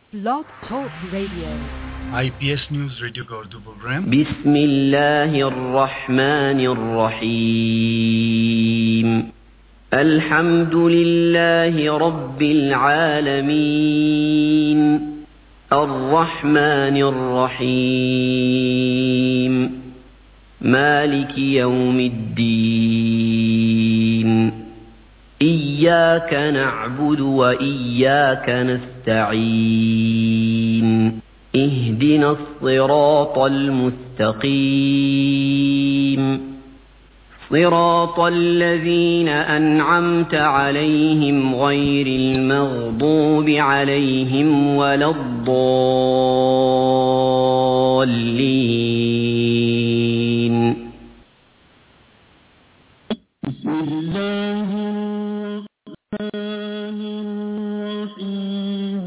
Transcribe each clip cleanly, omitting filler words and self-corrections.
Blog Talk Radio. IPS News Radio का Urdu programme बिस्मिल्लाहिर्रहमानिर्रहीम अल्हम्दुलिल्लाहि रब्बिल आलमीन अर्रहमानिर्रहीम मालिकि यौमिद्दीन इय्याक नअबुदु व इय्याक नस्तईन اهدنا الصراط المستقيم صراط الذين أنعمت عليهم غير المغضوب عليهم ولا الضالين بسم الله الرحمن الرحيم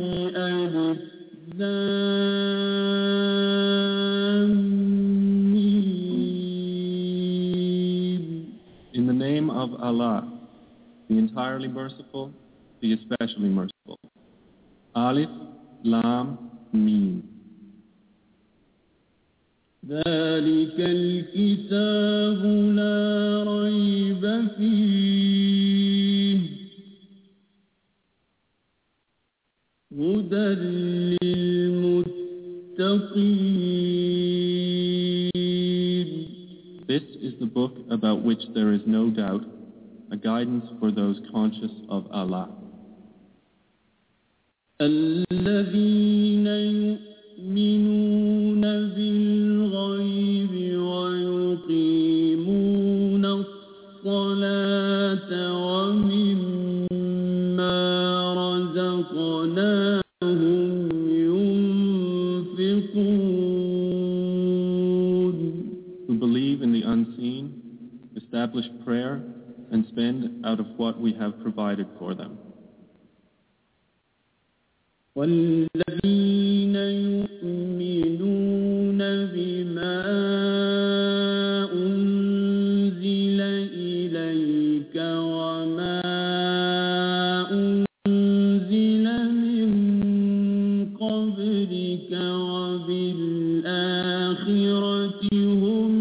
In the name of Allah, the entirely merciful, the especially merciful. Alif, Lam, Mim. ذلك الكتاب لا ريب فيه هدى للمتقين. This is the book about which there is no doubt, a guidance for those conscious of Allah. الذين يؤمنون بالغيب ويقيمون الصلاة ومما رزقناهم ينفقون. Who believe in the unseen, establish prayer, and spend out of what we have provided for them. والذين يؤمنون بما أنزل إليك وما أنزل من قبلك وبالآخرة هم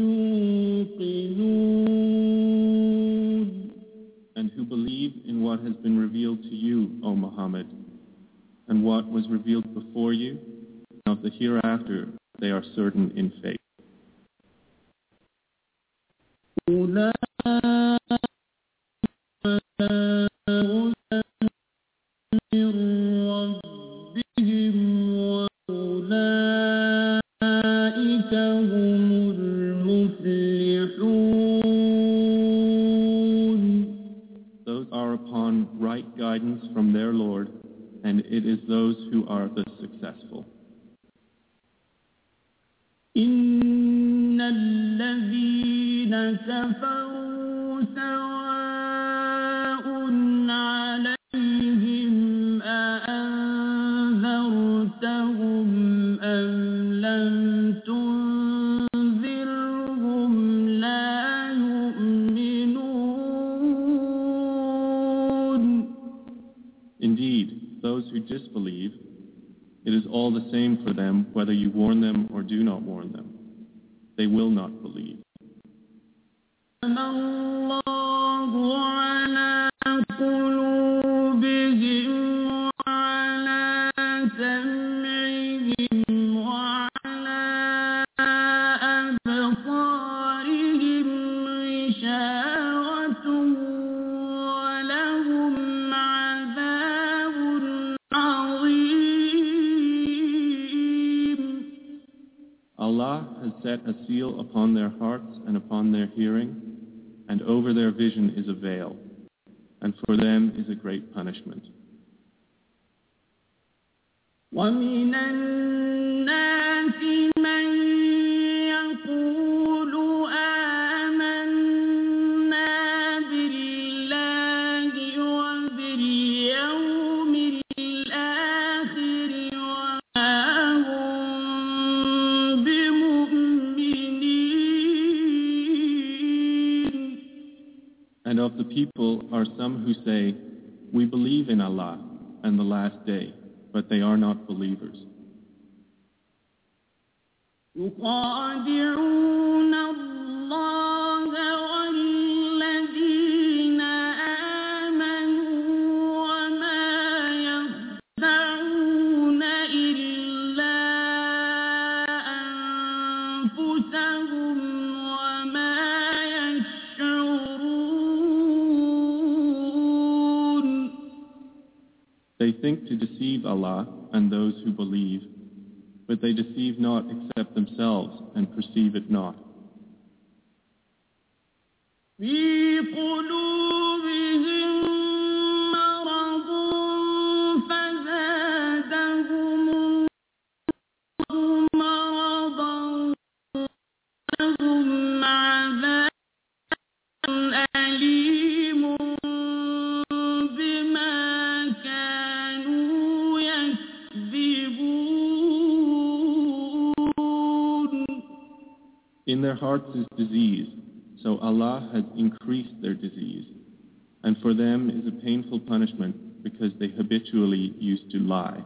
يوقنون. And who believe in what has been revealed to you, O Muhammad, and what was revealed before you, and of the hereafter they are certain in faith. Those are upon right guidance from their Lord, and it is those who are the successful. إن الذين كفروا سواء عليهم أأنذرتهم أم لم تنذرهم لا يؤمنون. Indeed, those who disbelieve, it is all the same for them whether you warn them or do not warn them. They will not believe. الله على قلوبهم وعلى سمعهم وعلى أبصارهم غشاوة ولهم عذاب عظيم. Allah has set a seal upon their hearts and upon their hearing, and over their vision is a veil, and for them is a great punishment. ومن الناس من يقول آمنا بالله وباليوم الآخر وما هم بمؤمنين. And of the people are some who say, we believe in Allah and the last day, but they are not believers. يخادعون الله والذين آمنوا وما يخدعون إلا أنفسهم وما يشعرون. They think to deceive Allah and those who believe, but they deceive not except themselves and perceive it not. في قلوبهم مرض فزادهم الله مرضا لهم عذاب أليم بما كانوا يكذبون. In their hearts is disease, so Allah has increased their disease, and for them is a painful punishment because they habitually used to lie.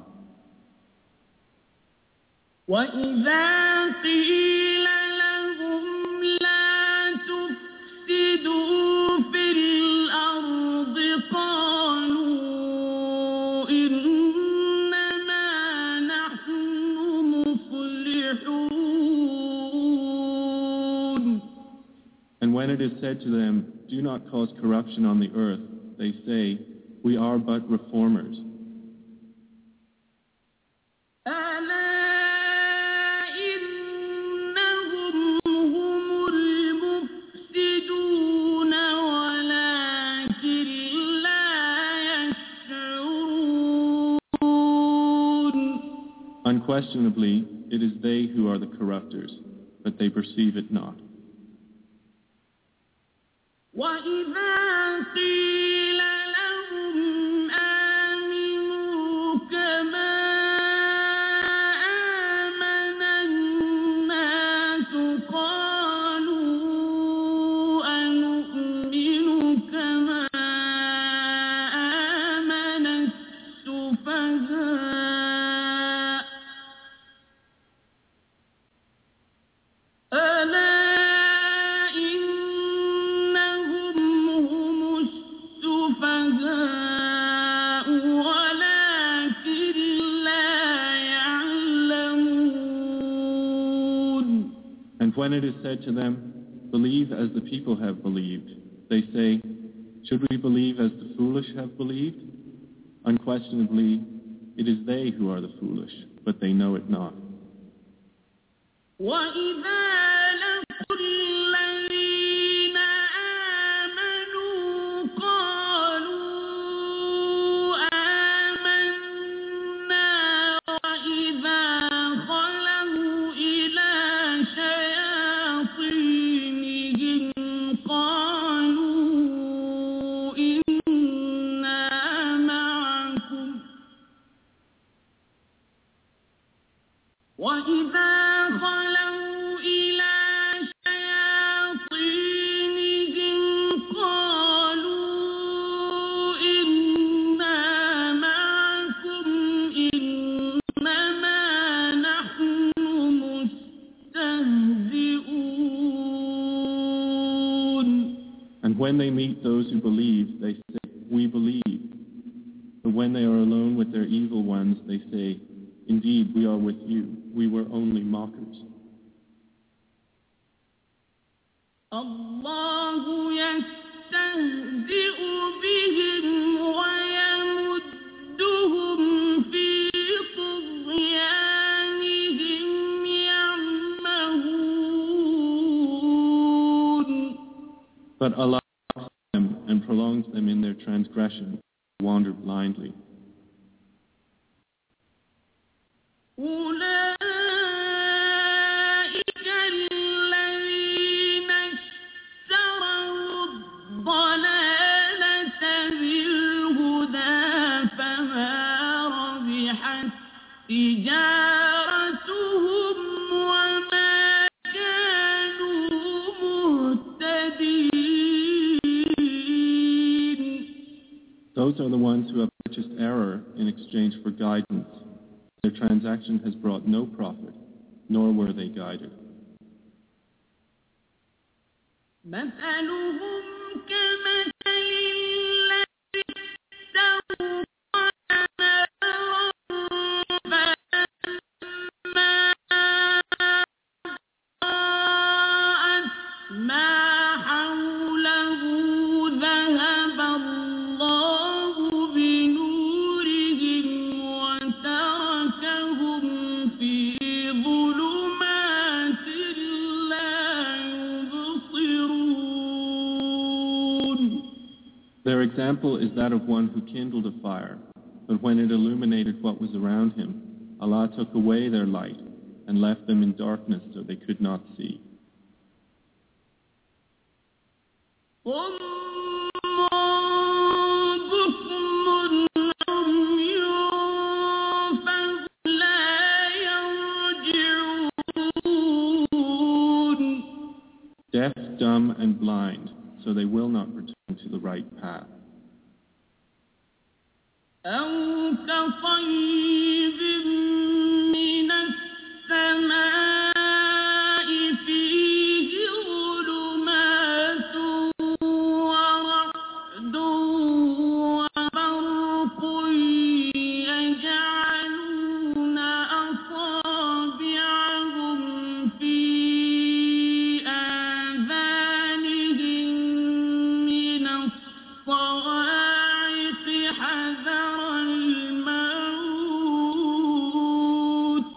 وَإِذَا قِيلَ لَهُمْ لَا تُفْسِدُوا فِي الْأَرْضِ قَالُوا إِنَّمَا نَحْنُ مُصْلِحُونَ. And when it is said to them, do not cause corruption on the earth, they say, we are but reformers. أَلَا إِنَّهُمْ هُمُ الْمُفْسِدُونَ وَلَكِنْ لَا يَشْعُرُونَ. Unquestionably, it is they who are the corrupters, but they perceive it not. وَإِذَا قِيلَ لَهُمْ آمِنُوا كَمَا آمَنَ النَّاسُ قَالُوا أَنُؤْمِنُ كَمَا آمَنَ السُّفَهَاءُ أَلَا إِنَّهُمْ هُمُ السُّفَهَاءُ وَلَكِنْ لَا يَعْلَمُونَ. And when it is said to them, believe as the people have believed, they say, should we believe as the foolish have believed? Unquestionably, it is they who are the foolish, but they know it not. وَإِذَا لَقُوا الَّذِينَ آمَنُوا قَالُوا آمَنَّا وَإِذَا خَلَوْا إِلَى شَيَاطِينِهِمْ قَالُوا إِنَّا مَعَكُمْ وَإِذَا خَلَوْا إِلَى شَيَاطِينِهِمْ قَالُوا إِنَّا مَعَكُمْ إِنَّمَا نَحْنُ مُسْتَهْزِئُونَ. And when they meet those who believe, they say, we believe. But when they are alone with their evil ones, they say, indeed, we are with you. We were only mockers. الله يستهزئ بهم ويمدهم في طغيانهم يعمهون. But Allah mocks them and prolongs them in their transgression, wander blindly. أولئك الذين اشتروا الضلالة بالهدى فما ربحت تجارتهم وما كانوا مهتدين. Those are the ones who have purchased error in exchange for guidance. Their transaction has brought no profit, nor were they guided. مثلهم كمثل الذي استوقد نارا فلما أضاءت ما حوله ذهب الله بنورهم وتركهم في ظلمات لا يبصرون. Their example is that of one who kindled a fire, but when it illuminated what was around him, Allah took away their light and left them in darkness so they could not see. Deaf, dumb, and blind, so they will not return to the right path. أو كصيب من السماء فيه ظلمات ورعد وبرق يجعلون أصابعهم في آذانهم من الصواعق حذر الموت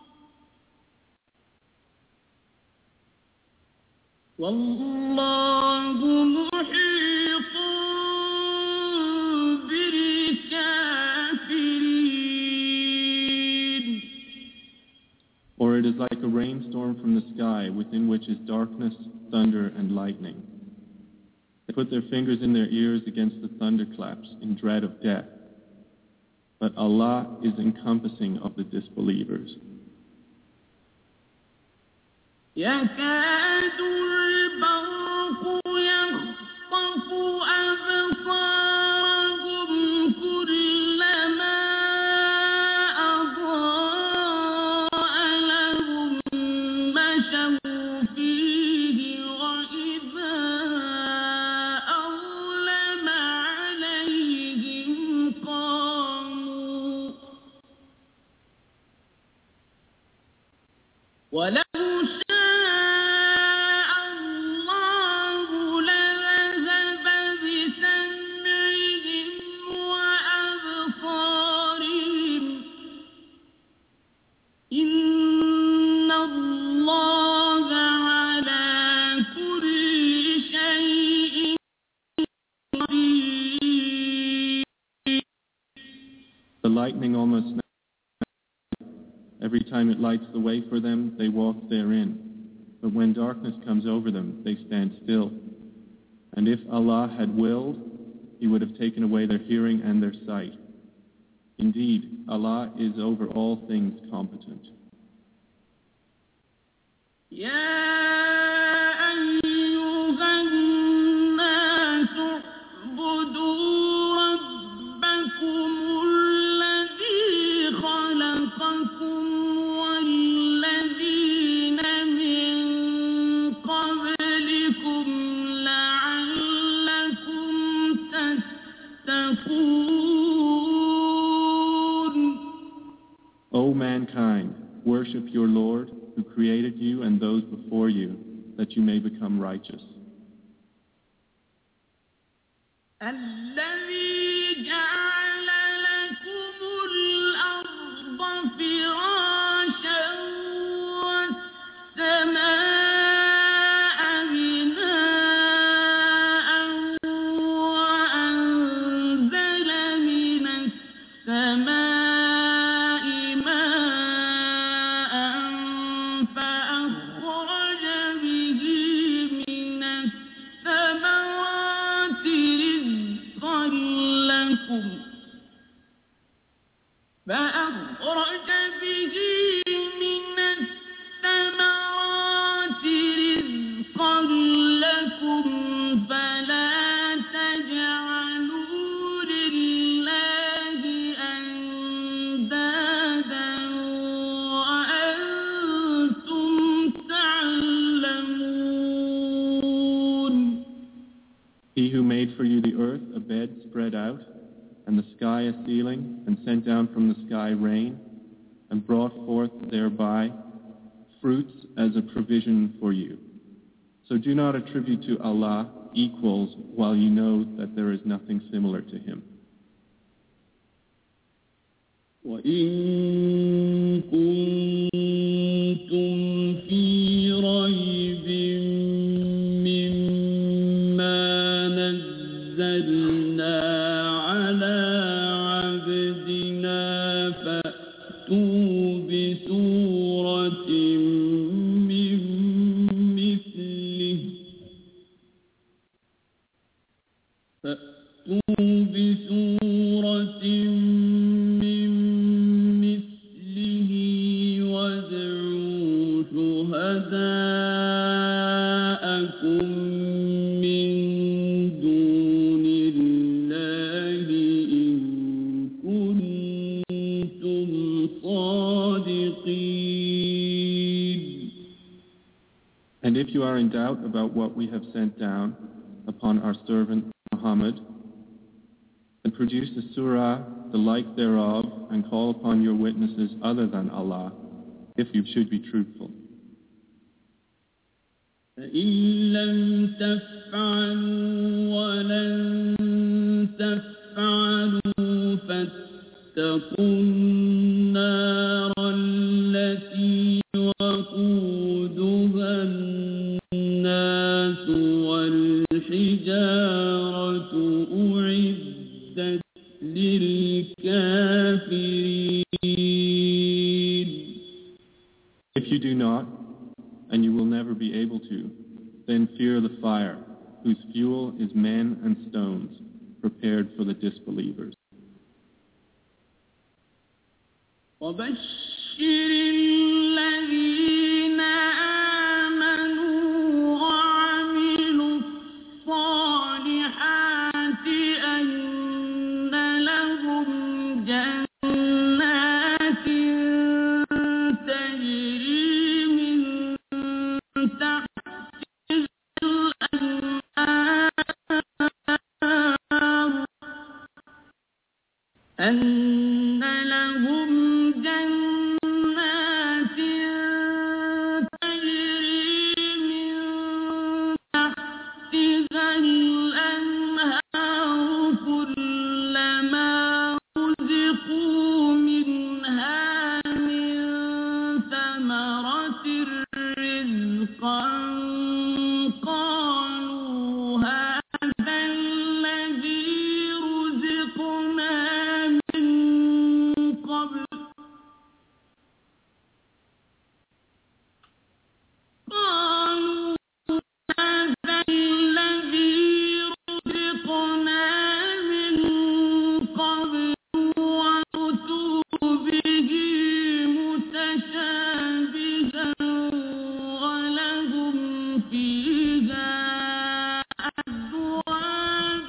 والله محيط بالكافرين. Or it is like a rainstorm from the sky within which is darkness, thunder, and lightning. They put their fingers in their ears against the thunderclaps in dread of death. But Allah is encompassing of the disbelievers. يكاد البرق يخطف أبصارهم كلما أضاء لهم مشوا فيه وإذا أظلم عليهم قاموا ولو The lightning almost snaps. Every time it lights the way for them, they walk therein. But when darkness comes over them, they stand still. And if Allah had willed, He would have taken away their hearing and their sight. Indeed, Allah is over all things competent. O mankind, worship your Lord, who created you and those before you, that you may become righteous. الذي جعل لكم الأرض فراشا والسماء بناء وأنزل من السماء ماء فأخرج به من الثمرات رزقا لكم فلا تجعلوا لله أندادا sky rain and brought forth thereby fruits as a provision for you. So do not attribute to Allah equals while you know that there is nothing similar to Him. وَإِن كُنتُمْ فِي رَيْبٍ مِّمَّا نَزَّلْنَا عَلَى عَبْدِنَا فَأْتُوا بِسُورَةٍ مِّن مثله وادعوا شهداءكم من دون الله إن كنتم صادقين. And if you are in doubt about what we have sent down upon our servant Muhammad, and produce a surah, the like thereof, and call upon your witnesses other than Allah, if you should be truthful. فَإِن لَّمْ تَفْعَلُوا وَلَن تَفْعَلُوا فَاتَّقُوا النَّارَ الَّتِي وَقُودُهَا النَّاسُ وَالْحِجَارَةُ أُعِدَّتْ لِلْكَافِرِينَ. If you do not, and you will never be able to, then fear the fire, whose fuel is men and stones, prepared for the disbelievers. وَبَشِّرِ الَّذِينَ آمَنُوا وَعَمِلُوا الصَّالِحَاتِ أَنَّ لَهُمْ جَنَّاتٍ تَجْرِي مِن تَحْتِهَا الْأَنْهَارُ أَنَّ لَهُمْ جَنَّاتٍ تَجْرِي مِن تَحْتِهَا الْأَنْهَارُ كُلَّمَا رُزِقُوا مِنْهَا مِن ثَمَرَةٍ رِّزْقًا قَالُوا هَٰذَا الَّذِي رُزِقْنَا مِن قَبْلُ وَأُتُوا بِهِ مُتَشَابِهًا وَلَهُمْ فِيهَا أَزْوَاجٌ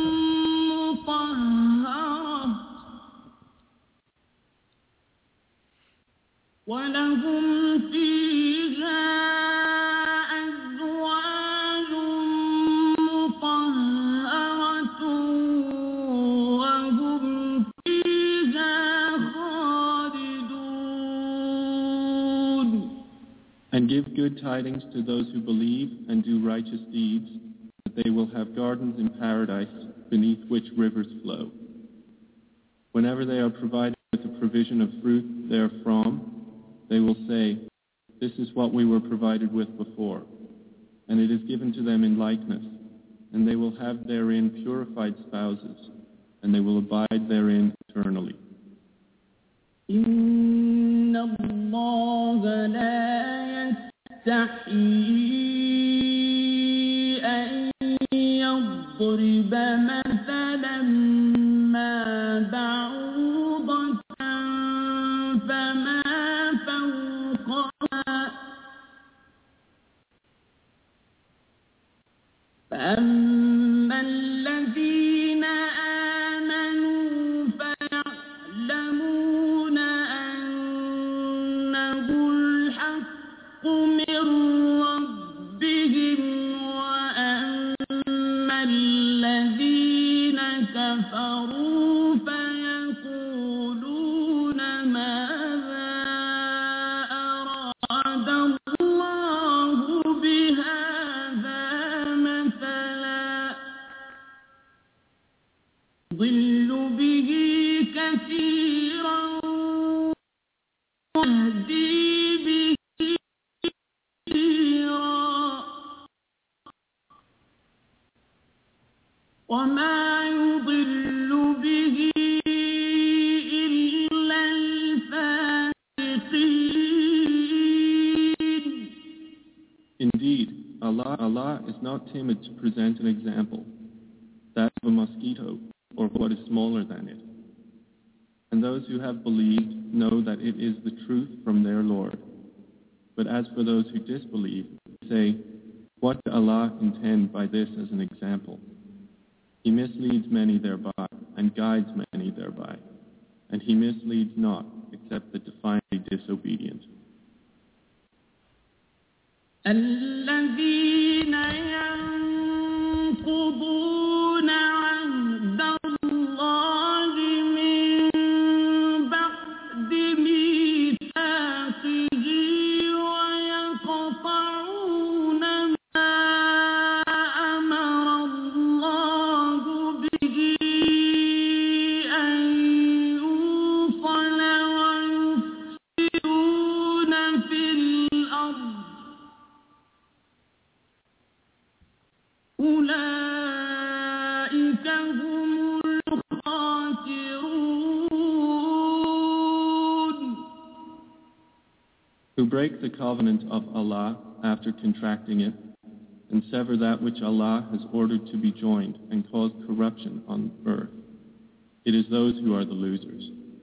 مُّطَهَّرَةٌ وَهُمْ فِيهَا خَالِدُونَ. And give good tidings to those who believe and do righteous deeds, that they will have gardens in paradise beneath which rivers flow. Whenever they are provided with a provision of fruit therefrom, they will say, "This is what we were provided with before," and it is given to them in likeness, and they will have therein purified spouses, and they will abide therein eternally. إِنَّ اللَّهَ لَا يَسْتَحْيِي أَن يَضْرِبَ مَثَلًا مَّا بَعُوضَةً فَمَا فَوْقَهَا فَأَمَّا الَّذِينَ آمَنُوا فَيَعْلَمُونَ أَنَّهُ الْحَقُّ مِن رَّبِّهِمْ وَأَمَّا الَّذِينَ كَفَرُوا فَيَقُولُونَ يهدي به كثيرا وما يضل به إلا الفاسقين. Indeed, Allah is not timid to present an example, that of a mosquito, or what is smaller than it. And those who have believed know that it is the truth from their Lord. But as for those who disbelieve, they say, what did Allah intend by this as an example? He misleads many thereby, and guides many thereby. And He misleads not, except the defiantly disobedient. الذين ينقضون عهد الله من بعد ميثاقه ويقطعون ما أمر الله به أن يوصل ويفسدون في الأرض أولئك هم الخاسرون. Who break the covenant of Allah after contracting it, and sever that which Allah has ordered to be joined, and cause corruption on earth. It is those who are the losers.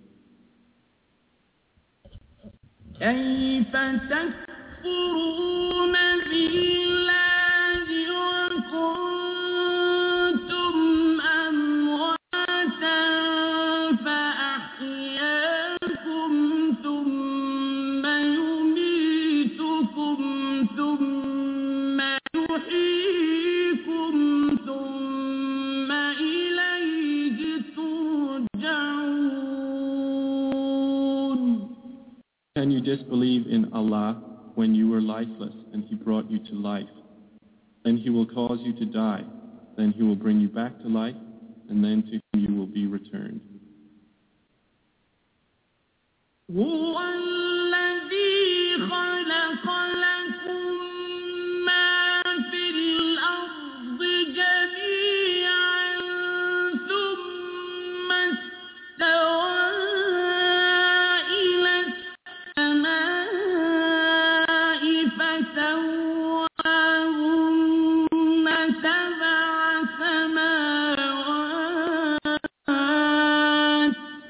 كيف تكفرون بالله وكنتم أمواتا فأحياكم ثم يميتكم ثم يحييكم ثم إليه ترجعون. Can you disbelieve in Allah when you were lifeless and He brought you to life? Then He will cause you to die. Then He will bring you back to life, and then to Him you will be returned. هو الذي خلق لكم ما في الأرض جميعا ثم استوى إلى السماء فسواهن سبع سماوات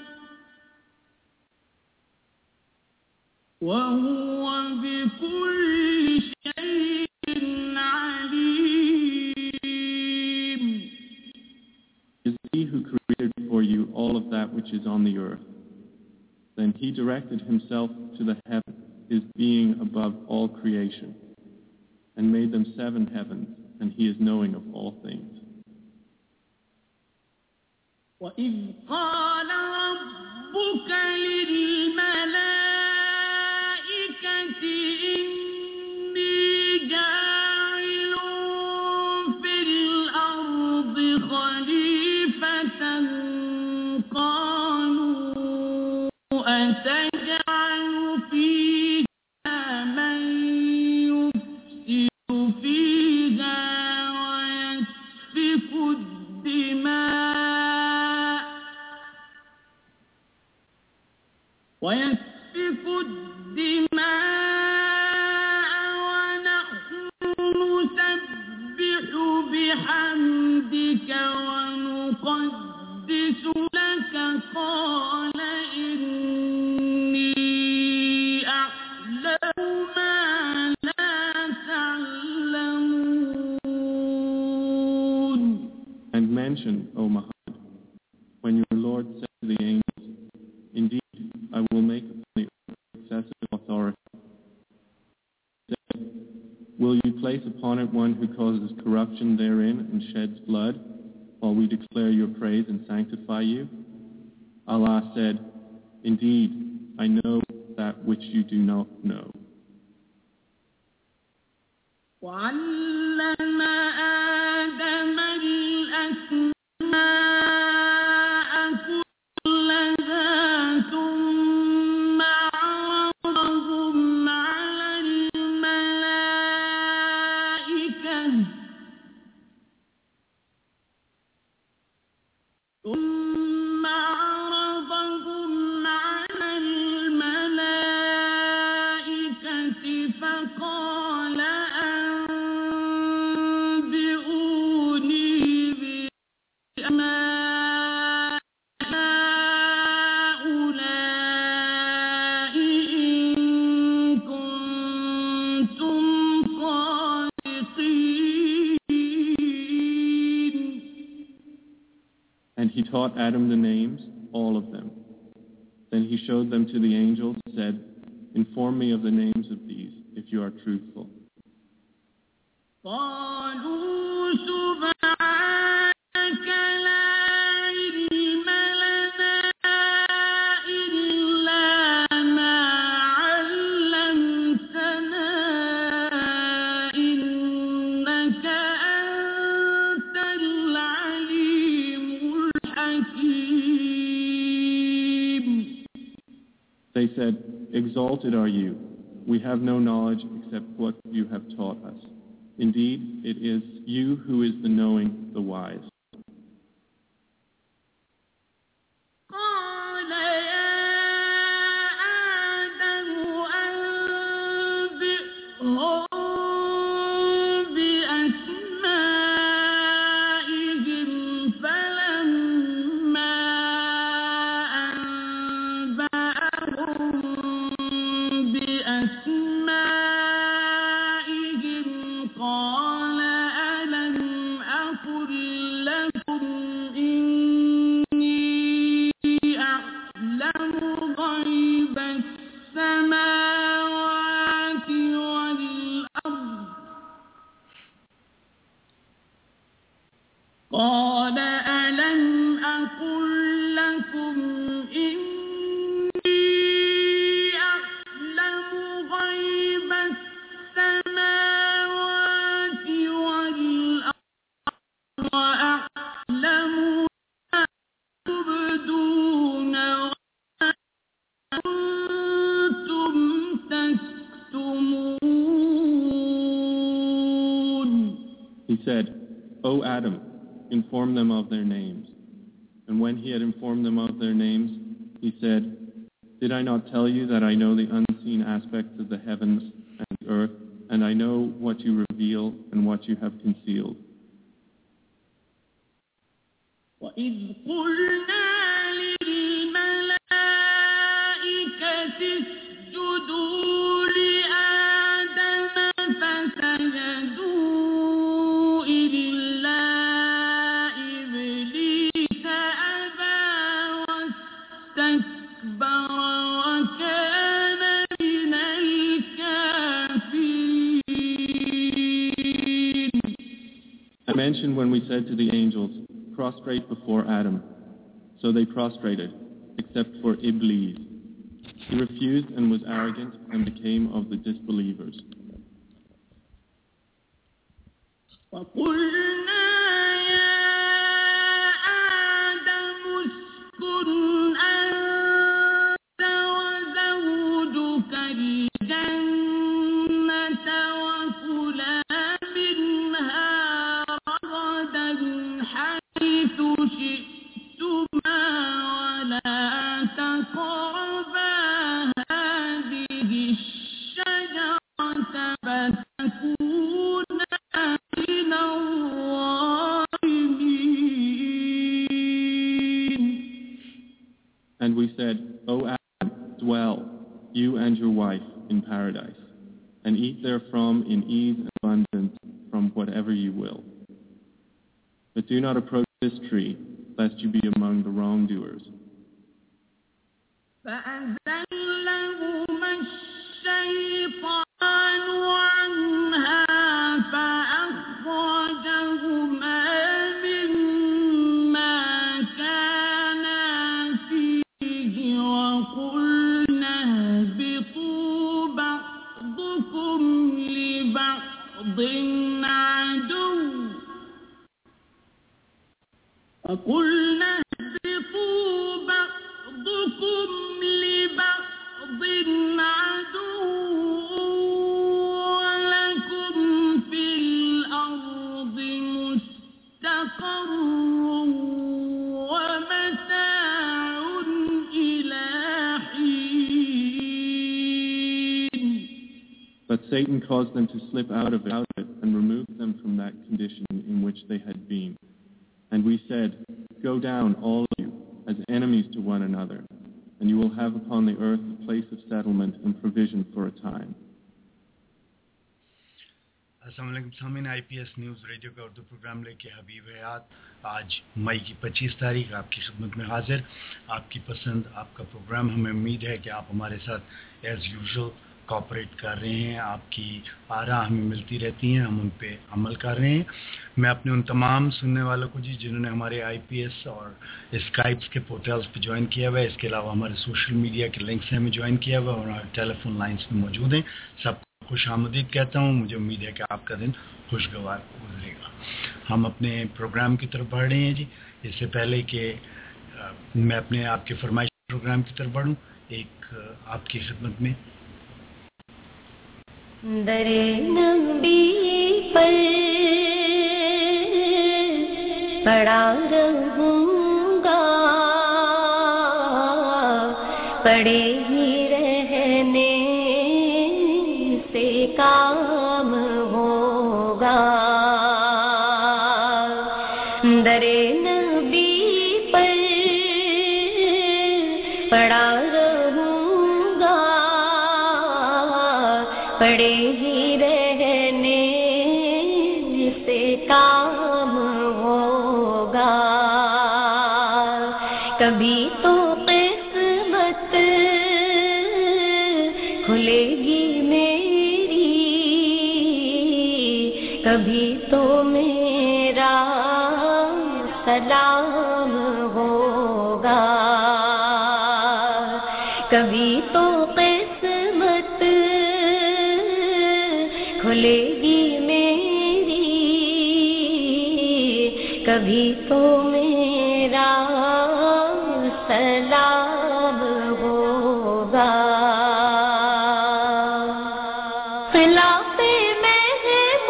وهو بكل شيء عليم. It is He who created for you all of that which is on the earth. Then He directed Himself to the heaven, His being above all creation, and made them 7 heavens, and He is knowing of all things. وإذ قال ربك للملائكة إني جاعل في الأرض خليفة قالوا أتجعل فيها من يفسد فيها ويسفك الدماء ونحن نسبح بحمدك ونقدس لك قال إني أعلم ما لا تعلمون. And mention, O Muhammad, when your Lord said to the angels, indeed, I will make upon the earth excessive authority. He said, will you place upon it one who causes corruption therein and sheds blood, while we declare your praise and sanctify you? Allah said, indeed, I know that which you do not know. وعلم آدم الأسماء كلها ثم عرضهم قال أنبئوني بأسماء هؤلاء إن كنتم صادقين. And he taught Adam the names, all of them. Then he showed them to the angels and said, "Inform me of the names of these, if you are truthful." قالوا سبحانك لا علم لنا إلا ما علمتنا إنك أنت العليم الحكيم. They said, "Exalted are you. We have no knowledge except what you have taught us. Indeed, it is you who is the knowing, the wise." قال يا آدم أنبئهم بأسمائهم فلما أنبأهم بأسمائهم قال ألم أقل لكم إني أعلم غيب السماوات والأرض قال ألم أقل لكم إني أعلم غيب السماوات والأرض وأعلم ما تبدون وما كنتم تكتمون. He said, "O Adam, inform them of their names." And when he had informed them of their names, he said, "Did I not tell you that I know the unseen aspects of the heavens and the earth, and I know what you reveal and what you have concealed?" وإذ قلنا للملائكة اسجدوا لآدم فسجدوا إلا إبليس أبى واستكبر وكان من الكافرين. I mentioned when we said to the angels, "Prostrate before Adam." So they prostrated, except for Iblis. He refused and was arrogant and became of the disbelievers. وقلنا يا آدم اسكن أنت وزوجك الجنة وكلا منها رغدا حيث شئتما ولا تقربا هذه الشجرة فتكونا من الظالمين. And we said, "O Adam, dwell, you and your wife, in paradise, and eat therefrom in ease and abundance from whatever you will. But do not approach this tree, lest you be among the wrongdoers." فأزلهما الشيطان عنها فأخرجهما مما كانا فيه وقلنا اهبطوا بعضكم لبعض عدو وقلنا اهبطوا بعضكم لبعض عدو ولكم في الأرض مستقر ومتاع إلى حين. But Satan caused them to slip out of it and removed them from that condition in which they had been. And we said, "Go down, all of you, as enemies to one another, and you will have upon the earth a place of settlement and provision for a time." अस्सलाम वालेकुम सामीन, IPS news radio का Urdu programme लेके हबीब हयात आज मई की 25 तारीख आपकी खिदमत में हाजिर। आपकी पसंद आपका प्रोग्राम, हमें उम्मीद है कि आप हमारे साथ एज़ यूजुअल कोऑपरेट कर रहे हैं। आपकी आरा हमें मिलती रहती हैं, हम उन पे अमल कर रहे हैं। मैं अपने उन तमाम सुनने वालों को जिन्होंने हमारे आईपीएस और स्काइप्स के पोर्टल्स पे ज्वाइन किया हुआ है, इसके अलावा हमारे सोशल मीडिया के लिंक्स से हमें ज्वाइन किया हुआ है और हमारे टेलीफोन लाइन्स में मौजूद हैं, सब खुश आमदीद कहता हूँ। मुझे उम्मीद है कि आपका दिन खुशगवार गुजरेगा। हम अपने प्रोग्राम की तरफ बढ़ रहे हैं जी। इससे पहले कि मैं अपने आपके फरमाइश प्रोग्राम की तरफ बढ़ूँ, एक आपकी खिदमत में दरे नबी पर पड़ा रहूंगा, पड़े ही रहने से काम होगा। दरे नबी पर पड़ा रहूंगा, पड़े ही रहने से काम होगा। कभी तो किस्मत खुलेगी मेरी, कभी तो मेरा सलाम होगा। कभी तो किस्मत खुलेगी मेरी, कभी तो मेरा सलाम होगा। खिलाफे महबूब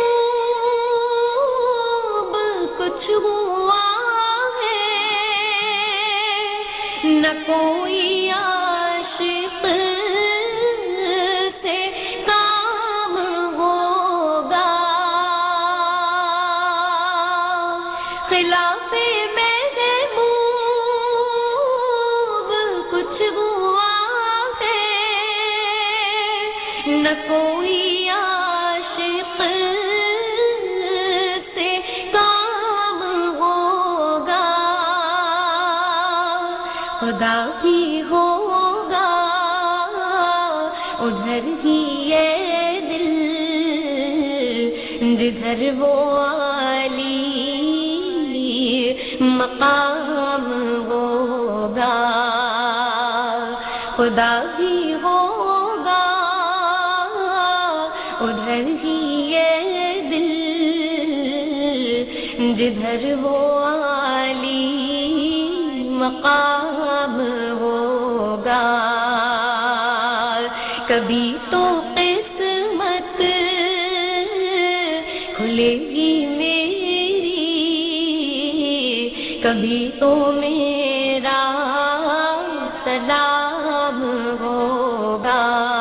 कुछ हुआ है, न कोई आशिक से काम होगा। खिलाफे महबूब कुछ हुआ है, न कोई आशिक से काम होगा। खुदा भी होगा उधर ही ये दिल, जिधर वो आली मकाम होगा। खुदा भी होगा उधर ही ये दिल, जिधर वो आली मकाम होगा। कभी तो किस्मत खुलेगी मेरी, कभी तो मेरा सलाम होगा।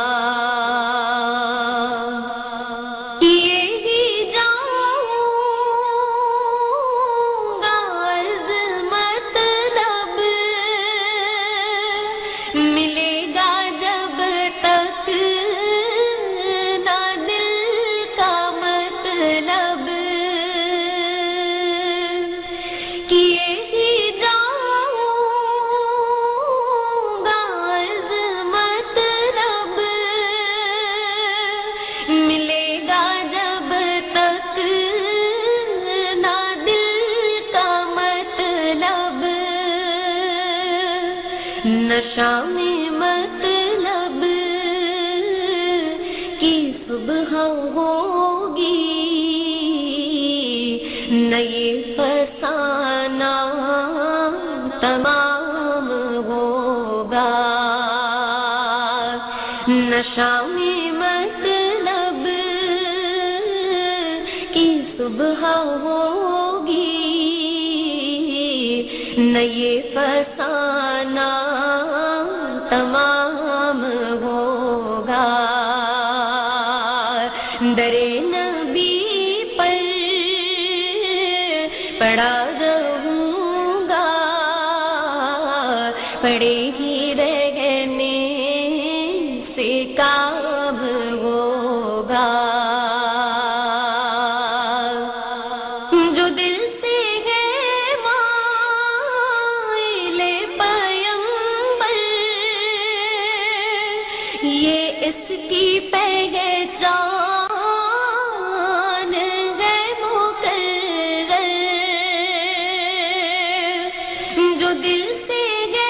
नशा में मतलब की सुबह होगी, न ये फसाना तमाम होगा। नशा में मतलब की सुबह होगी, न ये फसाना तमाम होगा। दरे नबी पर पड़ा रहूंगा, पड़े ही रहने से काम होगा। जो दिल से है माइले पैगंबर, ये इसकी पहचान है मुकर्रर। जो दिल से है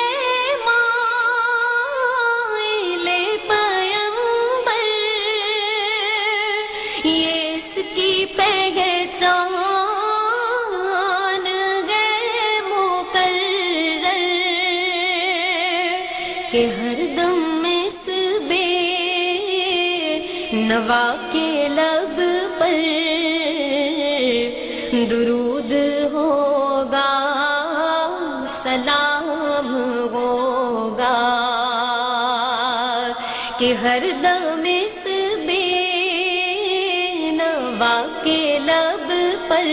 माइले पैगंबर, ये इसकी पहचान है मुकर्रर। कि हरदम इस नवा के लब पर दुरूद होगा, सलाम होगा। कि हर दम इस बेनवा के लब पर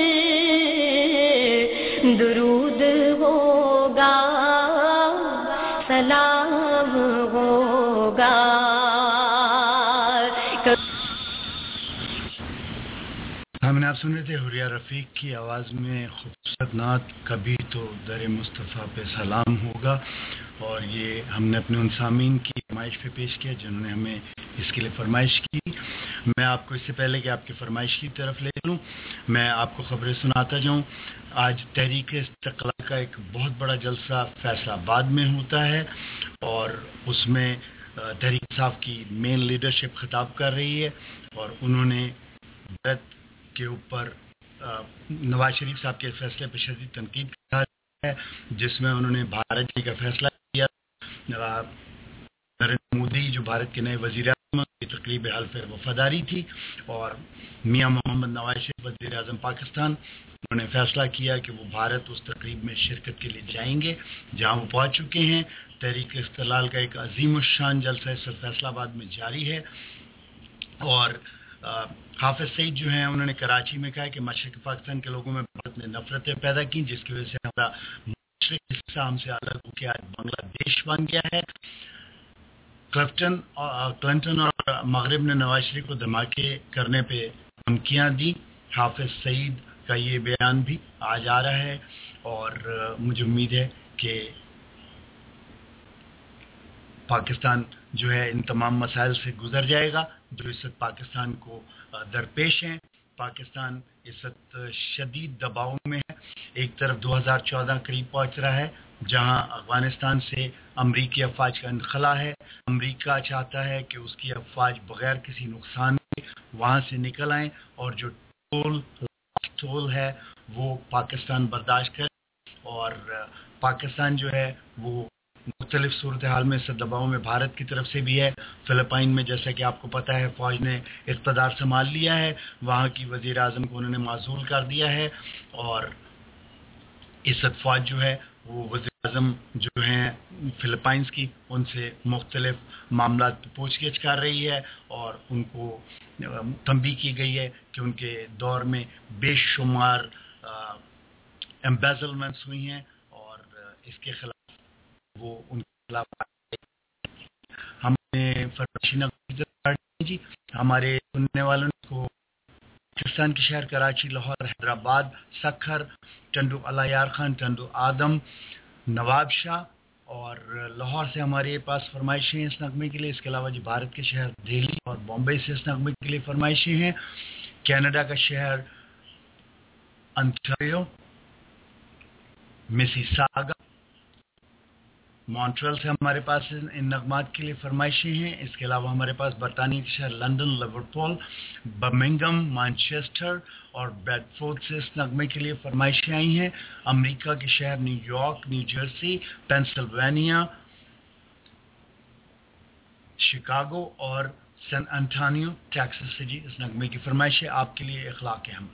दुरूद होगा, सलाम होगा। हमने आप सुन रहे थे हुरिया रफ़ीक की आवाज़ में खूबसूरत नात कभी तो दर मुस्तफ़ा पे सलाम होगा। और ये हमने अपने उन सामीन की फरमाइश पे पेश किया जिन्होंने हमें इसके लिए फरमाइश की। मैं आपको इससे पहले कि आपकी फरमाइश की तरफ ले चलूँ, मैं आपको खबरें सुनाता जाऊँ। आज तहरीक इस्तिक़लाल का एक बहुत बड़ा जलसा फैसलाबाद में होता है और उसमें तहरीक इंसाफ की मेन लीडरशिप खिताब कर रही है और उन्होंने भारत के ऊपर नवाज शरीफ साहब के फैसले पर शदीद तनकीद की है, जिसमें उन्होंने भारत का फैसला किया। नरेंद्र मोदी जो भारत के नए वज़ीर-ए-आज़म की तकरीब हल्फ़ वफादारी थी और मियां मोहम्मद नवाज शरीफ वज़ीर-ए-आज़म पाकिस्तान, उन्होंने फैसला किया कि वो भारत उस तकरीब में शिरकत के लिए जाएंगे जहां वो पहुंच चुके हैं। तहरीक इस्तिक़लाल का एक अज़ीमुश्शान जलसा इस फैसलाबाद में जारी है और हाफिज सईद जो हैं उन्होंने कराची में कहा कि मशरक़ पाकिस्तान के लोगों में भारत ने नफरतें पैदा की, जिसकी वजह से हमारा मशरक़ हिस्सा हमसे अलग होकर आज बांग्लादेश बन गया है। क्लिंटन और मगरिब ने नवाज शरीफ को धमाके करने पे धमकियां दी। हाफिज सईद का ये बयान भी आज आ रहा है और मुझे उम्मीद है कि पाकिस्तान जो है इन तमाम मसाइल से गुजर जाएगा जो इस वक्त पाकिस्तान को दरपेश हैं। पाकिस्तान इस वक्त शदीद दबाव में है। एक तरफ 2014 करीब पहुंच रहा है जहां अफगानिस्तान से अमरीकी अफवाज का इनखला है। अमरीका चाहता है कि उसकी अफवाज बगैर किसी नुकसान के वहां से निकल आएं और जो टोल है वो पाकिस्तान बर्दाश्त करे और पाकिस्तान जो है वो मुख्तलिफ सूरत हाल में इस दबाव में भारत की तरफ से भी है। फिलिपाइन में जैसा कि आपको पता है फ़ौज ने इक़्तिदार संभाल लिया है, वहाँ की वज़ीर आज़म को उन्होंने माज़ूल कर दिया है और इस वक्त फ़ौज जो है वो वज़ीर आज़म जो हैं फिलिपाइंस की उनसे मुख्तलिफ मामला पूछगिछ कर रही है और उनको तंबीह की गई है कि उनके दौर में बेशुमार एम्बेज़लमेंट्स हुई हैं और इसके खिलाफ वो उनके खिलाफ हमने फरमाइशी जी हमारे सुनने वालों को पाकिस्तान के शहर कराची, लाहौर, हैदराबाद, सखर, टंडू अलायार खान, टंडू आदम, नवाब शाह और लाहौर से हमारे पास फरमाइशें हैं इस नगमे के लिए। इसके अलावा जी भारत के शहर दिल्ली और बॉम्बे से इस नगमे के लिए फरमाइशें हैं। कनाडा का शहर ओंटारियो, मिसिसागा, मॉन्ट्रियल से हमारे पास इन नगमात के लिए फरमाइशें हैं। इसके अलावा हमारे पास बरतानिया के शहर लंदन, लिवरपूल, बर्मिंघम, मैनचेस्टर और ब्रैडफोर्ड से इस नगमे के लिए फरमाइशें आई हैं। अमेरिका के शहर New York, New Jersey, Pennsylvania, Chicago और सैन एंटोनियो टेक्सास से जी इस नगमे की फरमाइशें आपके लिए इखलाक है। हम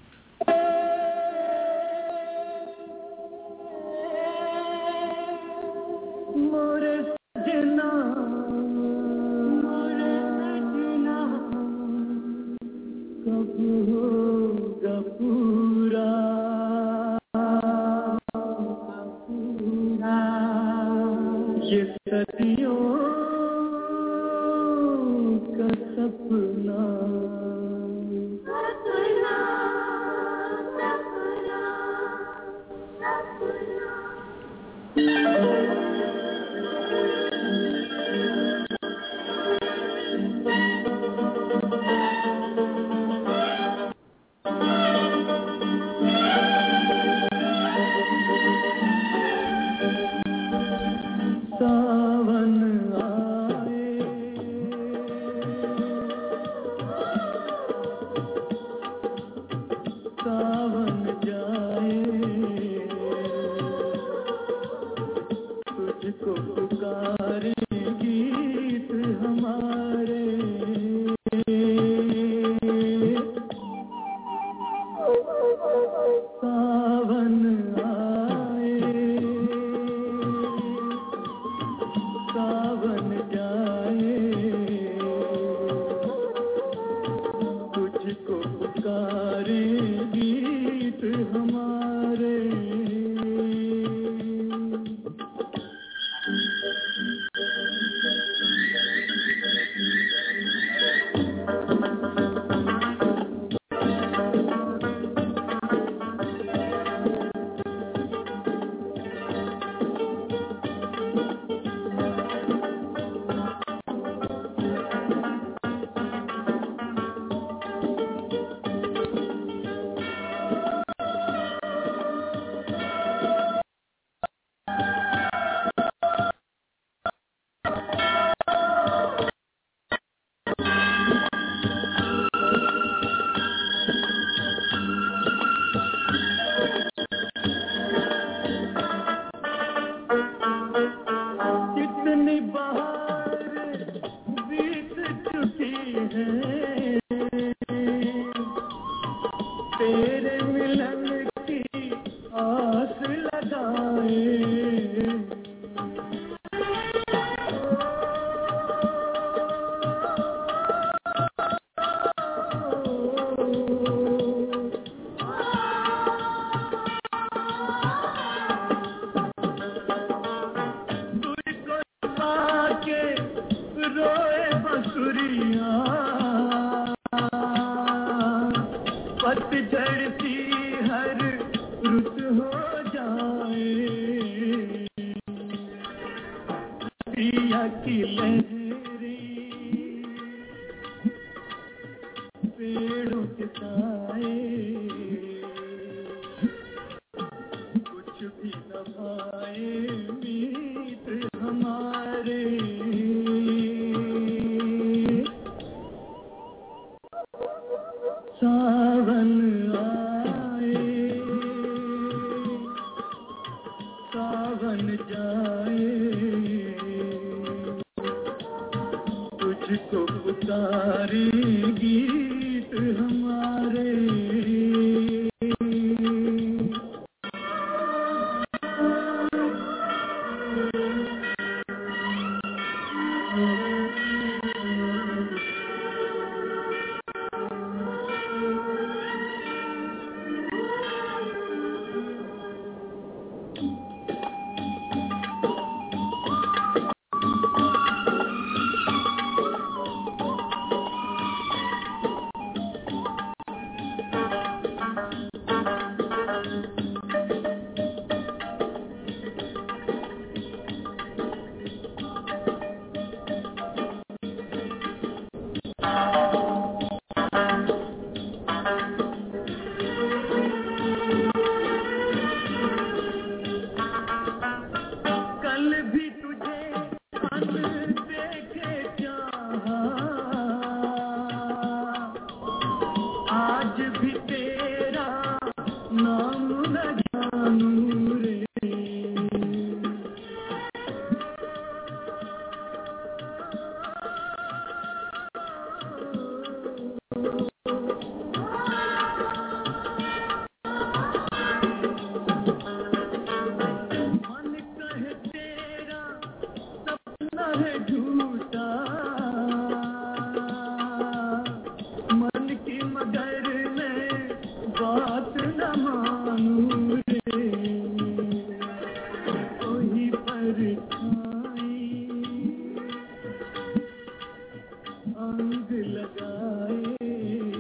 मांग लगाए,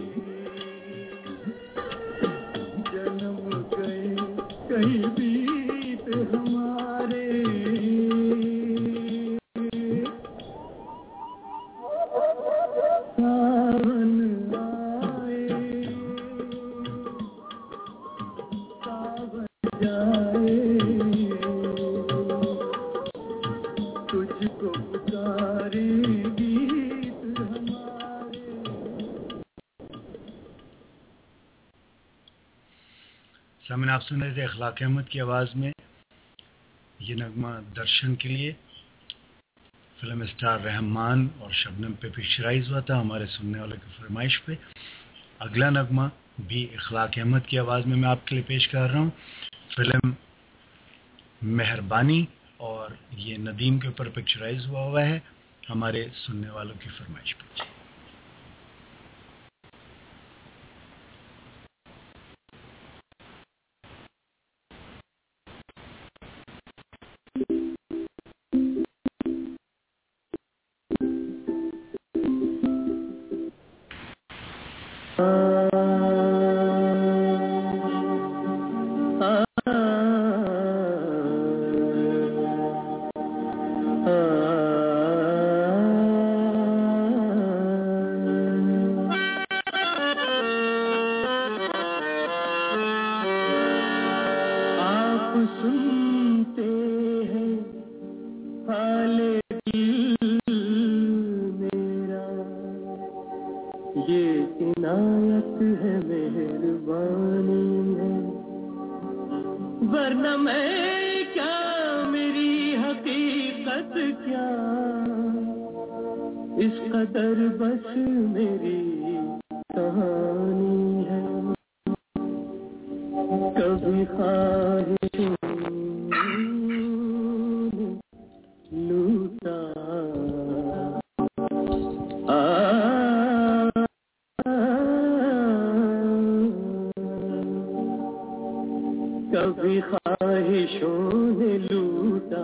जन्म गए कहीं बीत हमारे, सावन आए सावन जाए, तुझको पुकारे गीत हमारे। सामने आप सुन रहे थे अखलाक अहमद की आवाज़ में ये नगमा दर्शन के लिए फिल्म स्टार रहमान और शबनम पे पिक्चराइज हुआ था हमारे सुनने वालों की फरमाइश पे। अगला नगमा भी अखलाक अहमद की आवाज़ में मैं आपके लिए पेश कर रहा हूँ, फिल्म मेहरबानी, और ये नदीम के ऊपर पिक्चराइज हुआ है हमारे सुनने वालों की फरमाइश पे। कभी ख्वाहिशों ने लूटा,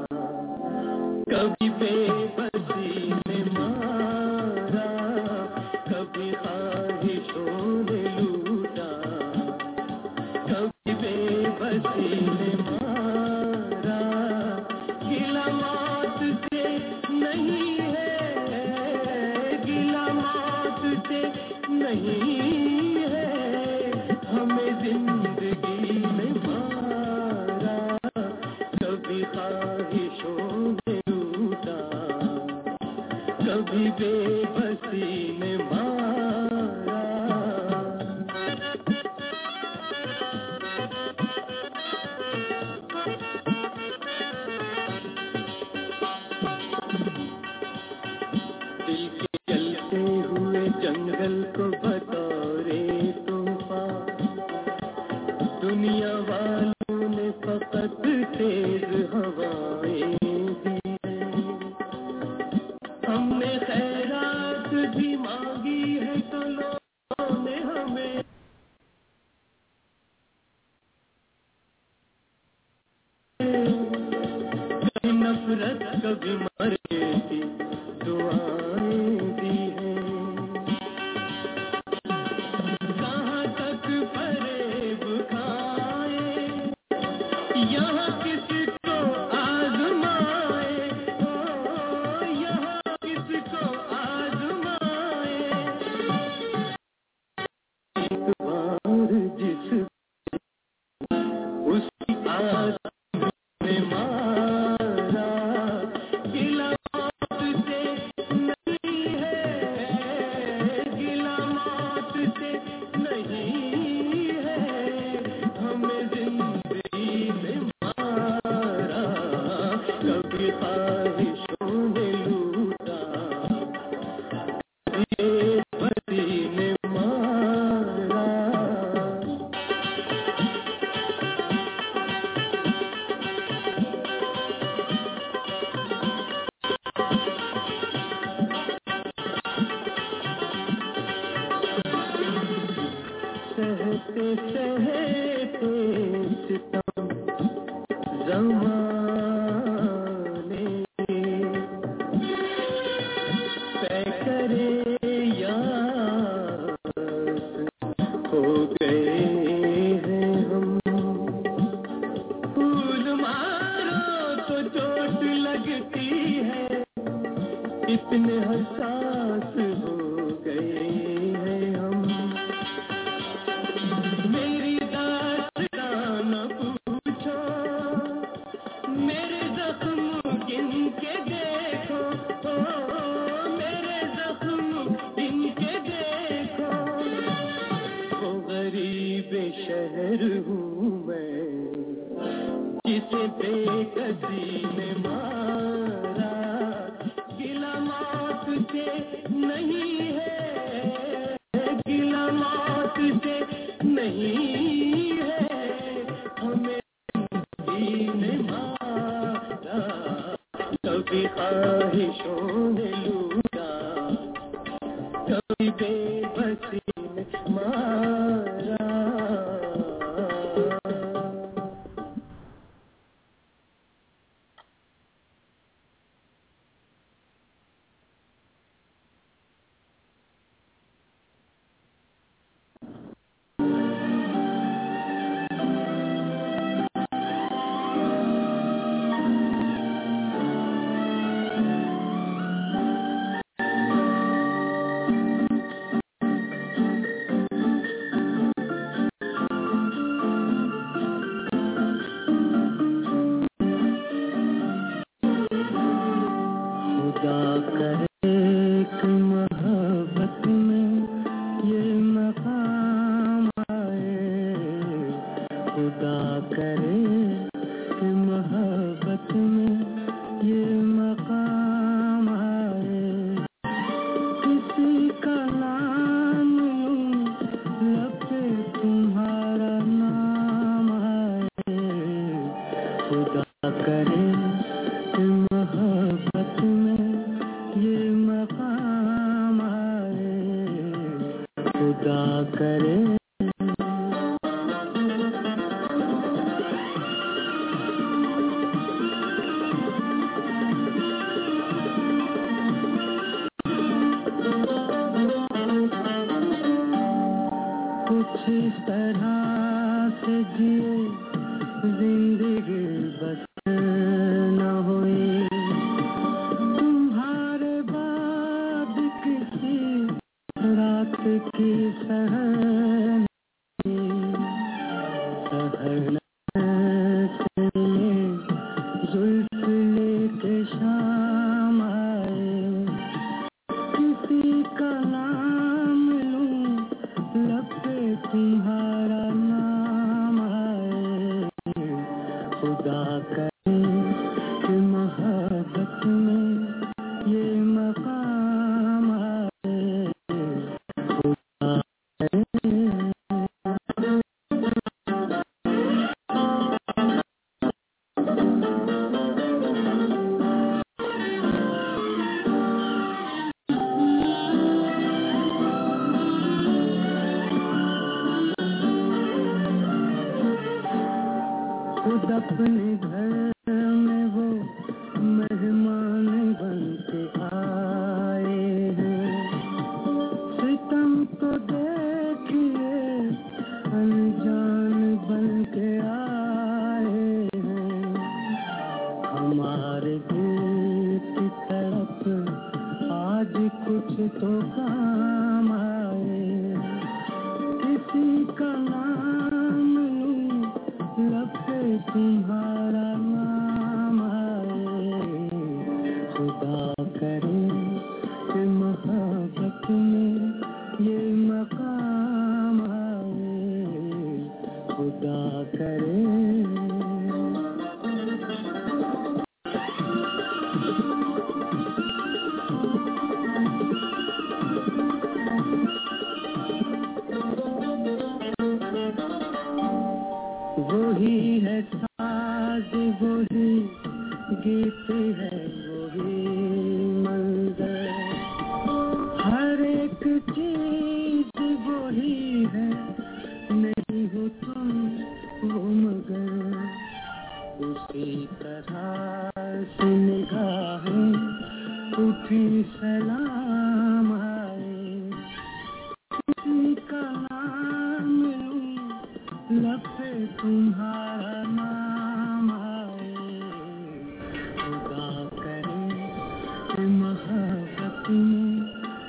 कभी बेबसी ने मारा, कभी ख्वाहिशों ने लूटा, कभी बेबसी ने मारा, गिला मौत से नहीं है, गिला मौत से नहीं है, हमें जिंदगी में मारा, कभी ख्वाहिशों ने लूटा, कभी बेबसी ने मारा। दिल के जलते हुए जंगल को बतौरे तूफान, दुनिया वालों ने फकत तेज हवाएं दी हैं, हमने खैरात भी मांगी है तो लोगों ने हमें कभी नफरत कभी मरने की दुआएं दी हैं, कहाँ तक फरेब खाए, यहाँ किसको आजमाए, ओ यहाँ किसको आजमाए, एक बार जिस उसकी आदत में मारा, गिला मौत से नहीं है, गिला मौत से नहीं है, हमें जिंदगी में मारा, कभी ख्वाहिशों ने लूटा, कभी बेबसी ने मारा। सहते सहते सितम ज़माने तय करे पास हो गए हैं हम। मेरी दास्तां न पूछो, मेरे जख्म गिन के देखो, मेरे जख्म गिन के देखो। वो गरीब शहर हूँ मैं जिसे बेकसी ने मारा, गिला मौत से नहीं है, गिला मौत से नहीं है, हमें ने मारा। कभी ख्वाहिशों ने लूटा, कभी बेबसी ने मारा।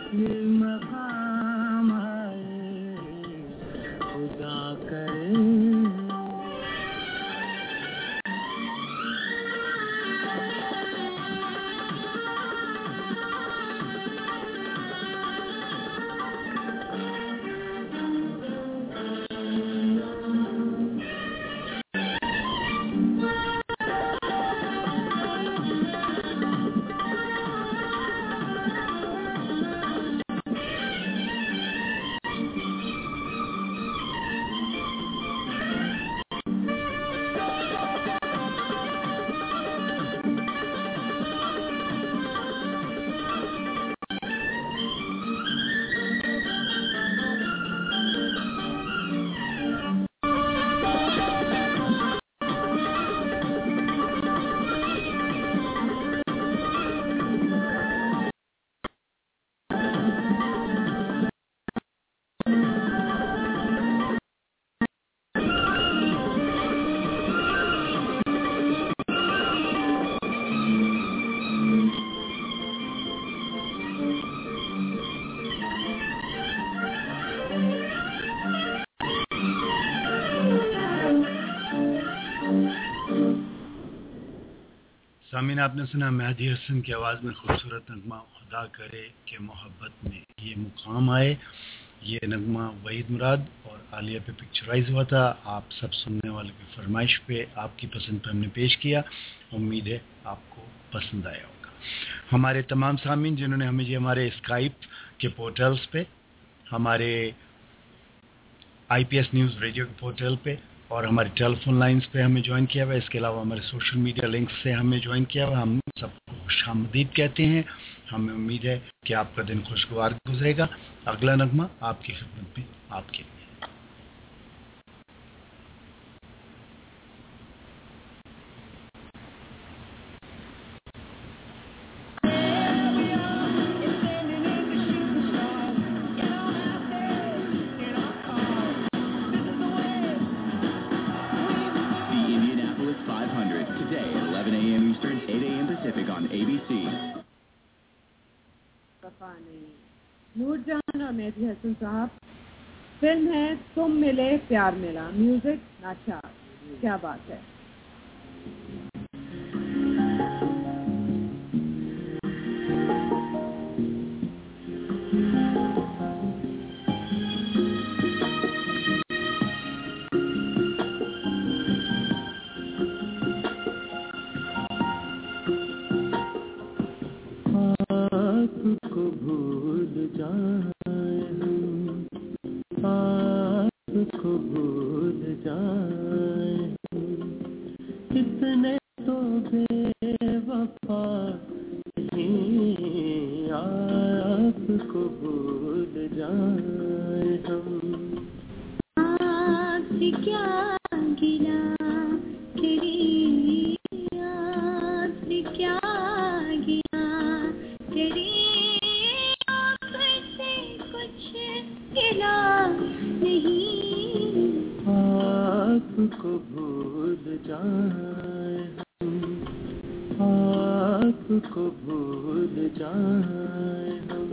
ये मकाम आए खुदा करे। सामीन, आपने सुना मेहदी हसन की आवाज़ में खूबसूरत नगमा खुदा करे कि मोहब्बत में ये मुकाम आए। ये नगमा वहीद मुराद और आलिया पे पिक्चराइज हुआ था। आप सब सुनने वालों की फरमाइश पे, आपकी पसंद पे हमने पेश किया। उम्मीद है आपको पसंद आया होगा। हमारे तमाम सामीन जिन्होंने हमें ये हमारे स्काइप के पोर्टल्स पे, हमारे IPS न्यूज़ रेडियो के पोर्टल पे और हमारे टेलीफोन लाइंस पे हमें ज्वाइन किया हुआ है, इसके अलावा हमारे सोशल मीडिया लिंक्स से हमें ज्वाइन किया हुआ है, हम सबको खुशामदीद कहते हैं। हमें उम्मीद है कि आपका दिन खुशगवार गुजरेगा। अगला नगमा आपकी खिदमत में आपके लिए। नूरजहान और मेहदी हसन साहब, फिल्म है तुम मिले प्यार मिला, म्यूजिक नाशाद। क्या बात है। आपको भूल जाए हम, आपको भूल जाए हम, कितने तो बेवफा नहीं, आपको भूल जाए हम। आपसे क्या गिला तेरी, आपसे क्या गिला तेरी से कुछ गिला नहीं, आपको भूल जाए हम, आपको भूल जाए हम।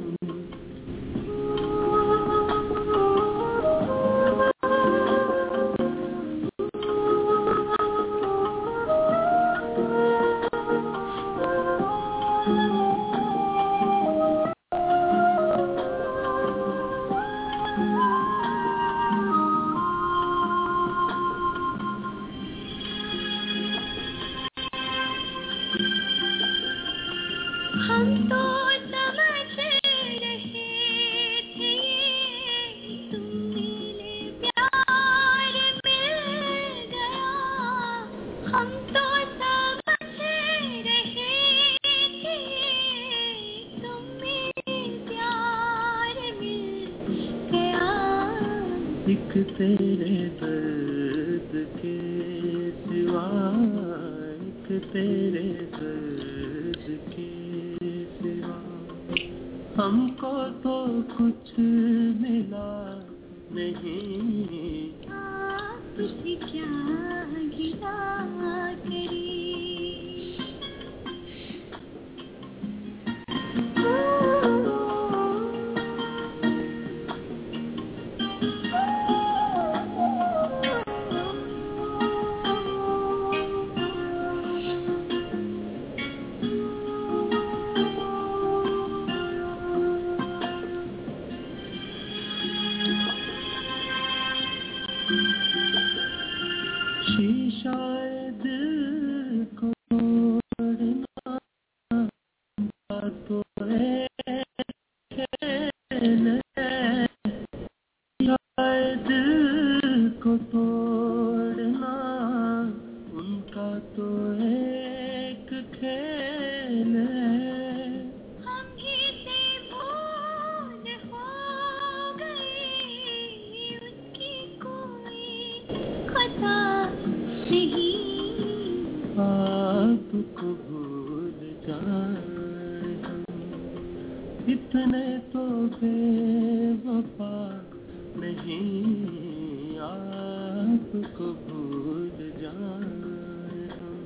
हम तो समझ रहे थे तुम मिले प्यार मिल गया, हम तो समझ रहे थे तुम मिले प्यार मिल गया। एक तेरे दर्द के सिवा, एक तेरे दर्द के सिवा, हमको तो कुछ मिला नहीं, आपसे क्या गिला करी। दिल को तोड़ना उनका तो एक खेल है। हम ही से भूल हो गई, उसकी कोई खता नहीं। आपको भूल जाए हम, इतने तो बेवफा नहीं, आपको भूल जाए हम।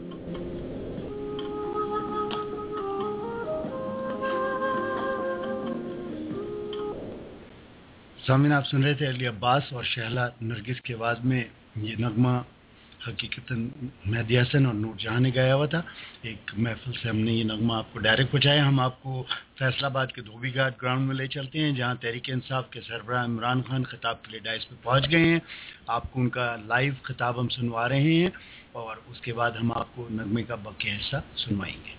सामीन, आप सुन रहे थे अली अब्बास और शहला नरगिस की आवाज़ में ये नगमा हकीकतन मेहदी हसन और नूरजहां ने गाया हुआ था। एक महफिल से हमने ये नगमा आपको डायरेक्ट पहुंचाया। हम आपको फैसलाबाद के धोबी घाट ग्राउंड में ले चलते हैं, जहां तहरीक इंसाफ के सरबराह इमरान खान खिताब के लिए डाइस पे पहुंच गए हैं। आपको उनका लाइव खिताब हम सुनवा रहे हैं और उसके बाद हम आपको नगमे का बाकी हिस्सा सुनवाएंगे।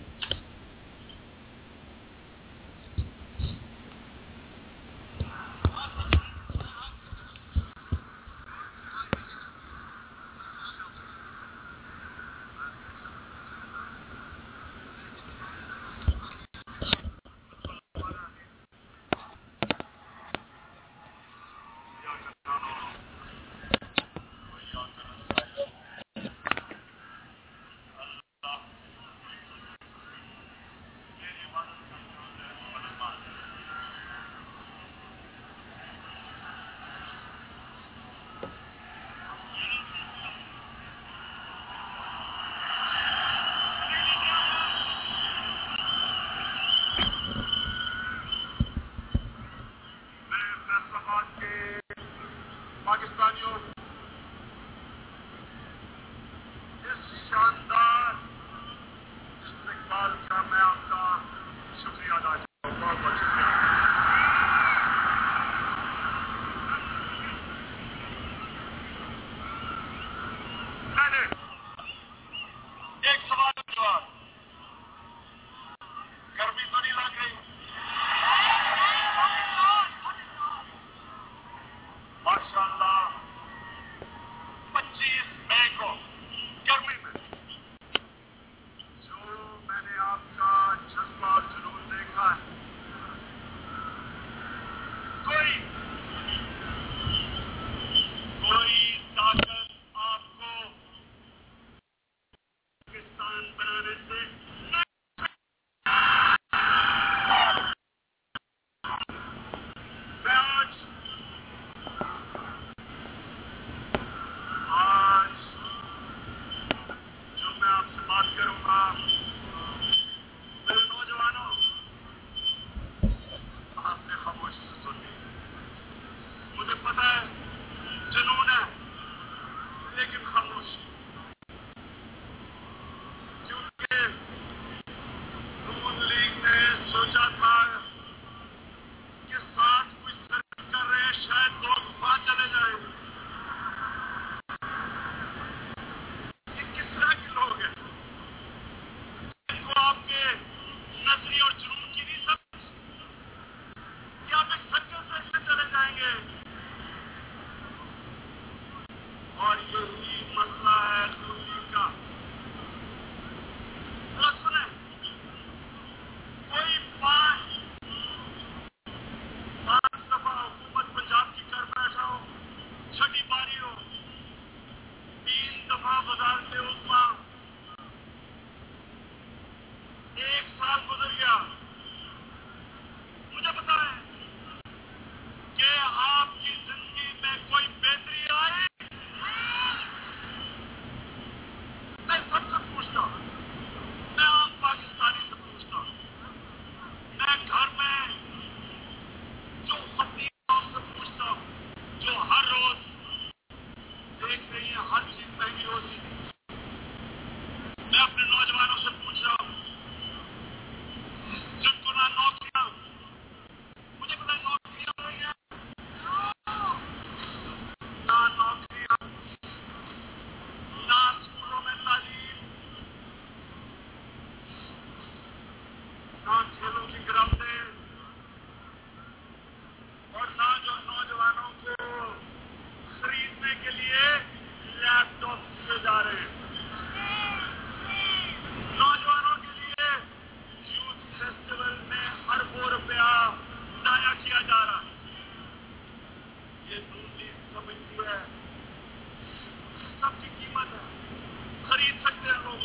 मिलती है, सबकी कीमत है, खरीद सकते हैं लोग।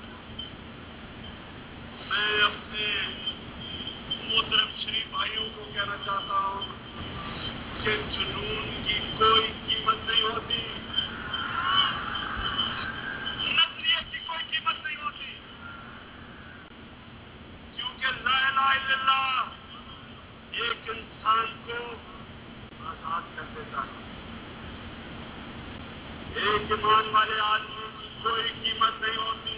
मैं अपने मोहतरम शरीफ भाइयों को कहना चाहता हूं कि जुनून की कोई कीमत नहीं होती, नजरिए की कोई कीमत नहीं होती, क्योंकि ला इलाहा इल्लल्लाह एक इंसान को आजाद कर देता है। एक ईमान वाले आदमी की कोई कीमत नहीं होती।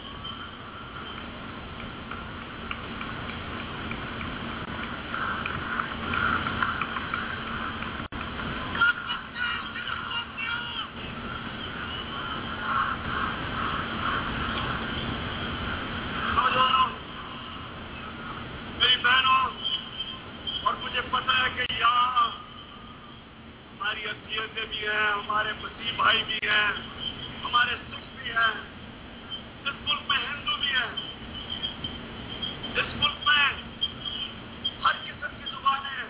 हमारे मसीह भाई भी हैं, हमारे सिख भी हैं, इस मुल्क में हिंदू भी हैं, इस मुल्क में हर किस्म की जुबानें हैं,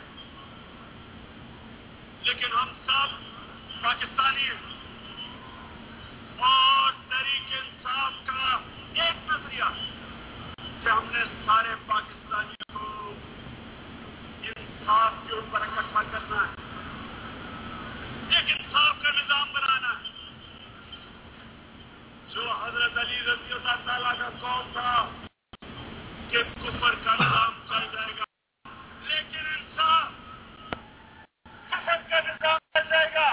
लेकिन हम सब पाकिस्तानी हैं और तहरीक इंसाफ का एक नजरिया कि हमने सारे पाकिस्तानियों को इंसाफ के ऊपर इकट्ठा करना है, एक इंसाफ का निजाम बनाना है। जो हजरत अली रज़ी अल्लाह ताला का कौल था कि कुफर का निजाम चल जाएगा, लेकिन इंसाफ, कुफर का निजाम चल जाएगा,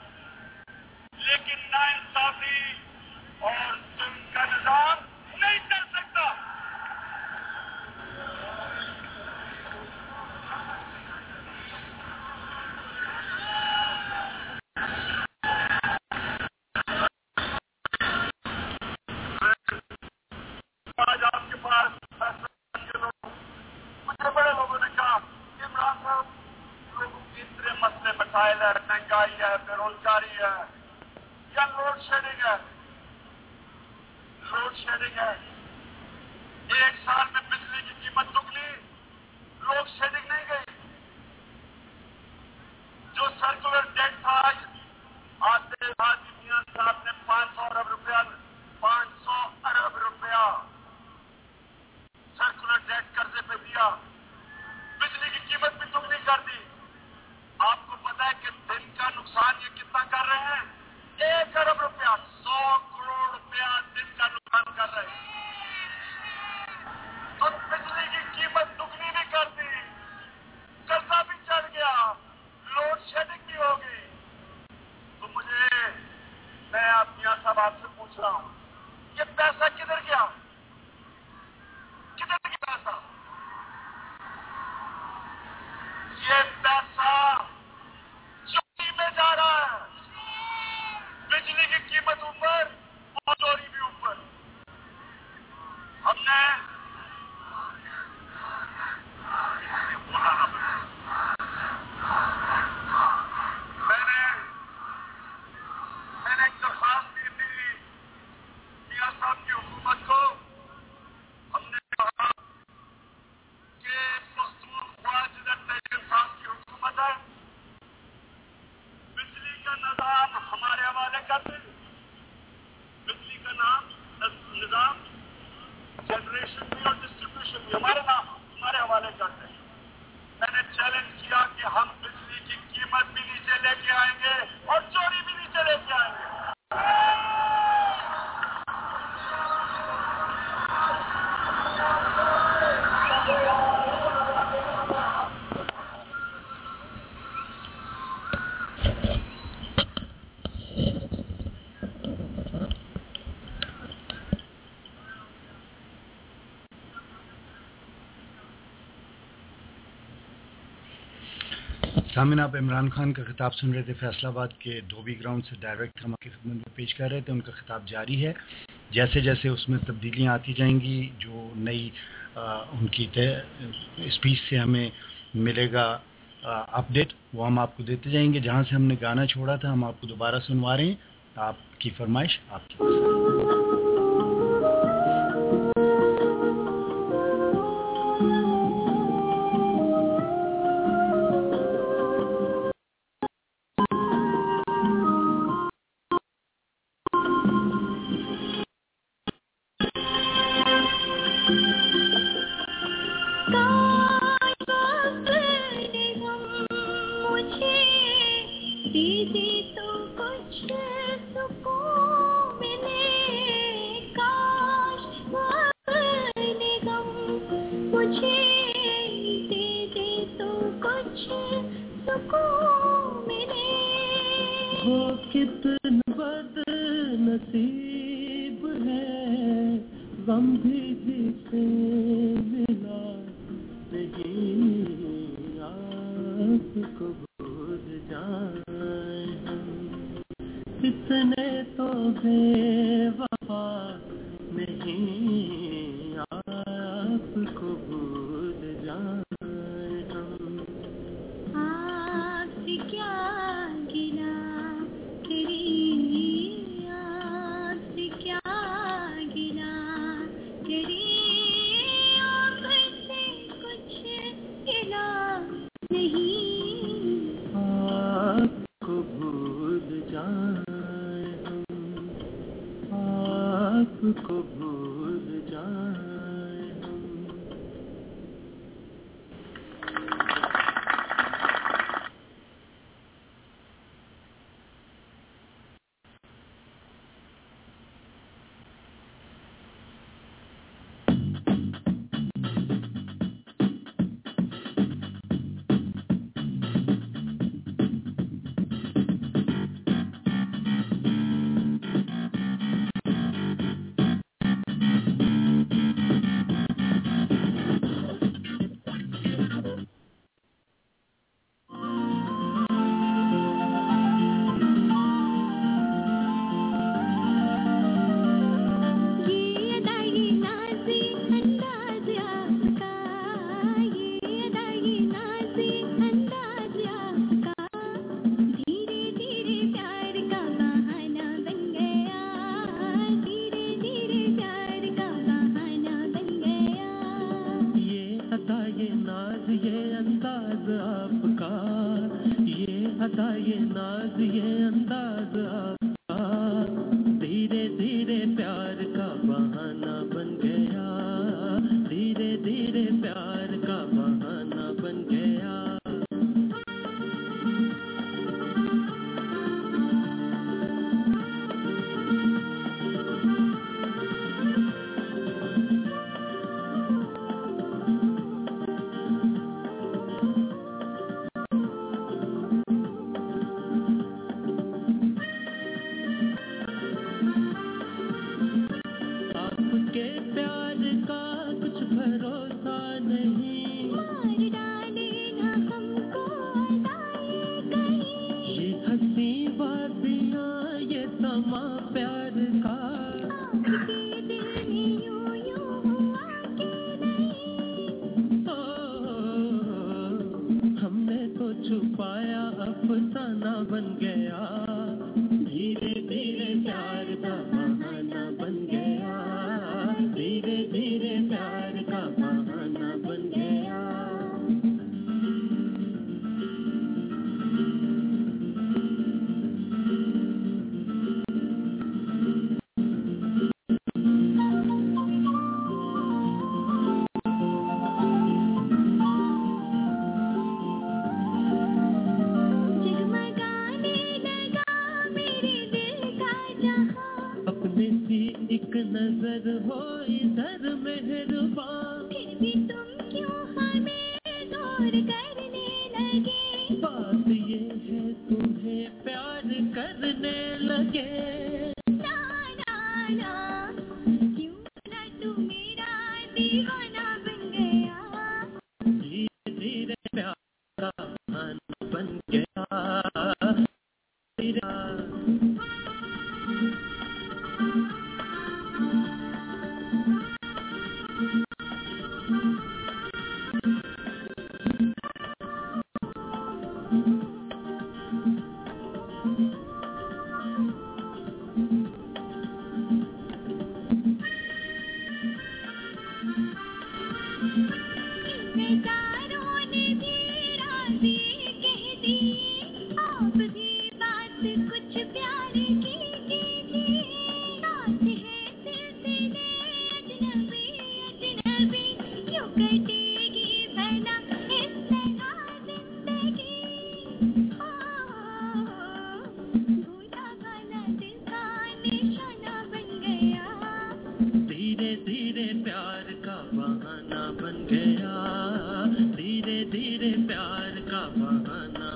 लेकिन नाइंसाफी और जुल्म का निजाम नहीं चल सकता। आज आपके पास मुझे बड़े लोगों ने कहा इमरान साहब, लोगों के इतने मसले मसाइल है, महंगाई है, बेरोजगारी है या लोड शेडिंग है। लोड शेडिंग है, एक साल में बिजली की कीमत दुगनी, लोड शेडिंग नहीं गई। जो सर्कुलर डेट था, आते हाजी मियां साहब ने 500 अरब रुपया सर्कुलर डेट कर्जे पे दिया, बिजली की कीमत भी दुगनी कर दी। आपको पता है कि दिन का नुकसान ये कितना कर रहे हैं? 1 अरब रुपया, 100 करोड़ रुपया दिन का नुकसान कर रहे हैं। तो बिजली की कीमत दुगनी भी कर दी, कर्जा भी चढ़ गया, लोड शेडिंग भी हो गई। तो मैं आप मियां साहब आपसे पूछ रहा हूं, ये पैसा किधर गया? किधर गया पैसा? ये पैसा चोरी में जा रहा है। बिजली की कीमत ऊपर और चोरी भी ऊपर। हमने मैंने एक दरख्वास्त दी थी मियां साहब की हुकूमत को। हमने कहा कि पख्तूनख्वा जिधर तहरीक इंसाफ की हुकूमत है, बिजली का निजाम हमारे हवाले कर दे। बिजली का निजाम जनरेशन भी और डिस्ट्रीब्यूशन भी हमारे हवाले कर दे। मैंने चैलेंज किया कि हम बिजली की कीमत भी नीचे लेके आएंगे और चोरी भी नीचे लेके आएंगे। सामिन, आप इमरान खान का खिताब सुन रहे थे। फैसलाबाद के धोबी ग्राउंड से डायरेक्ट हम आपकी खिदमत में पेश कर रहे थे। उनका खिताब जारी है। जैसे जैसे उसमें तब्दीलियाँ आती जाएंगी, जो नई उनकी स्पीच से हमें मिलेगा अपडेट, वो हम आपको देते जाएंगे। जहाँ से हमने गाना छोड़ा था हम आपको दोबारा सुनवा रहे हैं। आपकी फरमाइश, आपकी पसंद। दीदी तो कुछ सुकून मिले, काश वो अपने गम मुझे दे दे तो कुछ सुकून मिले। वो कितना बदनसीब है, गम भी जिसे मिला नहीं, आपको भूल जाए हम, इतने तो बेवफा नहीं, आपको भूल जाए हम। आपसे क्या गिला करी, आपसे क्या गिला करी, आपसे कुछ गिला नहीं, आपको भूल जाए हम, आपको भूल जाए हम।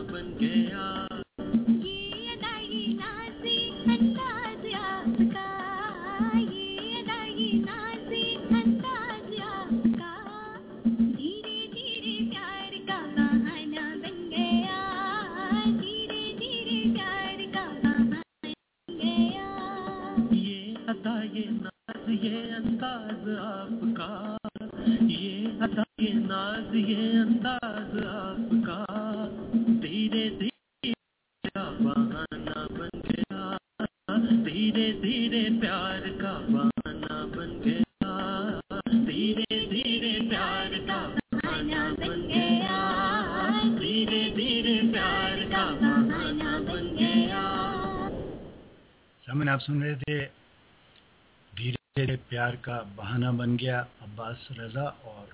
बन गया। ये अदाई नाज़ी अंदाज़ आपका, ये अदाई नाज़ी अंदाज़ आपका, धीरे धीरे प्यार का बहाना बन गया, धीरे धीरे प्यार का बहाना बन गया। ये अदा ये नाज ये अंदाज आपका, ये अदा ये नाज ये अंदाज आपका, धीरे धीरे का बहाना बन गया, धीरे धीरे प्यार का बहाना बन गया, धीरे धीरे प्यार का बहाना बन गया, धीरे धीरे प्यार का बहाना बन गया। सामने आप सुन रहे थे धीरे धीरे प्यार का बहाना बन गया, अब्बास रजा और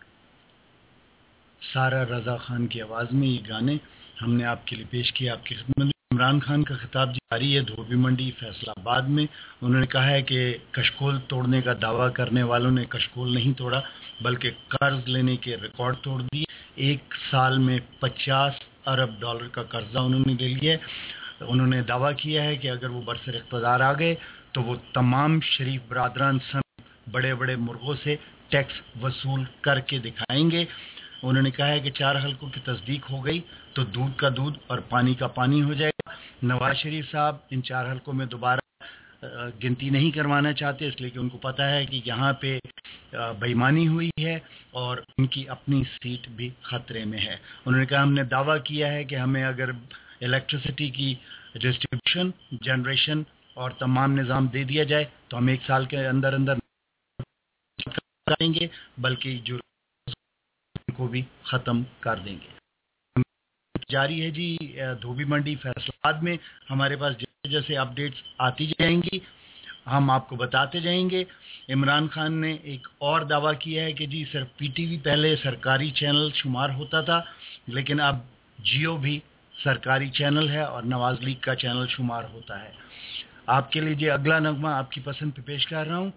सारा रजा खान की आवाज़ में ये गाने हमने आपके लिए पेश किए। आपकी खिदमत में इमरान खान का खिताब जारी है धोबी मंडी फैसलाबाद में। उन्होंने कहा है कि कशकोल तोड़ने का दावा करने वालों ने कशकोल नहीं तोड़ा बल्कि कर्ज लेने के रिकॉर्ड तोड़ दिए। एक साल में 50 अरब डॉलर का कर्जा उन्होंने ले लिया है। उन्होंने दावा किया है कि अगर वो बरसर इक़्तिदार आ गए तो वो तमाम शरीफ बरादरान समेत बड़े बड़े मुर्गों से टैक्स वसूल करके दिखाएंगे। उन्होंने कहा है कि 4 हलकों की तस्दीक हो गई तो दूध का दूध और पानी का पानी हो जाएगा। नवाज शरीफ साहब इन 4 हलकों में दोबारा गिनती नहीं करवाना चाहते, इसलिए कि उनको पता है कि यहाँ पे बेईमानी हुई है और उनकी अपनी सीट भी खतरे में है। उन्होंने कहा हमने दावा किया है कि हमें अगर इलेक्ट्रिसिटी की डिस्ट्रीब्यूशन, जनरेशन और तमाम निज़ाम दे दिया जाए तो हम 1 साल के अंदर अंदर करेंगे, बल्कि जो को भी ख़त्म कर देंगे। जारी है जी धोबी मंडी फैसलाबाद में। हमारे पास जैसे जैसे अपडेट्स आती जाएंगी हम आपको बताते जाएंगे। इमरान खान ने एक और दावा किया है कि जी सिर्फ पीटीवी पहले सरकारी चैनल शुमार होता था, लेकिन अब जियो भी सरकारी चैनल है और नवाज लीग का चैनल शुमार होता है। आपके लिए जो अगला नगमा आपकी पसंद पे पेश कर रहा हूँ,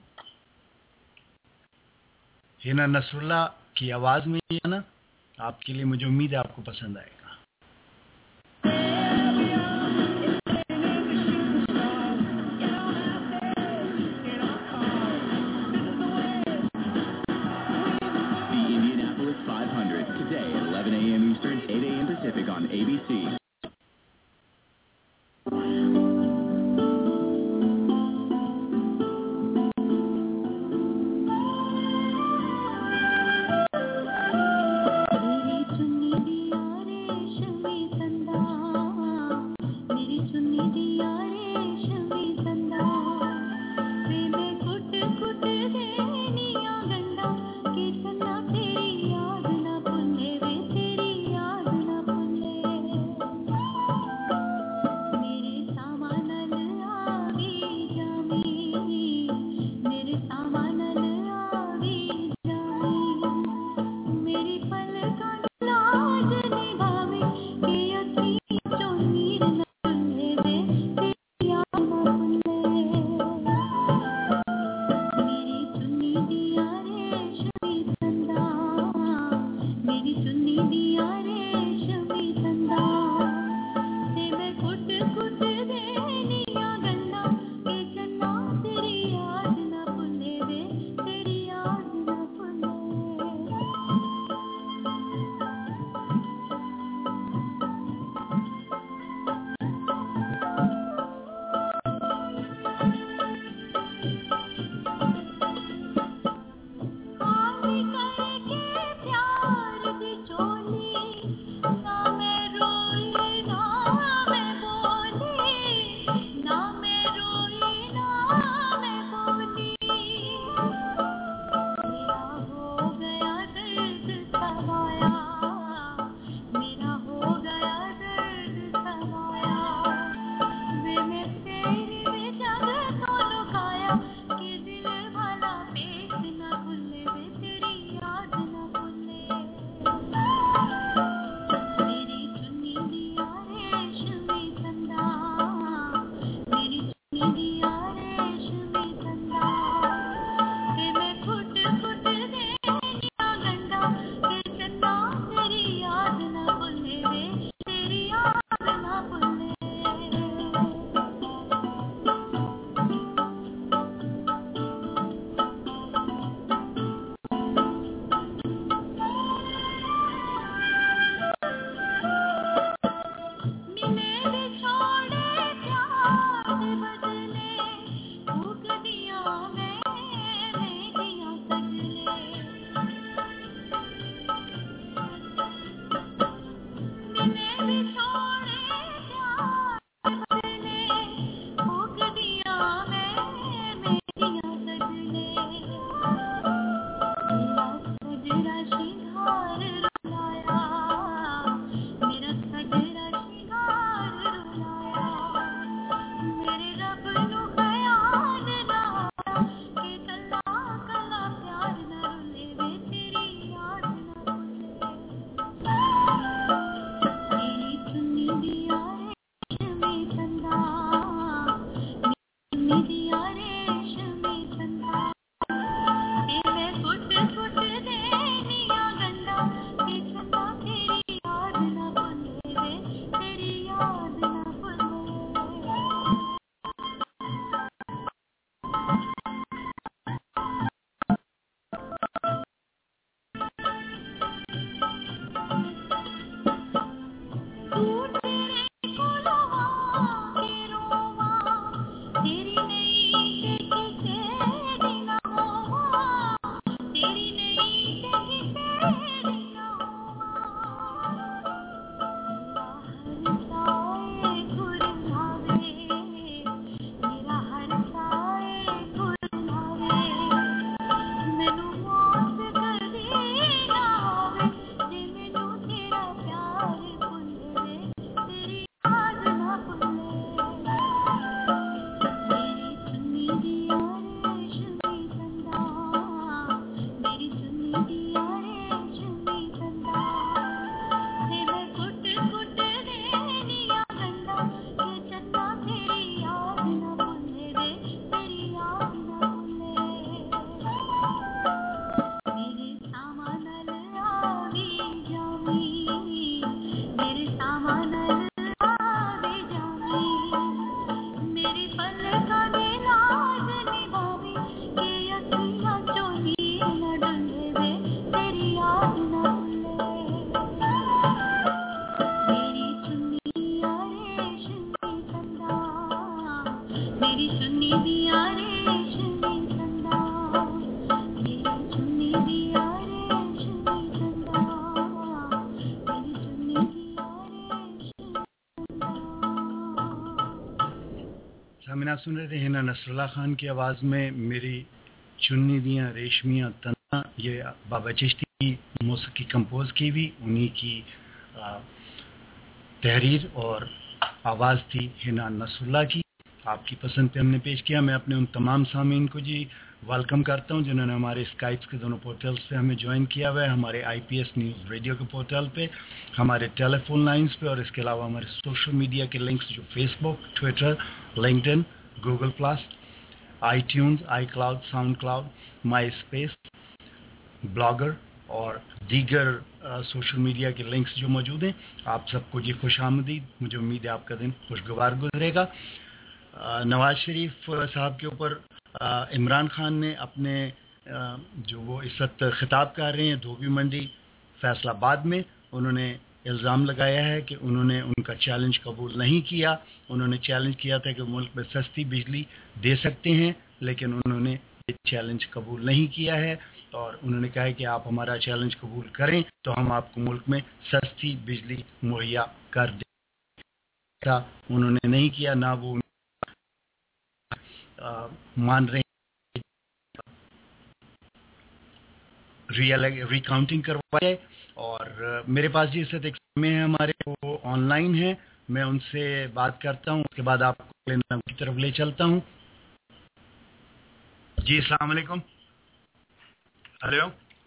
हिना नसरुल्लाह की आवाज में है ना, आपके लिए मुझे उम्मीद है आपको पसंद आएगा। Indianapolis 500 today at 11 a.m. Eastern, 8 a.m. Pacific on ABC. Samina सुन रहे थे हिना नसरुल्लाह खान की आवाज़ में मेरी चुन्नी दियाँ रेशमियाँ तना, ये बाबा चिश्ती की मौसीकी कंपोज की भी, उन्हीं की तहरीर और आवाज़ थी हिना नसरुल्लाह की। आपकी पसंद पे हमने पेश किया। मैं अपने उन तमाम सामीन को जी वेलकम करता हूं जिन्होंने हमारे स्काइप्स के दोनों पोर्टल्स पे हमें ज्वाइन किया हुआ है, हमारे IPS न्यूज़ रेडियो के पोर्टल पे, हमारे टेलीफोन लाइंस पे, और इसके अलावा हमारे सोशल मीडिया के लिंक्स जो Facebook, Twitter, LinkedIn, Google plus, iTunes, iCloud, SoundCloud, MySpace, blogger और दीगर सोशल मीडिया के लिंक्स जो मौजूद हैं। आप सबको जी खुशामदीद। मुझे उम्मीद है आपका दिन खुशगवार गुजरेगा। नवाज शरीफ साहब के ऊपर इमरान खान ने अपने जो वो इस वक्त खिताब कर रहे हैं धोबी मंडी फैसलाबाद में, उन्होंने इल्ज़ाम लगाया है कि उन्होंने उनका चैलेंज कबूल नहीं किया। उन्होंने चैलेंज किया था कि मुल्क में सस्ती बिजली दे सकते हैं, लेकिन उन्होंने ये चैलेंज कबूल नहीं किया है और उन्होंने कहा है कि आप हमारा चैलेंज कबूल करें तो हम आपको मुल्क में सस्ती बिजली मुहैया कर दें। उन्होंने नहीं किया, ना वो मान रहे रिकाउंटिंग करवाए। और मेरे पास जी इस वक्त एक समय है हमारे, वो ऑनलाइन है, मैं उनसे बात करता हूं, उसके बाद आपको की तरफ ले चलता हूं। जी अस्सलाम वालेकुम। हेलो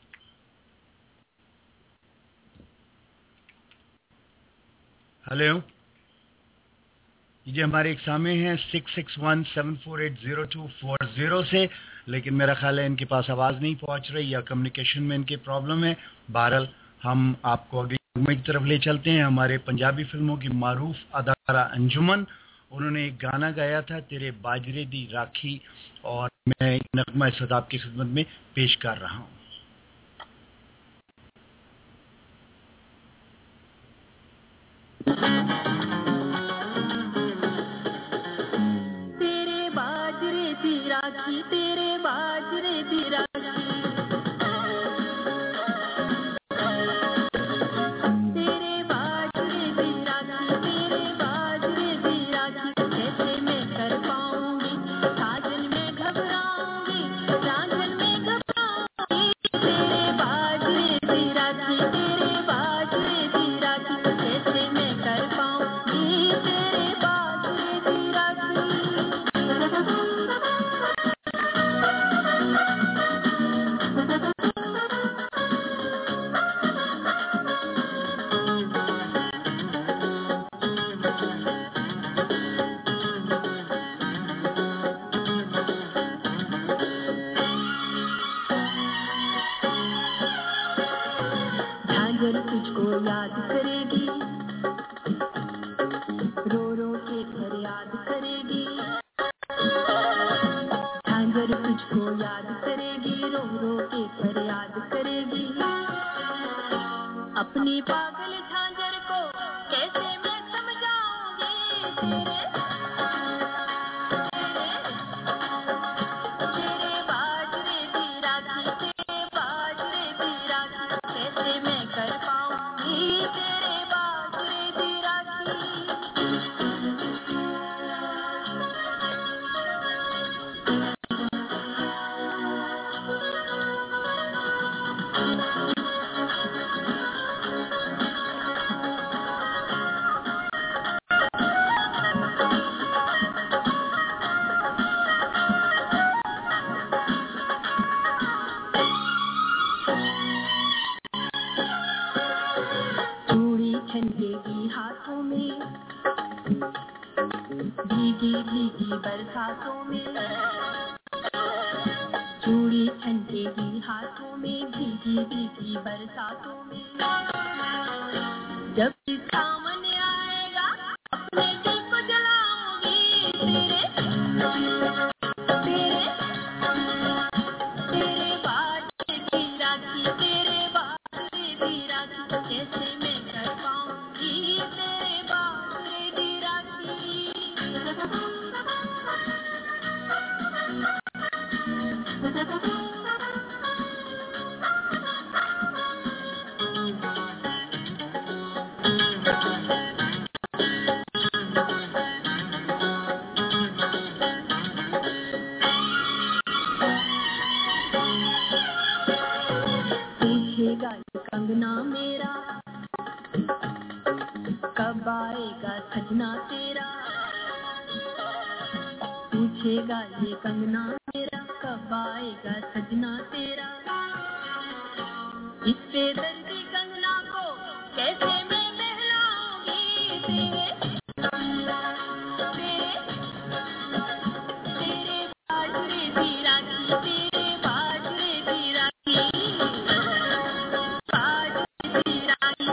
हेलो जी, हमारे एक सामने हैं 6617480240 से, लेकिन मेरा ख्याल है इनके पास आवाज़ नहीं पहुंच रही या कम्युनिकेशन में इनके प्रॉब्लम है। बहरहाल हम आपको अगली की तरफ ले चलते हैं। हमारे पंजाबी फिल्मों की मारूफ अदाकारा अंजुमन, उन्होंने एक गाना गाया था तेरे बाजरे दी राखी, और मैं एक नगमा इस वक्त आपकी खिदमत में पेश कर रहा हूँ। तेरे बाजरे दी राखी, तेरे बाजरे दी राखी, तेरे बाजरे दी राखी, कैसे मैं कर पाऊंगी, साजन में घबराऊंगी, साजन में घबराऊंगी, तेरे बाजरे दी राखी, तेरे बाजरे दी राखी, कैसे मैं कर पाऊंगी, तेरे बाजरे दी राखी। झांझर तुझको याद करेगी, रो रो के फरियाद करेगी, झांझर तुझको याद करेगी, रो रो के फरियाद करेगी, अपनी पागल झांझर को कैसे मैं समझाऊंगी, तेरे बाजरे दी राखी, तेरे बाजरे दी राखी, कैसे मैं कर पाऊंगी, तेरे बाजरे दी राखी। चूड़ी छनकेगी हाथों में, भीगी भीगी बरसातों में, चूड़ी छनकेगी हाथों में, भीगी भीगी बरसातों में, जब सामने आएगा अपने दिल को जलाऊंगी, तेरे बाजरे की राखी, तेरे बाजरे की राखी, कैसे मैं कर पाऊंगी, तेरे बाजरे की राखी। सजना तेरा पूछेगा ये कंगना मेरा कब आएगा सजना तेरा इस बेदर्दी कंगना को कैसे मैं बहलाऊंगी तेरे बाजरे की राखी तेरे बाजरे की राखी बाजरे की राखी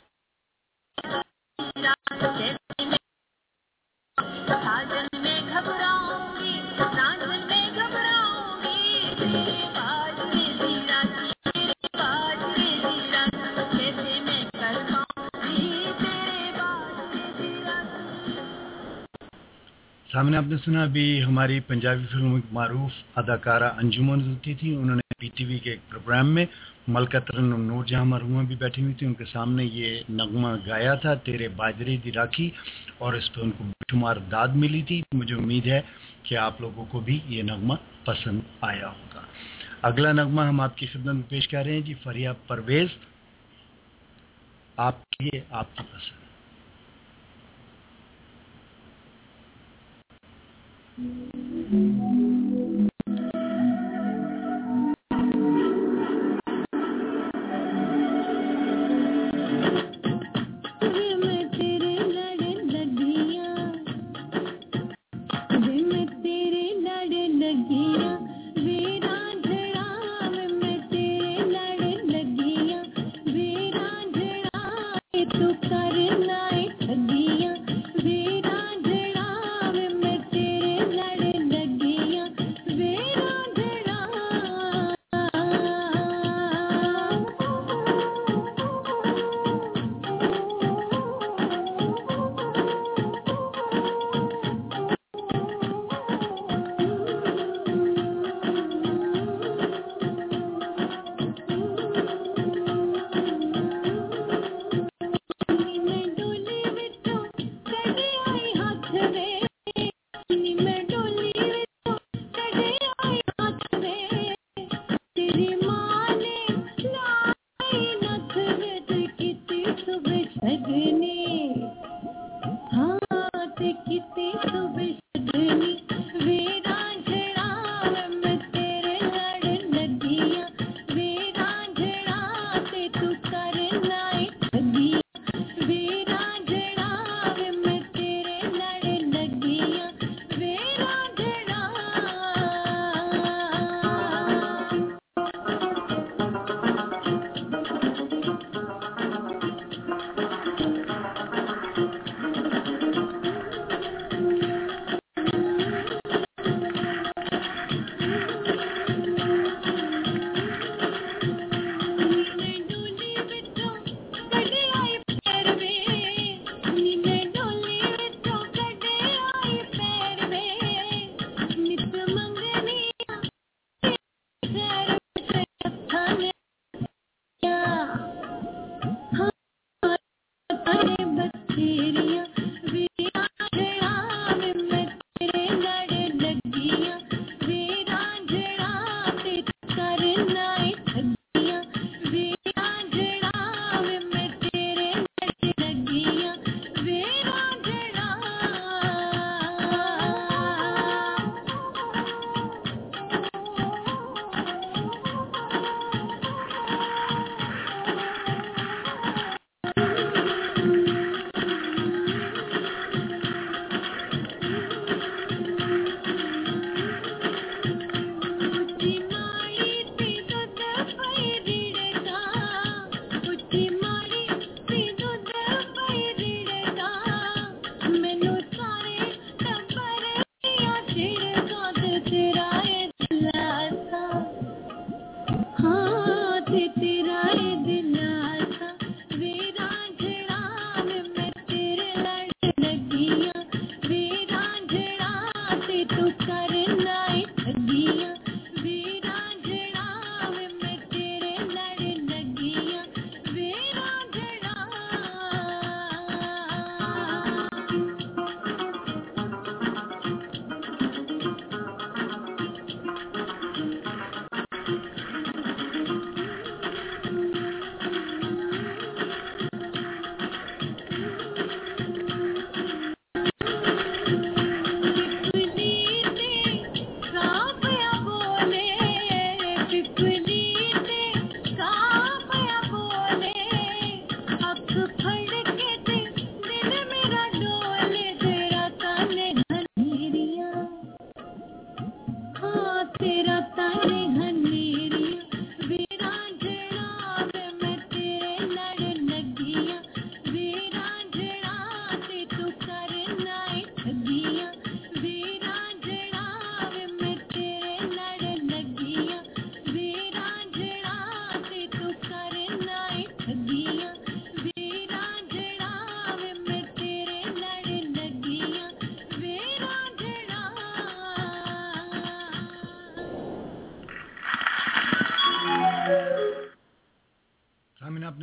कैसे मैं साजन में घबराऊंगी साजन में घबराऊंगी तेरे बाजरे की राखी तेरे बाजरे की राखी कैसे मैं कर पाऊंगी तेरे बाजरे की राखी। सामने आपने सुना अभी हमारी पंजाबी फिल्म में मारूफ अदाकारा अंजुमन होती थी, उन्होंने पीटीवी के एक प्रोग्राम में मलका तरन्नुम नूर जहां मरहुमा भी बैठी हुई थी, उनके सामने ये नगमा गाया था तेरे बाजरे दी राखी, और इस पर उनको बेशुमार दाद मिली थी। मुझे उम्मीद है कि आप लोगों को भी ये नगमा पसंद आया होगा। अगला नगमा हम आपकी खिदमत में पेश कर रहे हैं जी, फरिया परवेज, आपके लिए आपकी पसंद।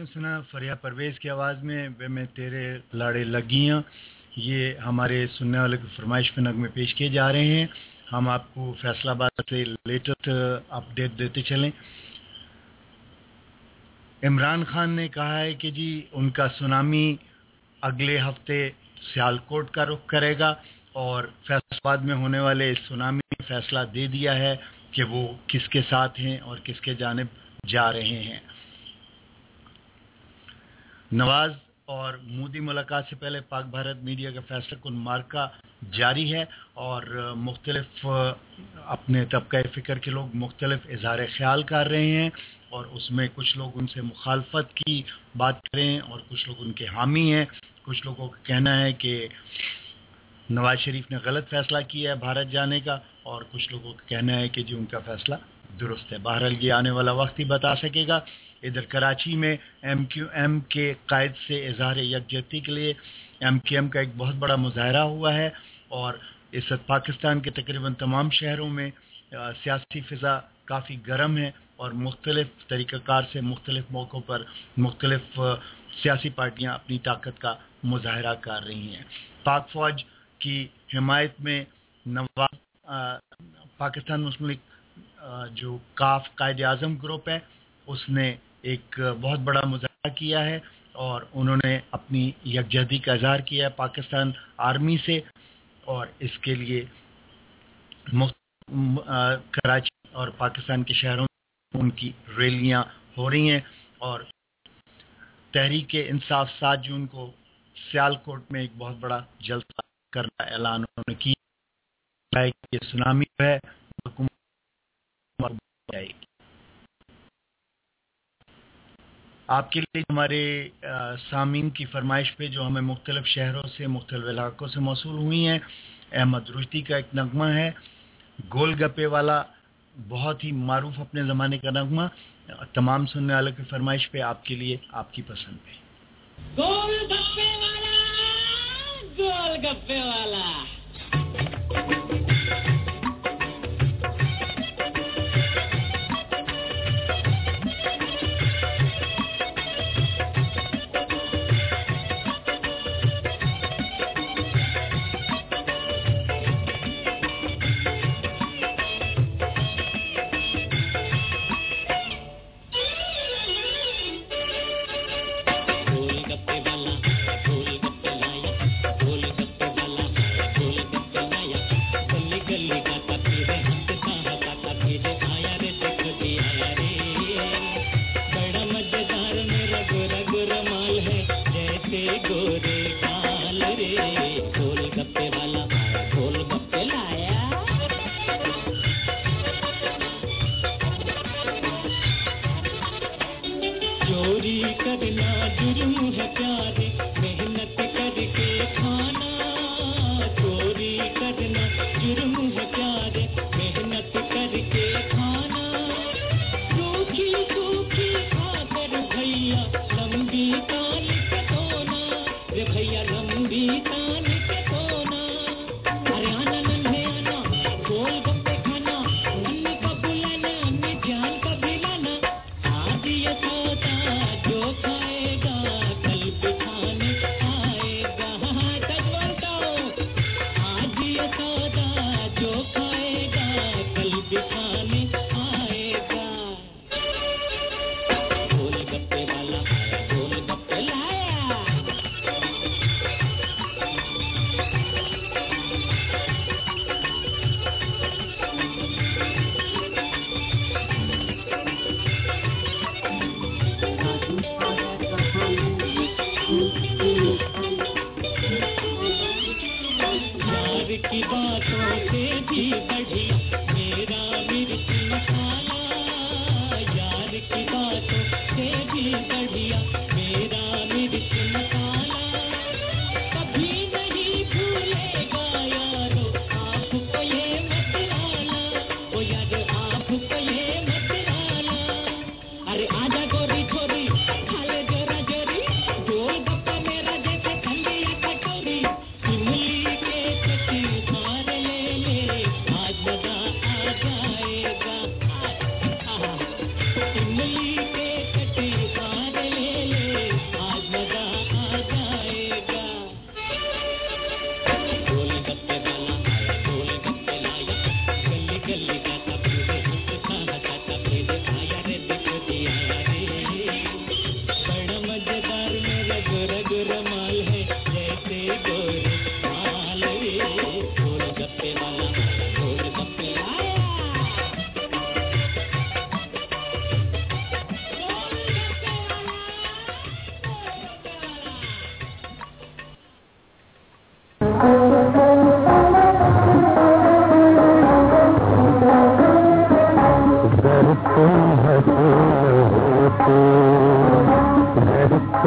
सुना फरिया परवेज़ की आवाज़ में वे मैं तेरे लाड़े लगियाँ। ये हमारे सुनने वाले की फरमाइश पे नगमे पेश किए जा रहे हैं। हम आपको फैसलाबाद से लेटेस्ट अपडेट देते चलें। इमरान खान ने कहा है कि जी उनका सुनामी अगले हफ्ते सियालकोट का रुख करेगा और फैसलाबाद में होने वाले सुनामी ने फैसला दे दिया है कि वो किसके साथ हैं और किसके जानिब जा रहे हैं। नवाज और मोदी मुलाकात से पहले पाक भारत मीडिया का फैसला कुन मार्का जारी है और मुख्तलिफ अपने तबका फ़िक्र के लोग मुख्तलिफ इज़हार ख्याल कर रहे हैं और उसमें कुछ लोग उनसे मुखालफत की बात कर रहे हैं और कुछ लोग उनके हामी हैं। कुछ लोगों का कहना है कि नवाज शरीफ ने गलत फैसला किया है भारत जाने का और कुछ लोगों का कहना है कि जी उनका फैसला दुरुस्त है। बहरहाल ये आने वाला वक्त ही बता सकेगा। इधर कराची में MQM के कायद से इज़हार यकजहती के लिए MQM का एक बहुत बड़ा मुजाहरा हुआ है और इस वक्त पाकिस्तान के तकरीबन तमाम शहरों में सियासी फ़िज़ा काफ़ी गर्म है और मुख्तलिफ तरीक़ाकार से मुख्तलिफ मौक़ों पर मुख्तलिफ सियासी पार्टियां अपनी ताकत का मुजाहरा कर रही हैं। पाक फ़ौज की हिमायत में नवाज पाकिस्तान मुस्लिम लीग जो काफ कायद आज़म ग्रुप है उसने एक बहुत बड़ा मुजाहरा किया है और उन्होंने अपनी यकजहती का इज़हार किया है पाकिस्तान आर्मी से और इसके लिए कराची और पाकिस्तान के शहरों में उनकी रैलियां हो रही हैं और तहरीक इंसाफ 7 जून को सियालकोट में एक बहुत बड़ा जलसा करना ऐलान उन्होंने किया है कि सुनामी है आपके लिए हमारे सामीन की फरमाइश पे जो हमें मुख्तलिफ शहरों से मुख्तलिफ इलाकों से मौसूल हुई हैं। अहमद रुश्दी का एक नगमा है गोलगप्पे वाला, बहुत ही मारूफ अपने ज़माने का नगमा। तमाम सुनने वालों की फरमाइश पे आपके लिए आपकी पसंद पे गोलगप्पे वाला, गोलगप्पे वाला।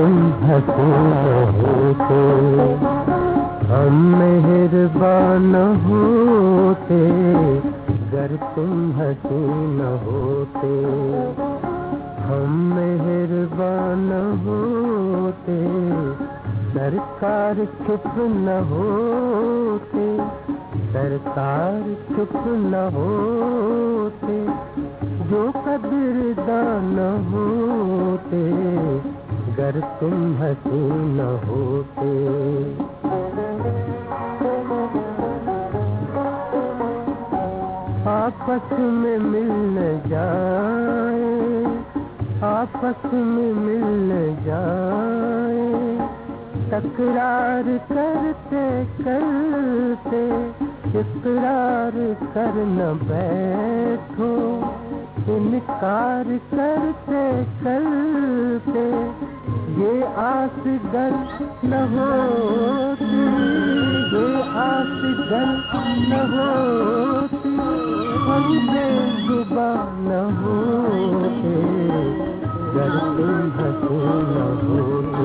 तुम हंसी न होते, हम मेहरबान होते, गर तुम हंसी न होते, हम मेहरबान होते, सरकार चुप न होते, सरकार चुप न होते, जो कदरदान होते, गर तुम हंसी न होते। आपस में मिल न जाए, आपस में मिल न जाए, तकरार करते करते इकरार कर न बैठो, इनकार करते करते ये आस गर न होती, ये आस गर न होती, हम बेजुबान न होते, गर तुम हंसी न होते।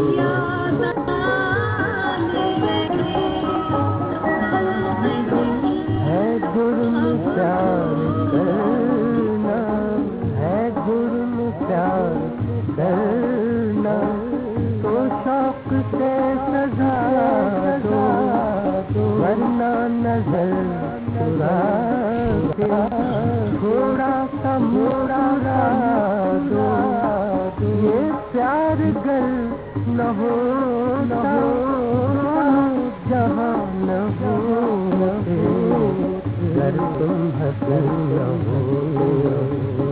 है जुर्म प्यार करना, है जुर्म प्यार करना, तो शौक से सजा दो, वरना नजर चुरा के थोड़ा सा मुस्कुरा दो, ये प्यार गर न हो जहाँ न होते, गर तुम हंसी न होते।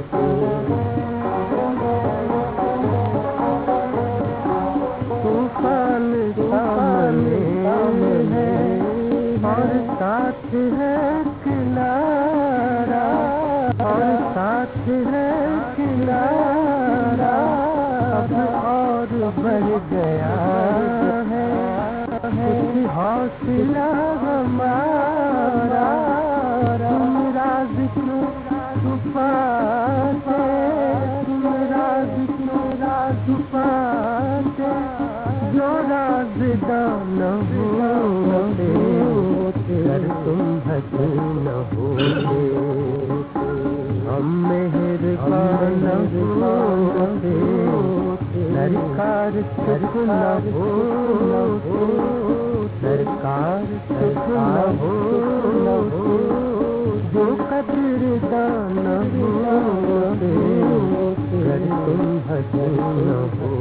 तूफान सामने है और साथ है किनारा, और साथ है किनारा, अब और बढ़ गया है हौसला हमारा, तुम राज क्यों छुपाते, तुम राज क्यों छुपाते, जो राज़दान होते, गर तुम हंसी न होते, हम मेहरबान होते, सरकार चुप न हो, सरकार चुप न हो, जो कदरदान होते, गर तुम हंसी न हो।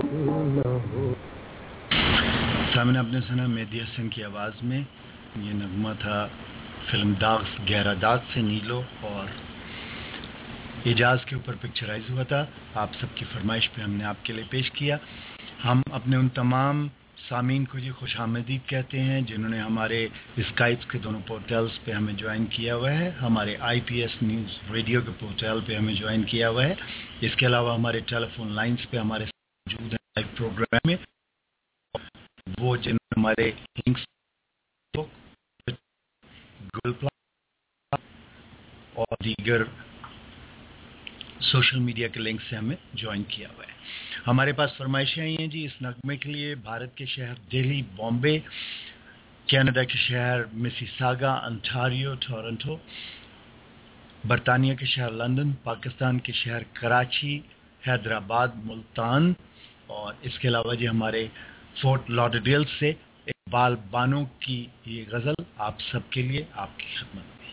सामने आपने सुना मेहदी हसन की आवाज़ में, ये नगमा था फिल्म दाग गहरा दाग से नीलो, और एजाज के ऊपर पिक्चराइज हुआ था। आप सबकी फरमाइश पे हमने आपके लिए पेश किया। हम अपने उन तमाम सामीन को जी खुशामदीद कहते हैं जिन्होंने हमारे स्काइप्स के दोनों पोर्टल्स पे हमें ज्वाइन किया हुआ है, हमारे IPS न्यूज़ रेडियो के पोर्टल पे हमें ज्वाइन किया हुआ है। इसके अलावा हमारे टेलीफोन लाइंस पे हमारे मौजूद हैं लाइव प्रोग्राम में, वो जिन्होंने हमारे लिंक्स गूगल प्लस और दीगर सोशल मीडिया के लिंक से हमें ज्वाइन किया हुआ है। हमारे पास फरमाइशें आई हैं जी इस नगमे के लिए। भारत के शहर दिल्ली, बॉम्बे, कनाडा के शहर मिसिसागा, अंटारियो, टोरंटो, बरतानिया के शहर लंदन, पाकिस्तान के शहर कराची, हैदराबाद, मुल्तान, और इसके अलावा जी हमारे फोर्ट लॉडरडेल से इकबाल बानो की ये गज़ल आप सबके लिए आपकी खिदमत में।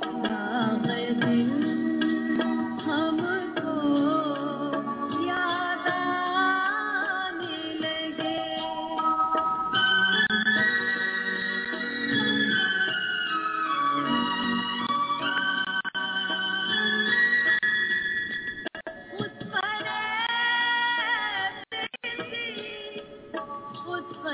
हमको याद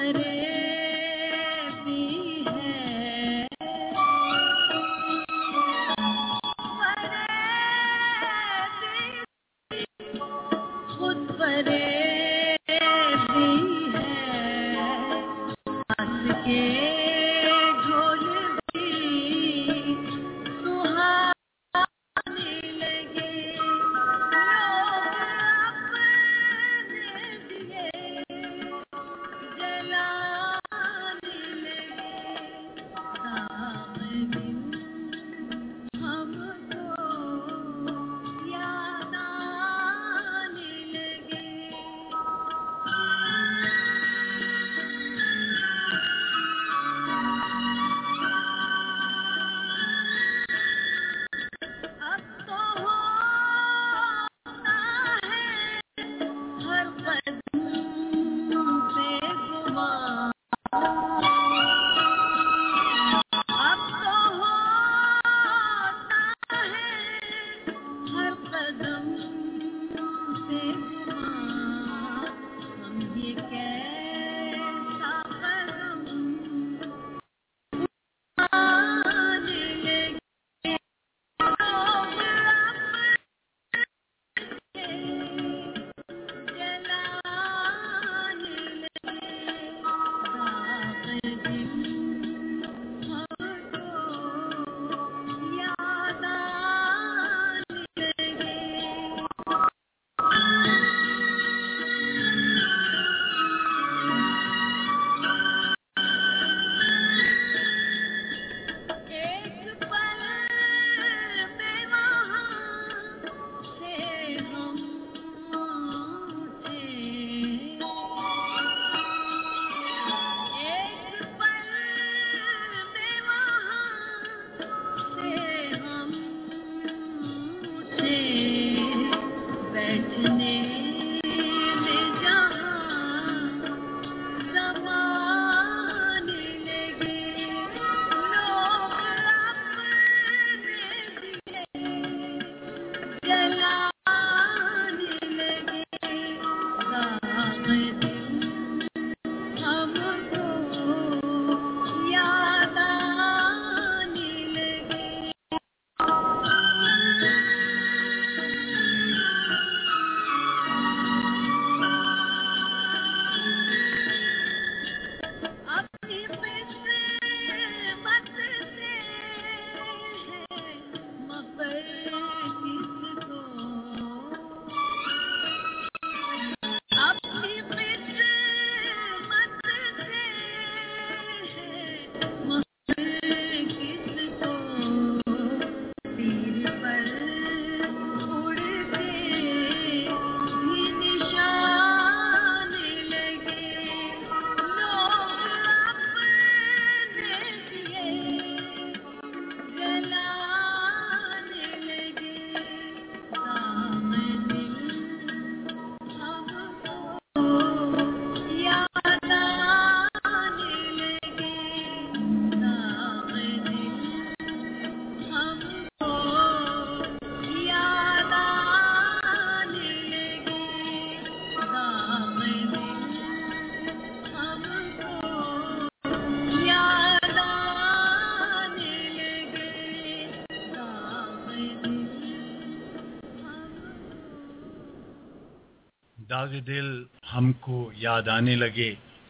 दाग दिल हमको याद आने लगे,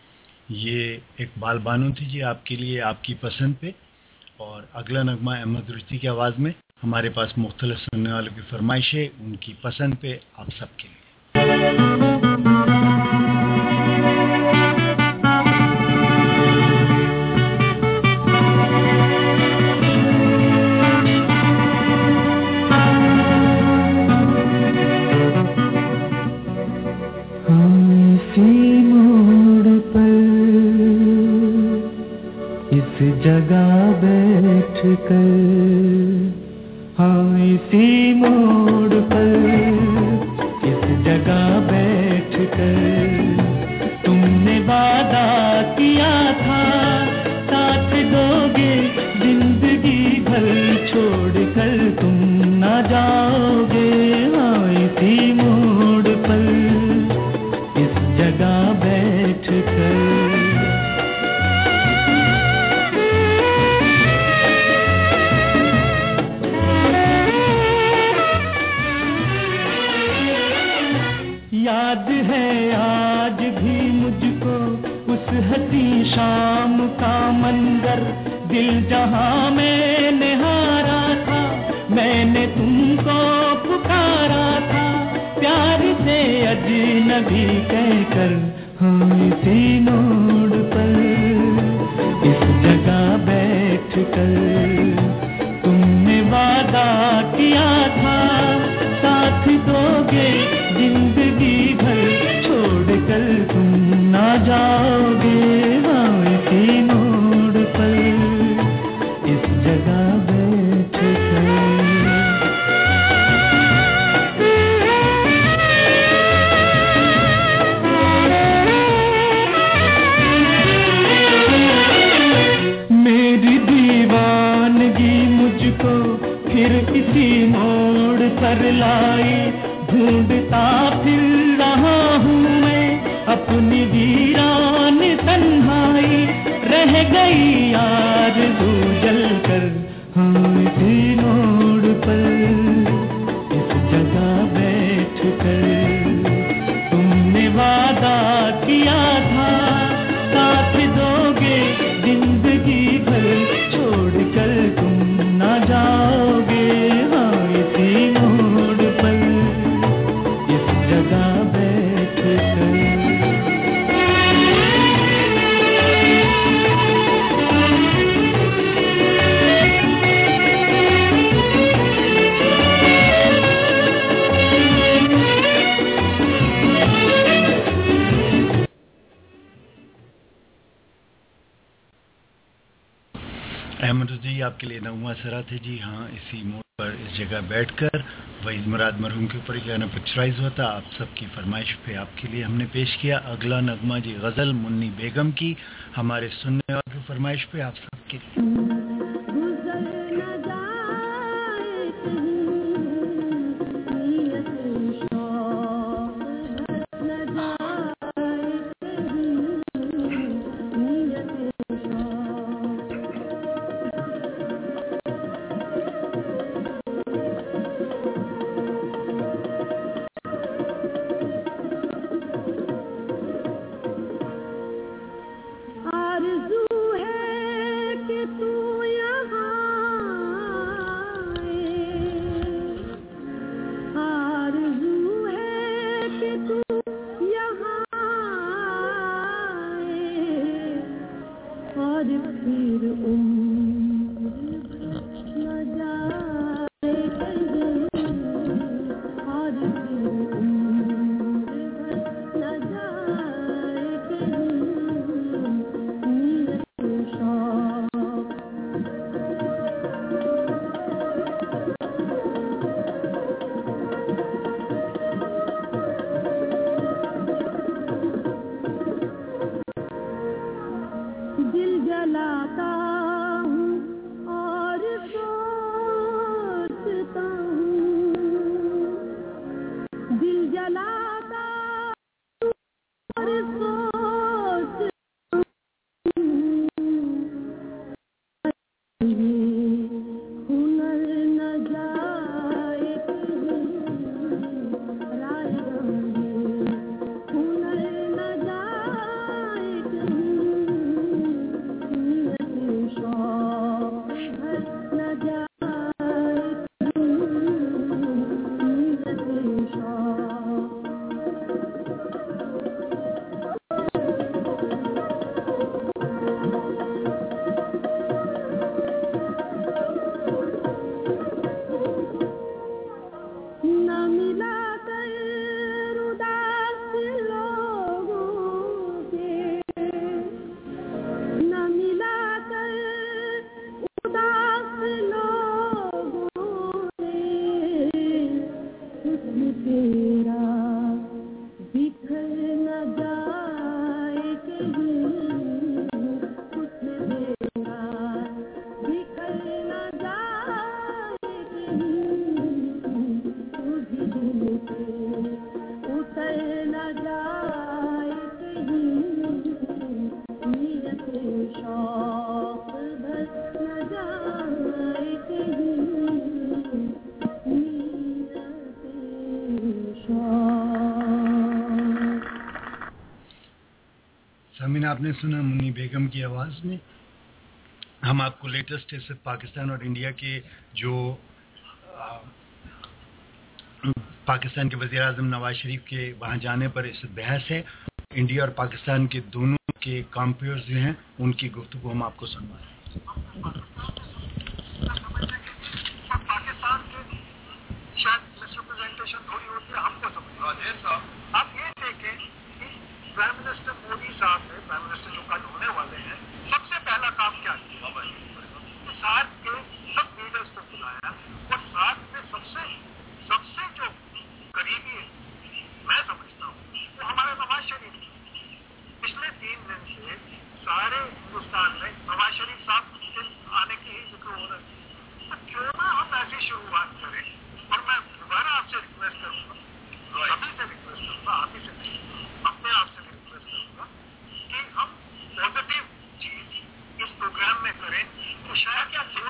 ये एक बाल बानो थी जी आपके लिए, आपकी पसंद पे। और अगला नगमा अहमद रुश्ती की आवाज़ में हमारे पास मुख्तलिफ सुनने वालों की फरमाइशें उनकी पसंद पे आप सबके लिए। जगह बैठ कर, हाँ इसी मोड़ पर इस जगह बैठ कर तुमने वादा किया था साथ दोगे जिंदगी भर, छोड़ कर तुम ना जाओगे। हाँ इसी मोड़ पर इस जगह बैठ कर याद है आज भी मुझको उस हसी शाम का मंजर, दिल जहां मैंने हारा था, मैंने तुमको पुकारा था प्यार से अजनबी कहकर। हाँ इसी मोड़ पर इस जगह बैठ कर तुमने वादा किया था, साथ दोगे जिंदगी भर, छोड़कर तुम ना जाओगे। हाँ इसी मोड़ पर इस जगह बैठ कर। मेरी दीवानगी मुझको फिर इसी मोड़ पर लाई, ढूंढता फिर रहा हूँ मैं अपनी वीरान तन्हाई, रह गई आरज़ू जलकर। हाँ इसी मोड़ पर इस जगह बैठ कर तुमने वादा किया था, साथ दोगे जिंदगी भर, छोड़कर तुम ना जाओगे। हाँ इसी मोड़ पर इस जगह बैठ कर। अहमदुद्दीन आपके लिए नगमा सरा थे जी। हाँ इसी मोड़ पर इस जगह बैठकर वहीद मुराद मरहूम के ऊपर गाना पिक्चराइज हुआ था, आप सबकी फरमाइश पे आपके लिए हमने पेश किया। अगला नगमा जी गजल मुन्नी बेगम की, हमारे सुनने वालों की फरमाइश पे आप सबके लिए। सामीन, आपने सुना मुन्नी बेगम की आवाज़ में। हम आपको लेटेस्ट इस पाकिस्तान और इंडिया के जो पाकिस्तान के वज़ीर आज़म नवाज शरीफ के वहाँ जाने पर इस बहस है, इंडिया और पाकिस्तान के दोनों के कंपेयर्स जो हैं उनकी गुफ्तगू हम आपको सुनवा रहे हैं। पाकिस्तान के शायद मिसरिप्रेजेंटेशन थोड़ी होती है, हमको समझ आप ये देखें कि प्राइम मिनिस्टर मोदी साहब ने, प्राइम मिनिस्टर जो कल होने वाले हैं, सबसे पहला काम क्या किया? साथ के सब लीडर्स को बुलाया और साथ में सबसे जो करीबी मैं समझता हूँ वो हमारे नवाज शरीफ। पिछले 3 दिन से सारे हिंदुस्तान में नवाज शरीफ साहब के आने की ही जिक्र हो रहा है, तो क्यों ना हम ऐसी शुरुआत करें। और मैं दोबारा आपसे रिक्वेस्ट करूंगा, सभी से रिक्वेस्ट करूंगा, आप ही से नहीं, अपने आप से भी रिक्वेस्ट करूंगा कि हम पॉजिटिव चीज इस प्रोग्राम में करें। तो शायद क्या दोनों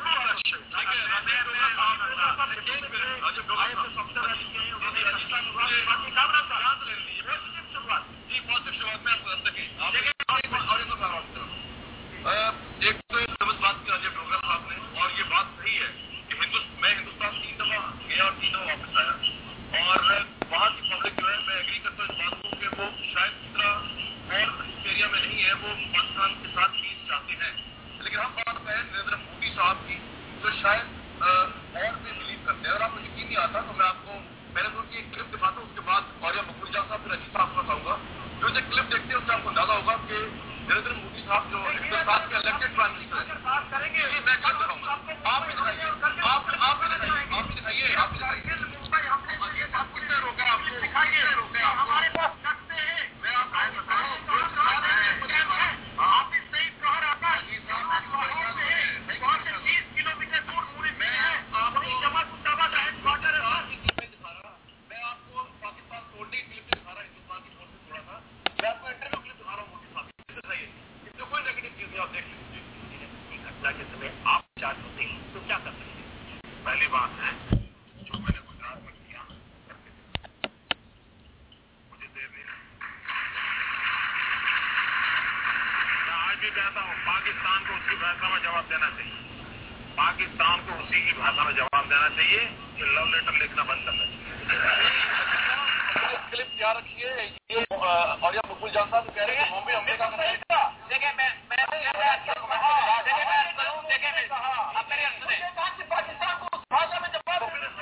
एक तो समझ बात की अजय डोगरा साहब ने, और ये बात सही है कि मैं हिंदुस्तान 3 दफा गया और 3 दफा वापस आया, और वहाँ की पब्लिक जो है, मैं एग्री करता हूँ इस बात को कि वो शायद इस तरह और इस एरिया में नहीं है, वो पाकिस्तान के साथ पीस चाहते हैं। लेकिन हम बात करें नरेंद्र मोदी साहब की, तो शायद और भी बिलीव करते हैं। और आपको यकीन नहीं आता तो मैं आपको पहले तो उनकी एक क्लिप दिखाता हूँ, उसके बाद औरिया मकबूल जान साहब फिर अजीत साहब को बताऊंगा। जो जो क्लिप देखते हैं उससे आपको अंदाजा होगा कि नरेंद्र मोदी साहब जो हिंदुस्तान के इलेक्टेड प्राइम मिनिस्टर हैं, मैं क्लिप दिखाऊंगा, आप भी दिखाइए, आप भी दिखाइए। किसने रोका आपको? हमारे पास सकते हैं, मैं आपको बता रहा हूँ, आप भी सही कह रहा था। 30 किलोमीटर दूर पूरी में है, वही जमात उद्दावा का हेडक्वार्टर है। मैं आपको पाकिस्तान तोड़ने की क्लिप दिखा रहा, हिंदुस्तान की फोर्स से जोड़ा था। मैं आपको इंटरव्यू क्लिप दिखा रहा हूँ मोदी साहब की, इसमें कोई नेगेटिव चीज नहीं, आप देख लीजिए। घटना के समय आप चार्ज होते हैं तो क्या कर सकते हैं? पहली बात है जो मैंने गुजरात में किया, मुझे देर नहीं लगी। मैं आज भी कहता हूँ पाकिस्तान को उसी भाषा में जवाब देना चाहिए, पाकिस्तान को उसी की भाषा में जवाब देना चाहिए कि लव लेटर लिखना बंद करना चाहिए। क्लिप क्या रखिए, ये और ये मकबूल जान साहब कह रहे हैं बॉम्बे हमले का पाकिस्तान को उस भाषा में जवाब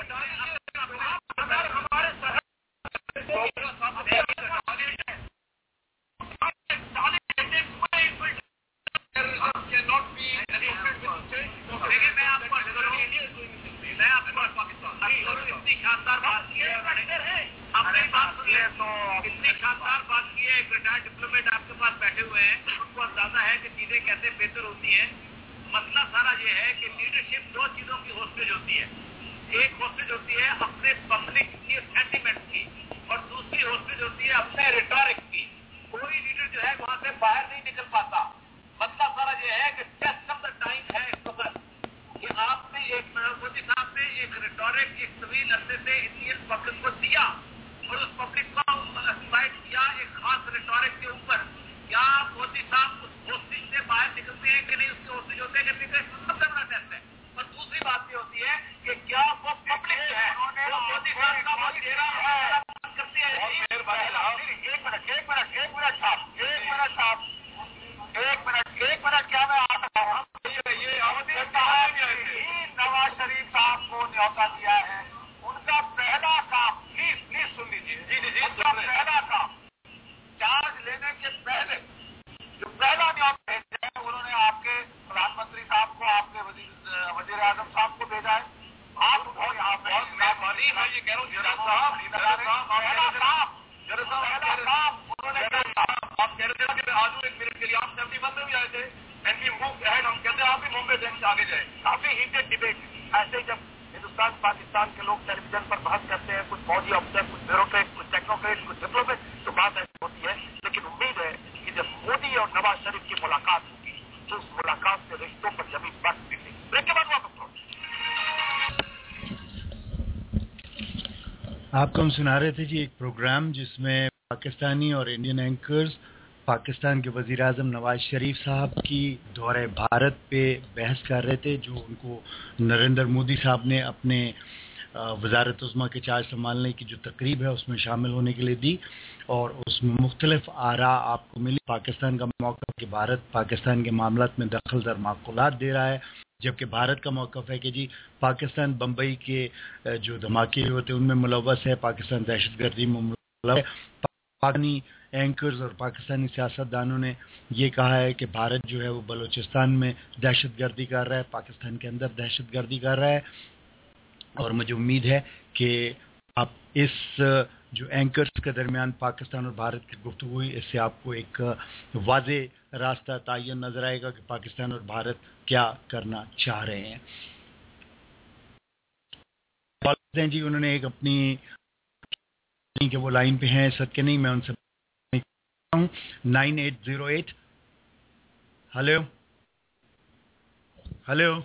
इतनी शानदार बात की है, अपनी बात सुनिए तो इतनी शानदार बात की है। एक रिटायर्ड डिप्लोमेट आपके पास बैठे हुए हैं, उनको अंदाजा है कि चीजें कैसे बेहतर होती हैं। मसला सारा ये है कि लीडरशिप 2 चीजों की होस्टेज होती है। एक होस्टेज होती है अपने पब्लिक की सेंटिमेंट की, और दूसरी होस्टेज होती है अपने रिटोरिक की। कोई लीडर जो है वहां से बाहर नहीं निकल पाता। मसला सारा ये है कि टेस्ट ऑफ द टाइम है इस वक्त कि आपने एक मोदी साहब ने एक रिटोरिक एक तवील अरसे से इंडियन पब्लिक को दिया, और उस पब्लिक को एक्साइट किया एक खास रिटोरिक के ऊपर। क्या मोदी साहब उस होस्टेज से बाहर निकलते हैं कि नहीं, उसके होस्टेज होते हैं कि नहीं, सबसे बड़ा टेस्ट है। और दूसरी बात ये होती है कि क्या वो पब्लिक जो है वो मोदी साहब का वो चेहरा करती है। एक मिनट क्या मैं आ सकता हूँ? नवाज शरीफ साहब को न्यौता दिया है, उनका पहला काम, प्लीज सुन लीजिए, उनका पहला काम चार्ज लेने के पहले जो पहला न्यौता भेजा है, उन्होंने आपके प्रधानमंत्री साहब को, आपके वजीर आजम साहब को भेजा है। आप वो यहाँ पे मेहरबानी, मैं ये कह रहा हूँ पहला काम उन्होंने, आप कह रहे थे कि आज 1 मिनट के लिए आप 71 में भी आए थे, एंड वी मूव अहेड, हम कहते हैं आप भी मुंबई बैंक से आगे जाए। काफी हीटेड डिबेट ऐसे जब हिंदुस्तान पाकिस्तान के लोग टेलीविजन पर बहस करते हैं, कुछ फौजी अफसर, कुछ ब्यूरोक्रेट, कुछ टेक्नोक्रेट, कुछ डिप्लोमेट, तो बात ऐसी होती है। लेकिन उम्मीद है कि जब मोदी और नवाज शरीफ की मुलाकात होगी तो उस मुलाकात से रिश्तों पर जमी बर्फ गिरेगी। ब्रेक के बाद वापस आपको हम सुना रहे थे जी एक प्रोग्राम जिसमें पाकिस्तानी और इंडियन एंकर्स पाकिस्तान के वज़ीर आज़म नवाज शरीफ साहब की दौरे भारत पे बहस कर रहे थे, जो उनको नरेंद्र मोदी साहब ने अपने वज़ारत उज़्मा के चार्ज संभालने की जो तकरीब है उसमें शामिल होने के लिए दी, और उसमें मुख्तलिफ आरा आपको मिली। पाकिस्तान का मौक़िफ़ कि भारत पाकिस्तान के मामलात में दखल दर माक़ूलात दे रहा है, जबकि भारत का मौक़िफ़ है कि जी पाकिस्तान बम्बई के जो धमाके होते हैं उनमें मुलव्वस है, पाकिस्तान दहशतगर्दी में मुलव्वस है। पाकिस्तानी एंकर्स और पाकिस्तानी सियासतदानों ने ये कहा है कि भारत जो है वो बलूचिस्तान में दहशतगर्दी कर रहा है, पाकिस्तान के अंदर दहशतगर्दी कर रहा है। और मुझे उम्मीद है कि आप इस जो एंकर्स के दरमियान पाकिस्तान और भारत की गुफ्तगू हुई, इससे आपको एक वाज़े रास्ता तायन नजर आएगा कि पाकिस्तान और भारत क्या करना चाह रहे हैं। जी उन्होंने एक अपनी कि वो लाइन पे हैं, सत्य नहीं, मैं उनसे 9808 हेलो हेलो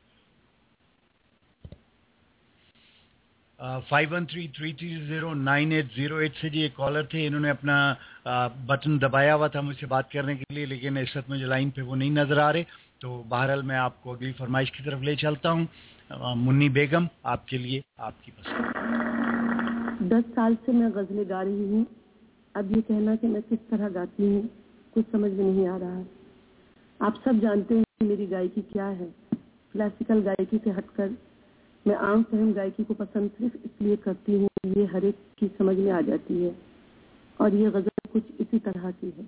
5133309808 से जी एक कॉलर थे, इन्होंने अपना बटन दबाया हुआ था मुझसे बात करने के लिए, लेकिन इस वक्त मुझे लाइन पे वो नहीं नजर आ रहे। तो बहरहाल मैं आपको अगली फरमाइश की तरफ ले चलता हूँ। मुन्नी बेगम, आपके लिए आपकी पसंद। 10 साल से मैं गजलें गा रही हूँ। अब ये कहना कि मैं किस तरह गाती हूँ कुछ समझ में नहीं आ रहा है। आप सब जानते हैं कि मेरी गायकी क्या है। क्लासिकल गायकी से हटकर मैं आम सहम गायकी को पसंद सिर्फ इसलिए करती हूँ, ये हर एक की समझ में आ जाती है, और ये गजल कुछ इसी तरह की है।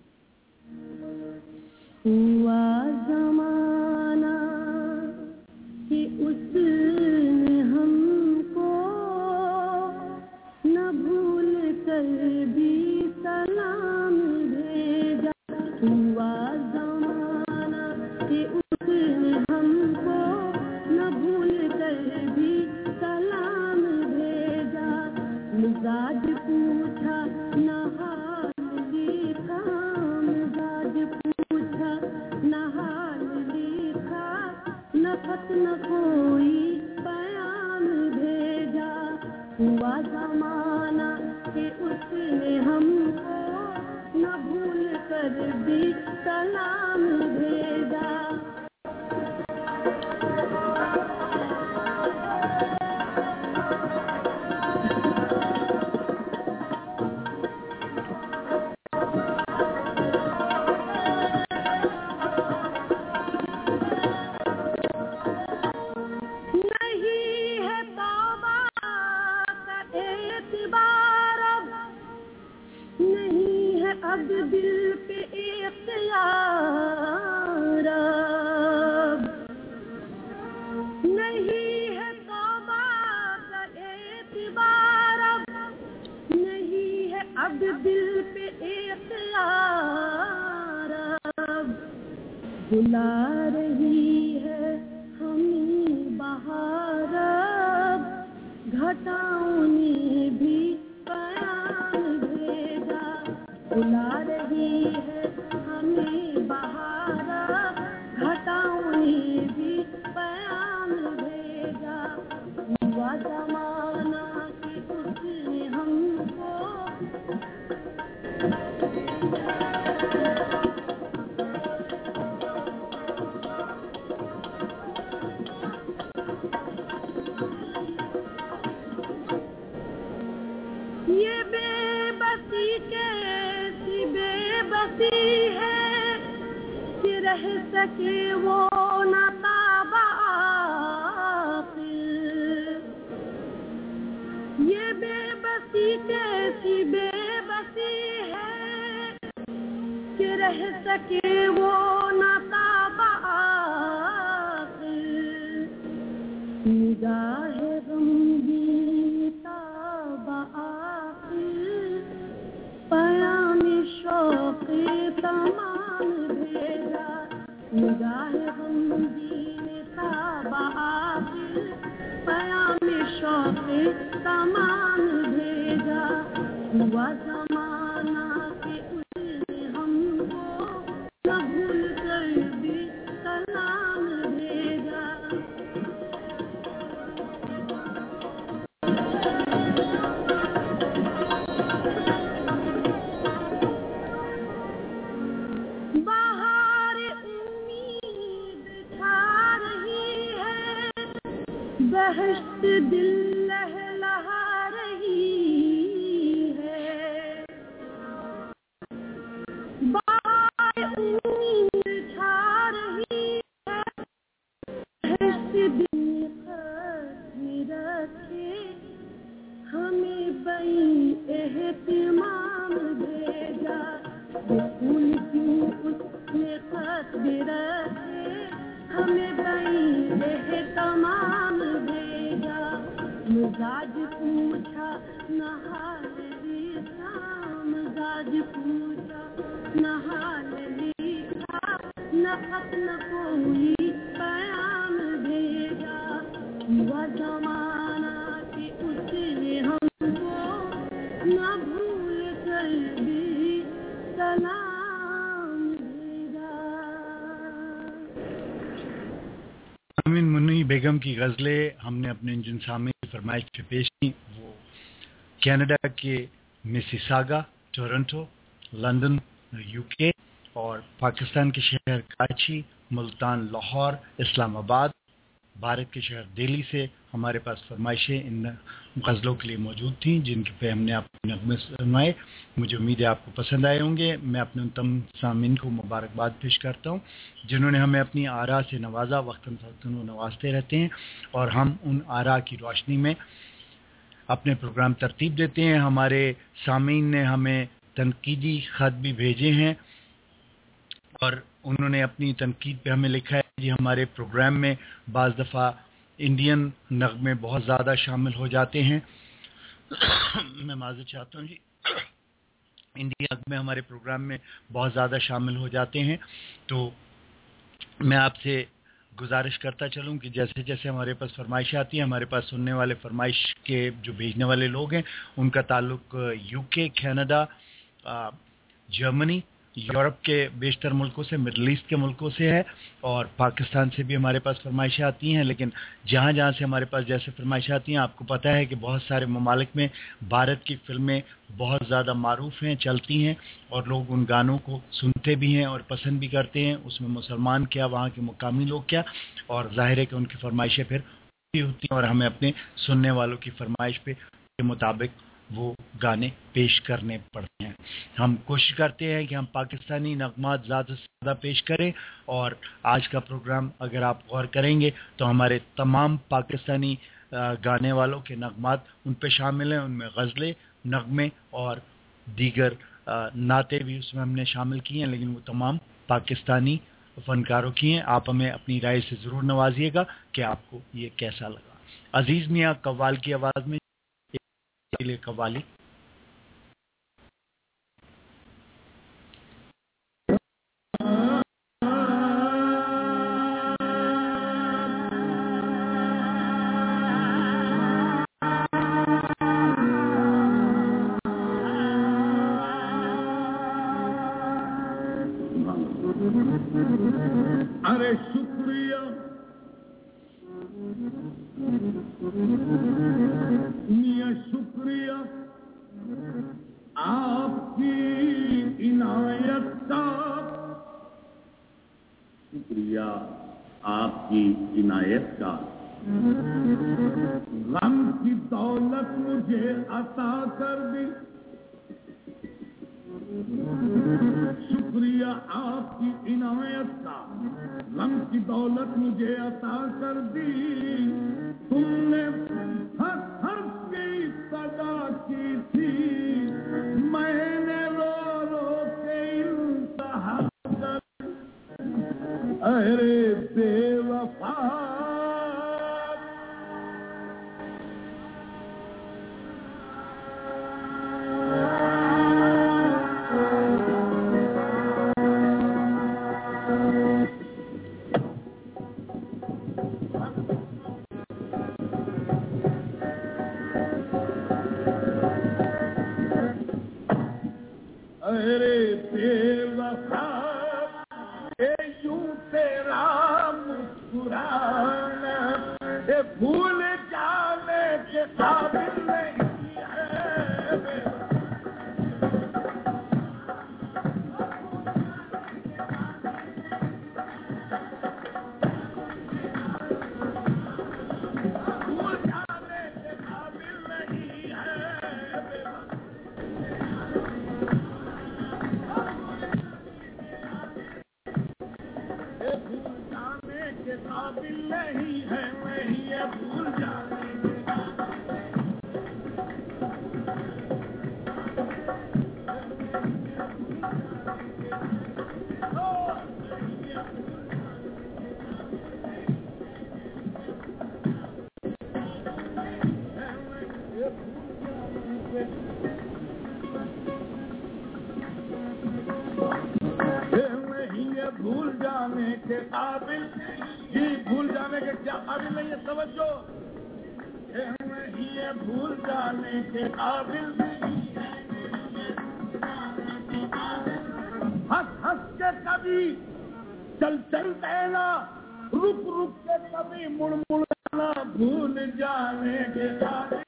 हुआ ज़माना कि उसने हमको न भूल कर भी सलाम भेजा। हुआ ज़माना कि उसने हमको न भूल कर भी सलाम भेजा। मिजाज पूछा न हाल लिखा, मिजाज पूछा न हाल लिखा, न खत न कोई बयान भेजा। हुआ ज़माना कि उसने हमको न भूल कर भी सलाम भेजा। अब दिल पे इख्तियार नहीं है, तौबा का एतबार नहीं है, अब दिल पे इख्तियार। बुला रही है हमें बहार, घटाओं ने भी बयान भेजा। बुला रही है हमें बहार, घटाओं ने भी बयान भेजा। हुआ ज़माना कि उसने हमको ये बेबसी कैसी बेबसी है कि रह सके वो न ताबा आखिर। ये बेबसी कैसी बेबसी है कि रह सके वो न ताबा आखिर। निगाह गमगीन ताबा आखिर, पयाम शौक़ तमाम भेजा। निगाह गमगीन ताबा आखिर, पयाम शौक़ तमाम भेजा। हुआ ज़माना कि उसने हमको न भूल बहश्त दिल लहलहा रही है, बाहर उम्मीद छा रही है, बहश्त दिल रखे हमें बई एहतिमाम भेजा, फूल क्यों उसने खत रखे हमें बई एहतमाम भेजा, मिजाज पूछा न हाल लिखा, मिजाज पूछा न हाल लिखा, न खत न कोई बयान भेजा, हुआ जमाना कि उसने हमको न भूल कर भी सलाम भेजा। अमीन मुन्नी बेगम की गज़लें हमने अपने जिन सामने की फरमाइश पे पेश की, वो कनाडा के मिसिसागा, टोरंटो, लंदन यूके और पाकिस्तान के शहर कराची, मुल्तान, लाहौर, इस्लामाबाद, भारत के शहर दिल्ली से हमारे पास फरमाइशें इन गज़लों के लिए मौजूद थीं, जिनके पे हमने आपको नगमे सुनवाए। मुझे उम्मीद है आपको पसंद आए होंगे। मैं अपने उन तमाम सामीन को मुबारकबाद पेश करता हूँ जिन्होंने हमें अपनी आरा से नवाजा, वक्तन फ़वक्तन वो नवाजते रहते हैं और हम उन आरा की रोशनी में अपने प्रोग्राम तरतीब देते हैं। हमारे सामीन ने हमें तनकीदी ख़त भी भेजे हैं और उन्होंने अपनी तनकीद पे हमें लिखा है कि हमारे प्रोग्राम में बाज़ दफ़ा इंडियन नगमे बहुत ज़्यादा शामिल हो जाते हैं। मैं माज़रत चाहता हूँ जी, इंडियन नगमे हमारे प्रोग्राम में बहुत ज़्यादा शामिल हो जाते हैं। तो मैं आपसे गुजारिश करता चलूँ कि जैसे जैसे हमारे पास फरमाइश आती है, हमारे पास सुनने वाले फरमाइश के जो भेजने वाले लोग हैं उनका ताल्लुक यूके, कनाडा, जर्मनी, यूरोप के बेशतर मुल्कों से, मिडल ईस्ट के मुल्कों से है और पाकिस्तान से भी हमारे पास फरमाइशें आती हैं। लेकिन जहाँ जहाँ से हमारे पास जैसे फरमाइशें आती हैं, आपको पता है कि बहुत सारे ममालिक में भारत की फ़िल्में बहुत ज़्यादा मारूफ़ हैं, चलती हैं और लोग उन गानों को सुनते भी हैं और पसंद भी करते हैं। उसमें मुसलमान क्या, वहाँ के मुकामी लोग क्या, और ज़ाहिर है कि उनकी फरमाइशें फिर होती हैं और हमें अपने सुनने वालों की फरमाइश के मुताबिक वो गाने पेश करने पड़ते हैं। हम कोशिश करते हैं कि हम पाकिस्तानी नगमात ज़्यादा से ज़्यादा पेश करें और आज का प्रोग्राम अगर आप गौर करेंगे तो हमारे तमाम पाकिस्तानी गाने वालों के नगमात उन पे शामिल हैं। उनमें गज़लें, नगमे और दीगर नाते भी उसमें हमने शामिल किए हैं, लेकिन वो तमाम पाकिस्तानी फ़नकारों की हैं। आप हमें अपनी राय से ज़रूर नवाजिएगा कि आपको ये कैसा लगा। अजीज़ मियाँ कव्वाल की आवाज़ में के लिए कव्वाली। अरे शुक्रिया मियां, शुक्रिया आपकी इनायत का, शुक्रिया आपकी इनायत का, गम की दौलत मुझे अता कर दी, शुक्रिया आपकी इनायत का, गम की दौलत मुझे अता कर दी, तुमने हर हर्फ की सदा की थी, मैंने रो रो के इंतहा कर, अरे बेवफा भूल जाने के काबिल नहीं है। भूल जाने के काबिल, ये भूल जाने के क्या काबिल नहीं है, समझो, ये नहीं है भूल जाने के काबिल। हंस हंस के कभी चल चल देना, रुक रुक के कभी मुड़ मुड़ जाना, भूल जाने के काबिल।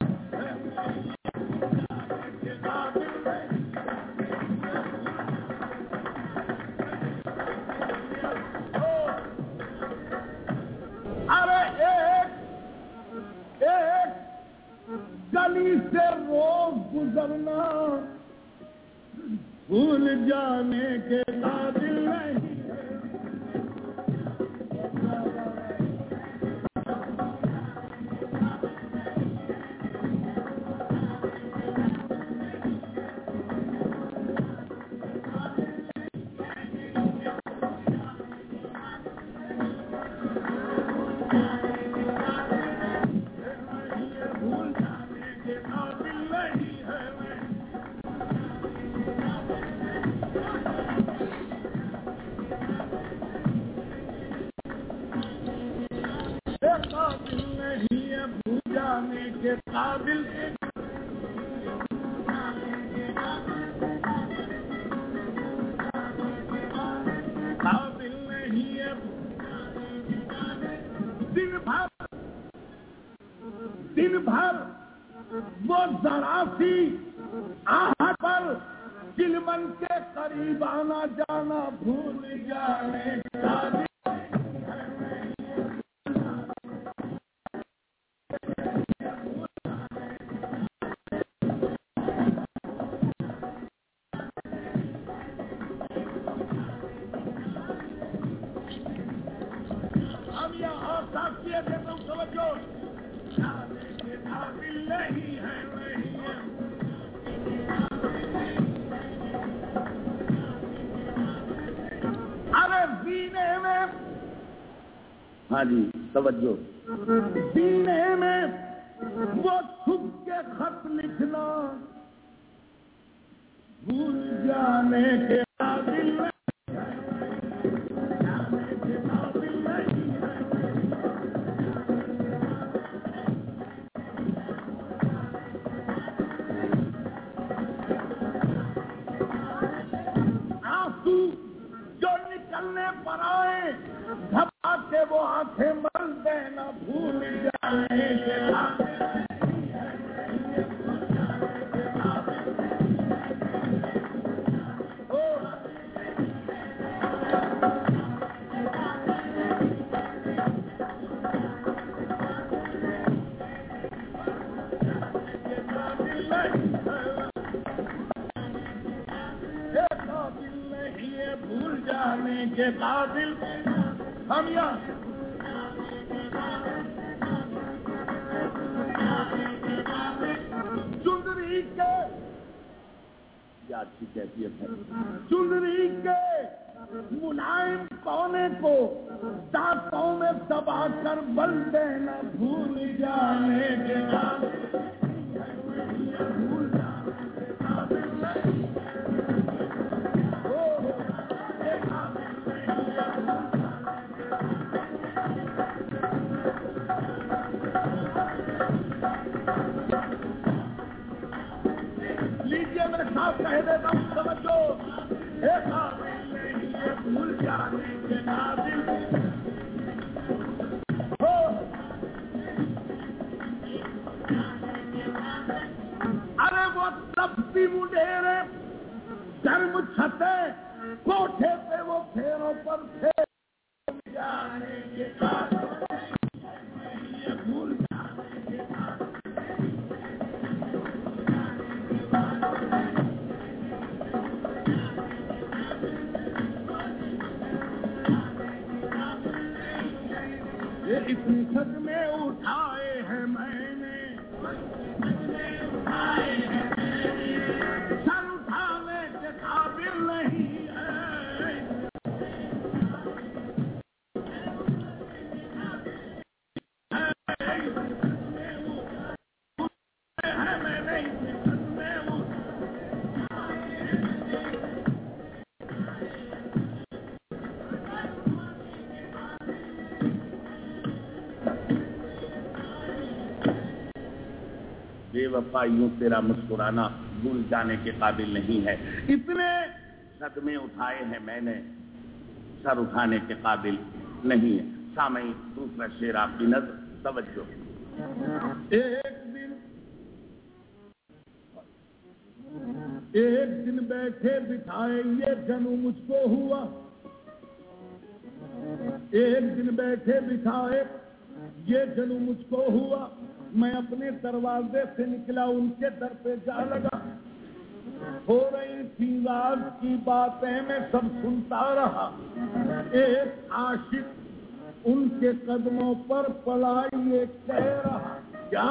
अरे एक गली से रोज गुजरना, भूल जाने के काबिल नहीं। दिन भर वो जरा सी आहट पर दिलमन के करीब आना जाना, भूल जाने का। हम यहाँ साक्षी थे, तुम समझो, नहीं है, नहीं है। अरे सीने में, हाँ जी तवज्जो, सीने में वो छुप के खत लिखना, भूल जाने के काबिल नहीं। पर आए घबरा के वो आंखें मर देना, भूल जाने के भूल जाने के काबिल। हम यहाँ चुंदरी के याद की कैफियत है, चुंदरी के मुलायम पौने को दांतों में दबा कर बल देना, भूल जाने के काबिल। कह देता हूँ समझो, भूल जाने के काबिल हो। अरे वो तब भी मुंडेरे गर्म छते कोठे पे वो फेरों पर फेर जाने के काबिल। भूल इतनी छत में उठाए हैं मैंने, सर उठाने के काबिल नहीं है। मैंने इतनी छत में बेवफाइयों तेरा मुस्कुराना भूल जाने के काबिल नहीं है। इतने सदमे उठाए हैं मैंने, सर उठाने के काबिल नहीं है। सामई दूसरा शेर आपकी नजर तवज्जो। एक दिन बैठे बिठाए ये जनू मुझको हुआ, एक दिन बैठे बिठाए ये जनू मुझको हुआ, मैं अपने दरवाजे से निकला उनके दर पे जा लगा। हो रही थी राज की बातें मैं सब सुनता रहा, एक आशिक उनके कदमों पर पड़ा ये कह रहा, क्या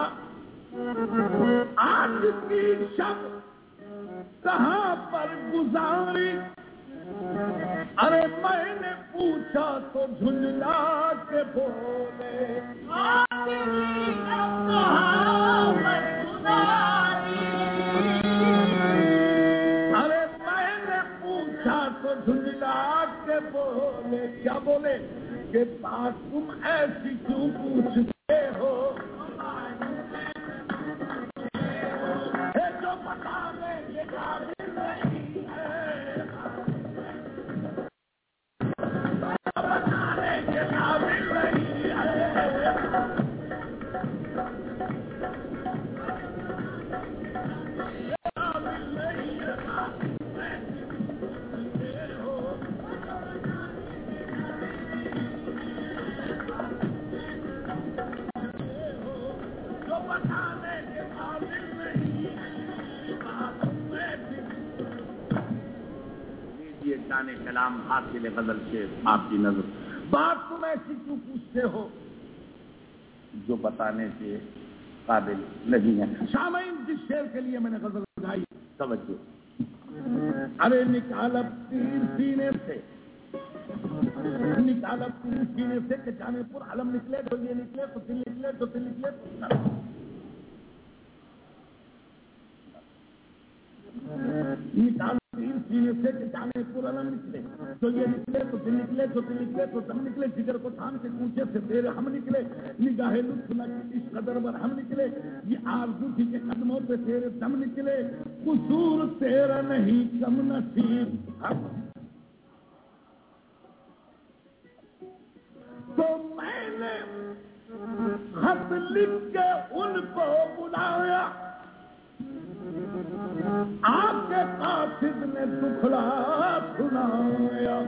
आज की शब कहाँ पर गुजारी? अरे मैंने पूछा तो झुंझला के बोले, आज की शब कहाँ पर गुजारी? अरे मैंने पूछा तो झुंझला के बोले, क्या बोले कि बात तुम ऐसी क्यों पूछते हो? जो बताने के काबिल नहीं है, बताने के काबिल नहीं है। जो बताने के काबिल नहीं है। लीजिए जाने कलाम हासिल गजल से आपकी नजर। बात तुम ऐसी क्यों पूछते हो जो बताने के काबिल नहीं है। शामाइन जिस शेर के लिए मैंने गजल गाई तवज्जो। अरे निकाल अब तीर सीने से, निकाल अब तीर सीने से कि जानेपुर आलम निकले तो ये निकले तो दिल निकले तो दिल निकले तो निकाल तीर सीने से कि जानेपुर आलम निकले तो ये निकले तो दिल निकले तो दिल निकले तो दम निकले, जिगर को थाम के कूचे से तेरे हम निकले, निगाहे लुत्फ न की इस कदर पर हम निकले, ये आरज़ू थी के कदमों पे तेरे दम निकले, कुसूर तेरा नहीं कम नसीब हम। तो मैंने खत लिख के उनको बुलाया, आपके कासिद ने दुखड़ा सुनाया।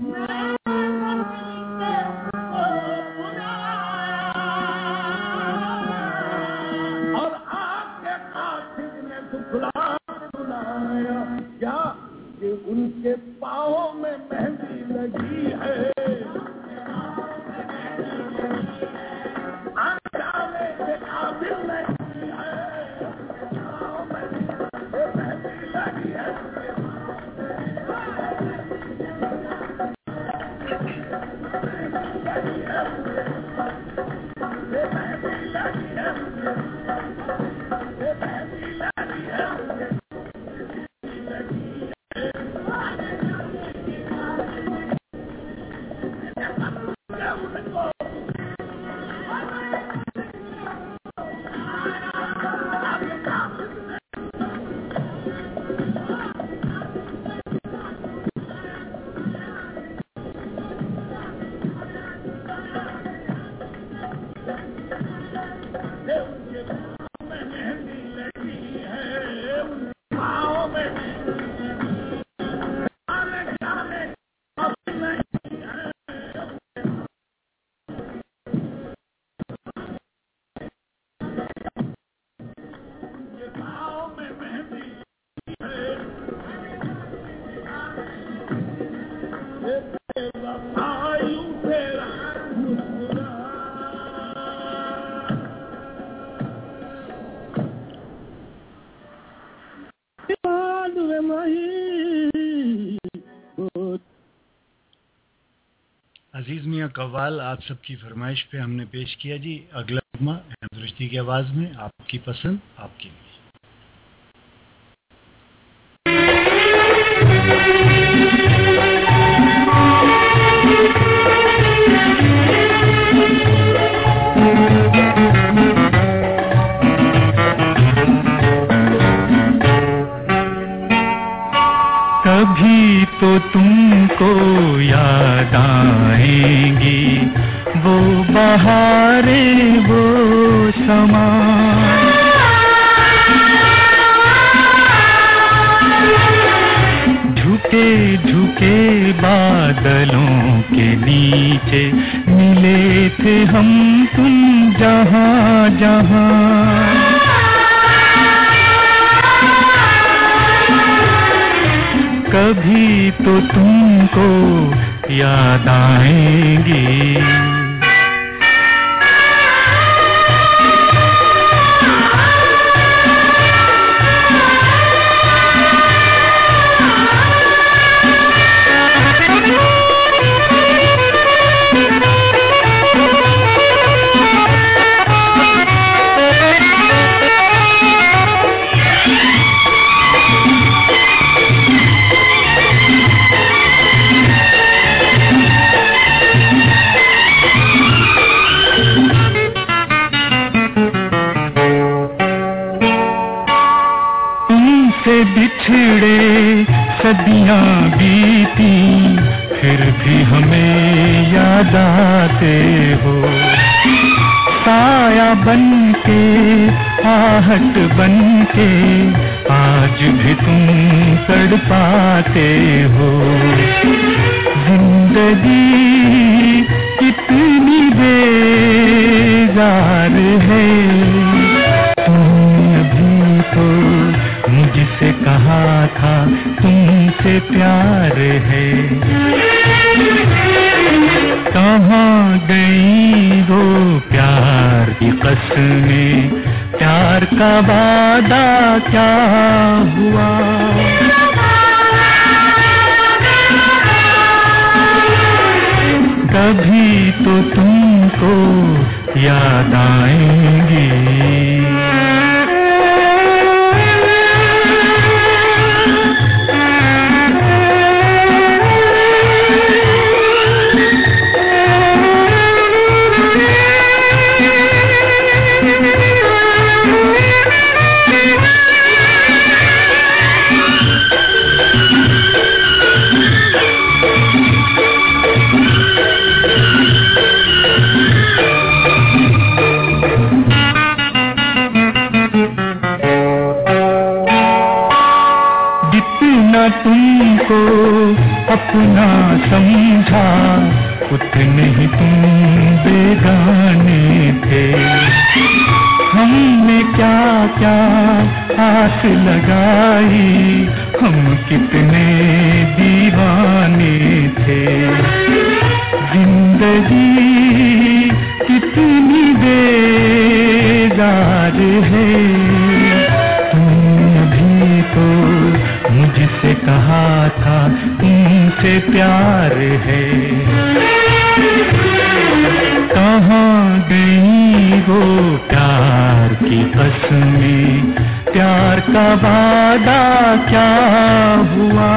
और आपके कासिद ने दुखड़ा सुनाया, क्या कि उनके पाँव में मेहंदी लगी है। अनजाने के काबिल नहीं है, मेहंदी लगी है। अजीज मियाँ कव्वाल, आप सबकी फरमाइश पे हमने पेश किया जी अगला नगमा अहमद रुश्दी की आवाज़ में, आपकी पसंद आपके लिए। कभी तो तुमको याद आएंगी वो बहारें वो समा। झुके झुके बादलों के नीचे मिले थे हम तुम जहां जहां। कभी तो तुमको याद आएंगी। बिछड़े सदियां बीती फिर भी हमें याद आते हो। साया बनके आहट बनके आज भी तुम तड़पाते हो। जिंदगी कितनी बेजार है तुमने अभी तो मुझसे कहा था तुमसे प्यार है। कहाँ गई वो प्यार की कसमें प्यार का वादा क्या हुआ। कभी तो तुमको याद आएंगी। तुमको अपना समझा उतने ही तुम बेगाने थे। हमने क्या क्या आस लगाई हम कितने दीवाने थे। जिंदगी कितनी बेजार है तुमने भी तो मुझसे कहा था तुमसे प्यार है। कहाँ गई वो प्यार की कसमें प्यार का वादा क्या हुआ।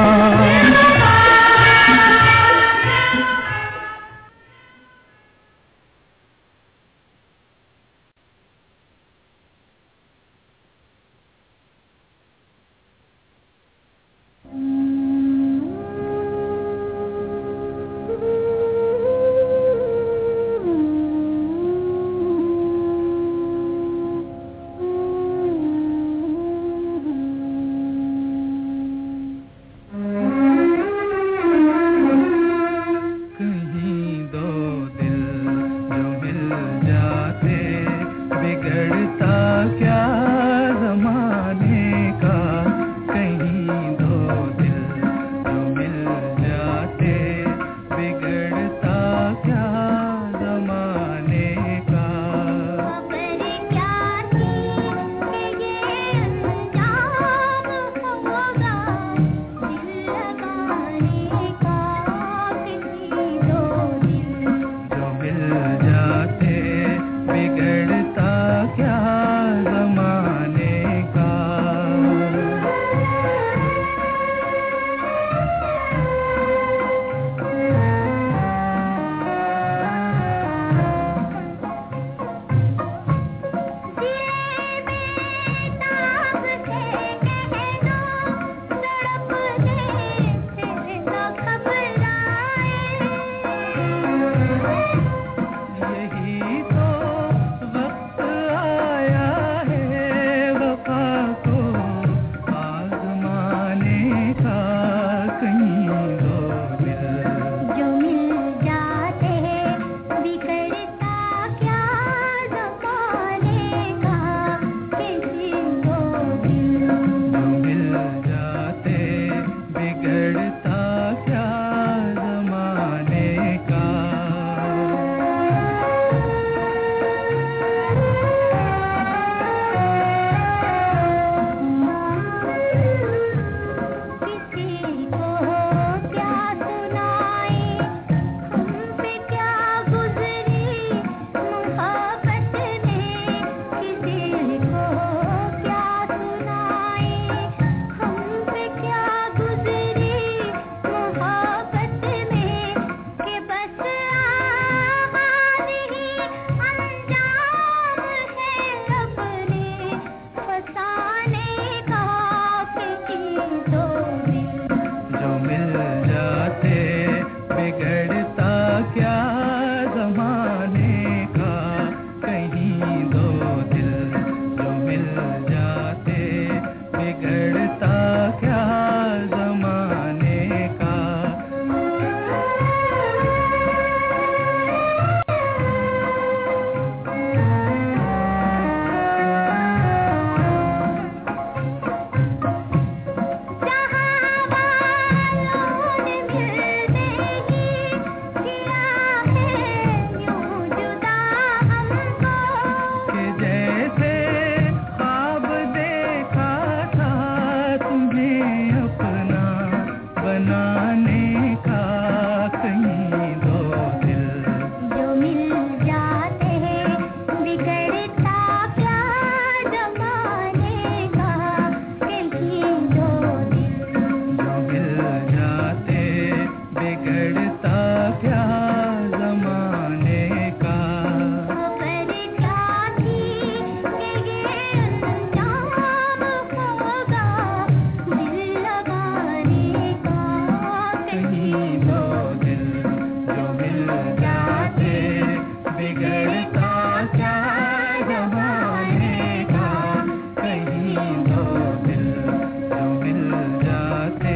बनाने का कहीं दो दिल जो मिल जाते हैं बिगड़ता प्यार जमाने का कहीं दो दिल जो मिल जाते बिगड़ता प्यार जमाने का खबर क्या थी कि ये अंजाम होगा दिल लगाने का कहीं दो दिल जो मिल जाते बिगड़ता प्यार जमाने का कहीं दो दिल जो मिल जाते।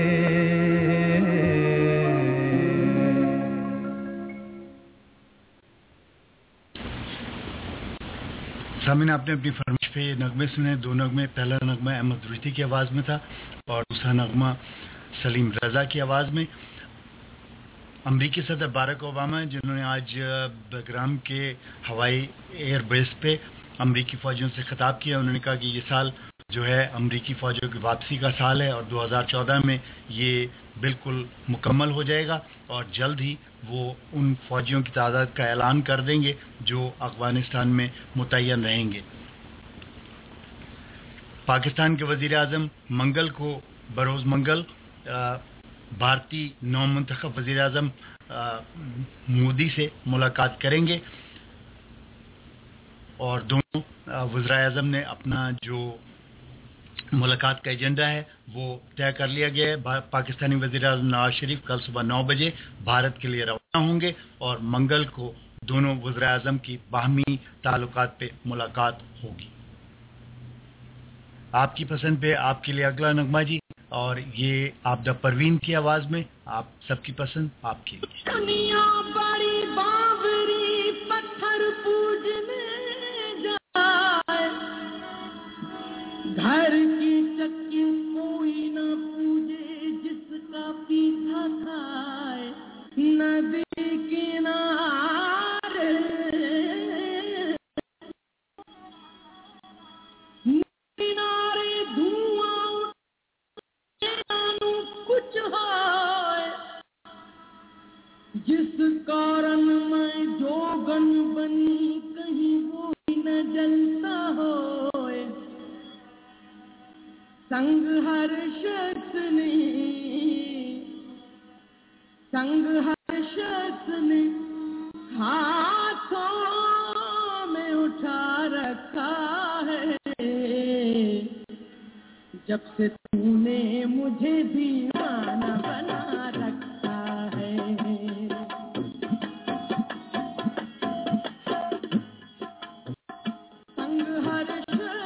सामीन, आपने अपनी फरमाइश पे ये नगमे सुने, दो नगमे। पहला नगमा अहमद रुश्दी की आवाज़ में था और दूसरा नगमा सलीम रज़ा की आवाज़ में। अमरीकी सदर बाराक ओबामा, जिन्होंने आज बग्राम के हवाई एयरबेस पे अमरीकी फ़ौजियों से खिताब किया, उन्होंने कहा कि ये साल जो है अमरीकी फ़ौजियों की वापसी का साल है और 2014 में ये बिल्कुल मुकम्मल हो जाएगा और जल्द ही वो उन फ़ौजियों की तादाद का ऐलान कर देंगे जो अफ़गानिस्तान में मुतय्यन रहेंगे। पाकिस्तान के वज़ीर आज़म मंगल को बरोज़ मंगल भारतीय नौमुंतखब वज़ीर आज़म मोदी से मुलाकात करेंगे और दोनों वज़ीर आज़म ने अपना जो मुलाकात का एजेंडा है वो तय कर लिया गया है। पाकिस्तानी वज़ीर आज़म नवाज शरीफ कल सुबह 9 बजे भारत के लिए रवाना होंगे और मंगल को दोनों वज़ीर आज़म की बाहमी ताल्लुकात पे मुलाकात होगी। आपकी पसंद पे आपके लिए अगला नगमा जी, और ये आपदा परवीन की आवाज में, आप सबकी पसंद आपके लिए। दुनिया बड़ी बावरी पत्थर पूजने जाए, घर की चक्की कोई न पूजे जिसका पीछा खाए, नदी किनारे किनारे धुआं उठे कुछ है, जिस कारण मैं जोगन बनी कहीं वो न जलता होए, संग हर शख्स ने हाथों में उठा रखा है, जब से तूने मुझे दीवाना बना रखा है। संग हर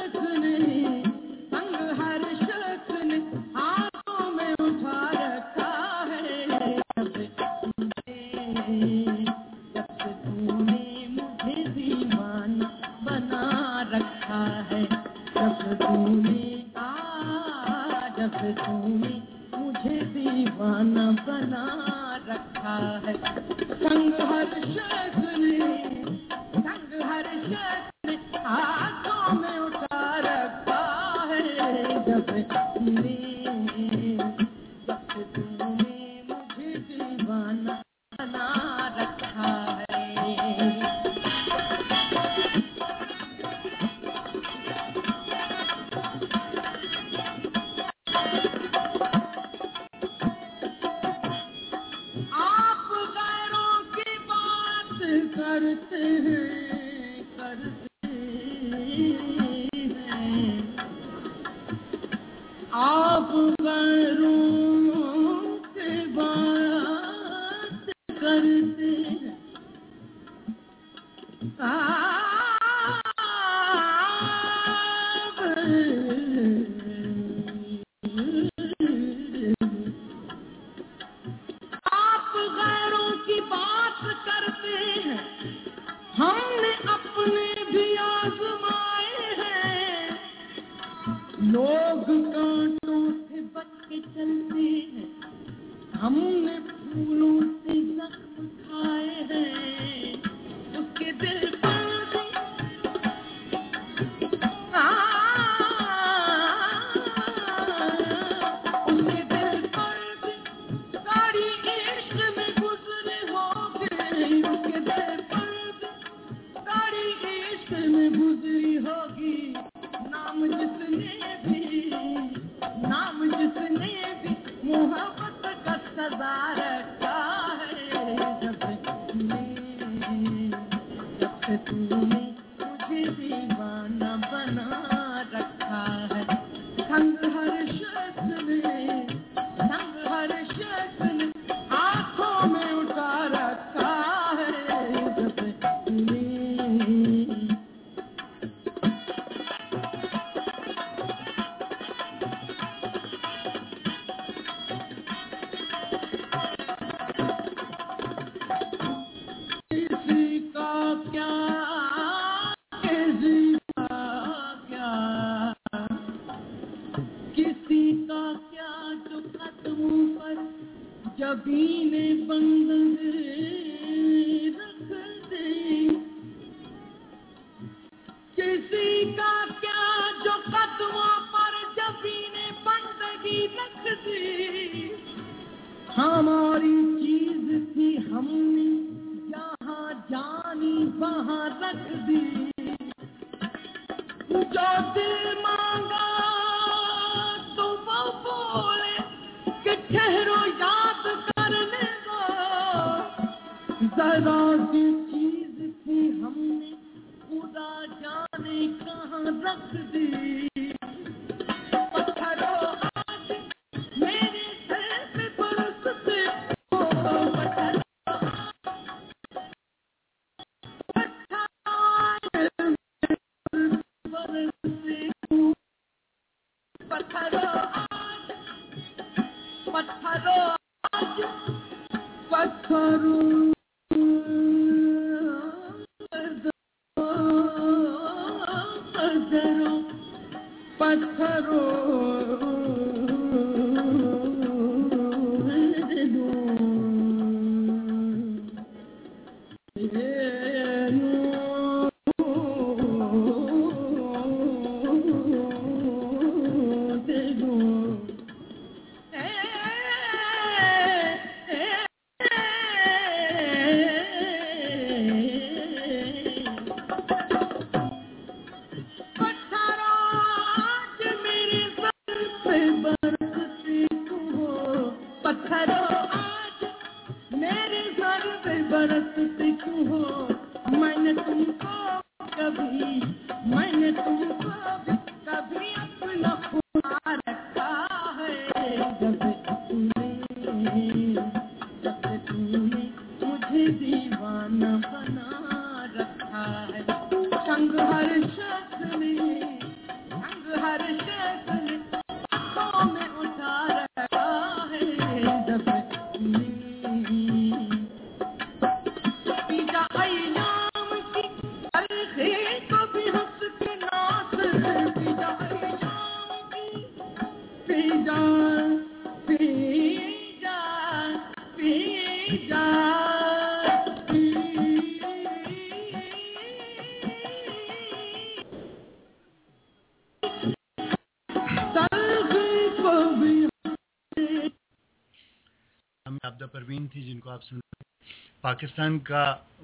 शख्स ने हाथों में उठा रखा है, जब से तूने मुझे दीवाना बना रखा है, जब से तूने मुझे दीवाना बना रखा है। संग हर शख्स ने हाथों में उठा रखा है, जब से तूने मुझे दीवाना बना रखा है। करते हैं आप गैरों की बात करते हैं, आप गैरों की बात करते हैं, हमने अपने भी आजमाए हैं, लोग कांटों से बच के चलते हैं, हमने फूलों से जख्म खाए हैं, उसके दिल पर उसके दिल पर जबीने बंद रख दे किसी का क्या जो कदमों पर जबीने बंदगी रख दी हमारी चीज थी हमने जहाँ जानी वहाँ रख दी जो दिल मांगा तो वो बोले कि ठहरो याद करने दो जरा सी चीज थी हमने खुदा जाने कहाँ रख दी पत्थरों आज मेरे सर पे बरसते हो परवीन थी जिनको आप सुन पाकिस्तान का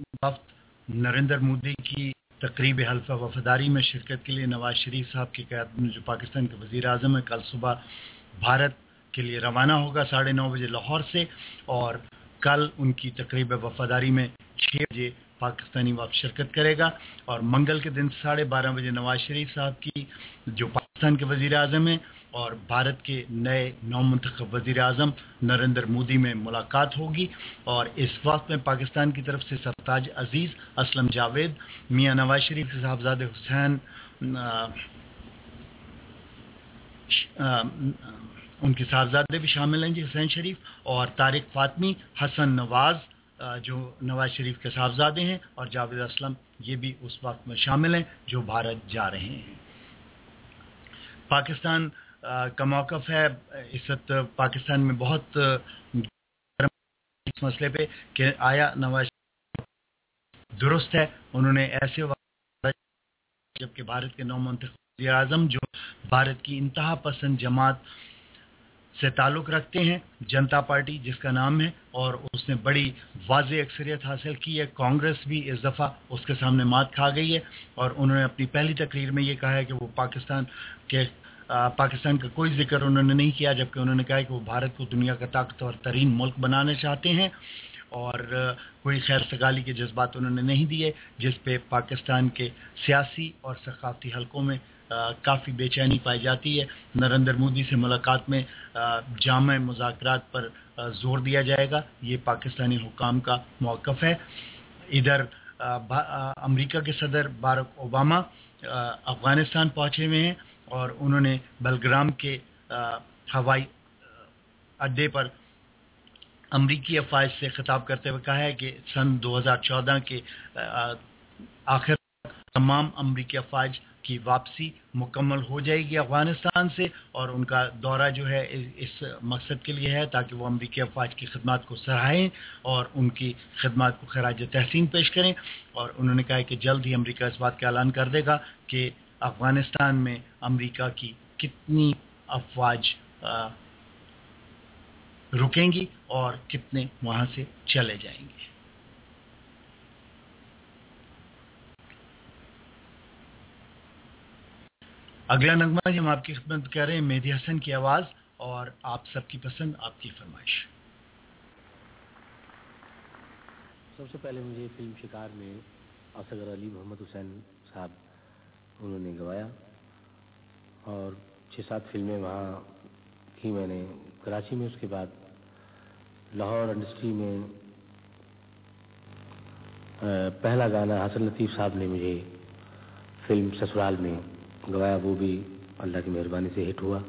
वफ्द नरेंद्र मोदी की तकरीब हल्फा वफादारी में शिरकत के लिए नवाज शरीफ साहब की क़यादत में जो पाकिस्तान के वज़ीर आज़म है कल सुबह भारत के लिए रवाना होगा 9:30 बजे लाहौर से और कल उनकी तकरीब वफादारी में 6 बजे पाकिस्तानी वफ्द शिरकत करेगा और मंगल के दिन 12:30 बजे नवाज शरीफ साहब की जो पाकिस्तान के वज़ीर आज़म हैं और भारत के नए नौमुंतखब वज़ीर आज़म नरेंद्र मोदी में मुलाकात होगी और इस वक्त में पाकिस्तान की तरफ से सरताज अजीज़, असलम जावेद, मियाँ नवाज शरीफ के साहबजादे हुसैन, उनके साहबजादे भी शामिल हैं जी, हुसैन शरीफ और तारिक फातमी, हसन नवाज जो नवाज शरीफ के साहबजादे हैं और जावेद असलम ये भी उस वक्त में शामिल हैं जो भारत जा रहे हैं। पाकिस्तान का मौक़िफ़ है इस वक्त पाकिस्तान में बहुत इस मसले पे कि आया नवाज दुरुस्त है, उन्होंने ऐसे जबकि भारत के नौमुंतखब वज़ीर आज़म जो भारत की इंतहा पसंद जमात से ताल्लुक़ रखते हैं, जनता पार्टी जिसका नाम है, और उसने बड़ी वाज़ेह अक्सरियत हासिल की है। कांग्रेस भी इस दफ़ा उसके सामने मात खा गई है और उन्होंने अपनी पहली तकरीर में ये कहा है कि वो पाकिस्तान का कोई जिक्र उन्होंने नहीं किया, जबकि उन्होंने कहा है कि वो भारत को दुनिया का ताकतवर तरीन मुल्क बनाना चाहते हैं और कोई खैर सगाली के जज्बात उन्होंने नहीं दिए, जिस पे पाकिस्तान के सियासी और सकाफती हलकों में काफ़ी बेचैनी पाई जाती है। नरेंद्र मोदी से मुलाकात में जामा मुज़ाकरात पर जोर दिया जाएगा, ये पाकिस्तानी हुकाम का मौक़िफ़ है। इधर अमेरिका के सदर बाराक ओबामा अफ़गानिस्तान पहुँचे हुए हैं और उन्होंने बेलग्राम के हवाई अड्डे पर अमरीकी अफवाज से खिताब करते हुए कहा है कि सन 2014 के आखिर तमाम अमरीकी अफवाज की वापसी मुकम्मल हो जाएगी अफगानिस्तान से, और उनका दौरा जो है इस मकसद के लिए है ताकि वो अमरीकी अफवाज की खिदमत को सराहें और उनकी खिदमत को खराज तहसीन पेश करें। और उन्होंने कहा है कि जल्द ही अमरीका इस बात का ऐलान कर देगा कि अफगानिस्तान में अमरीका की कितनी अफवाज रुकेंगी और कितने वहां से चले जाएंगे। अगला नगमा हम आपकी खिदमत कर रहे हैं मेहदी हसन की आवाज़ और आप सबकी पसंद आपकी फरमाइश। सबसे पहले मुझे फिल्म शिकार में असगर अली मोहम्मद हुसैन साहब उन्होंने गवाया और 6-7 फिल्में वहाँ की मैंने कराची में। उसके बाद लाहौर इंडस्ट्री में पहला गाना हसन लतीफ़ साहब ने मुझे फिल्म ससुराल में गवाया, वो भी अल्लाह की मेहरबानी से हिट हुआ।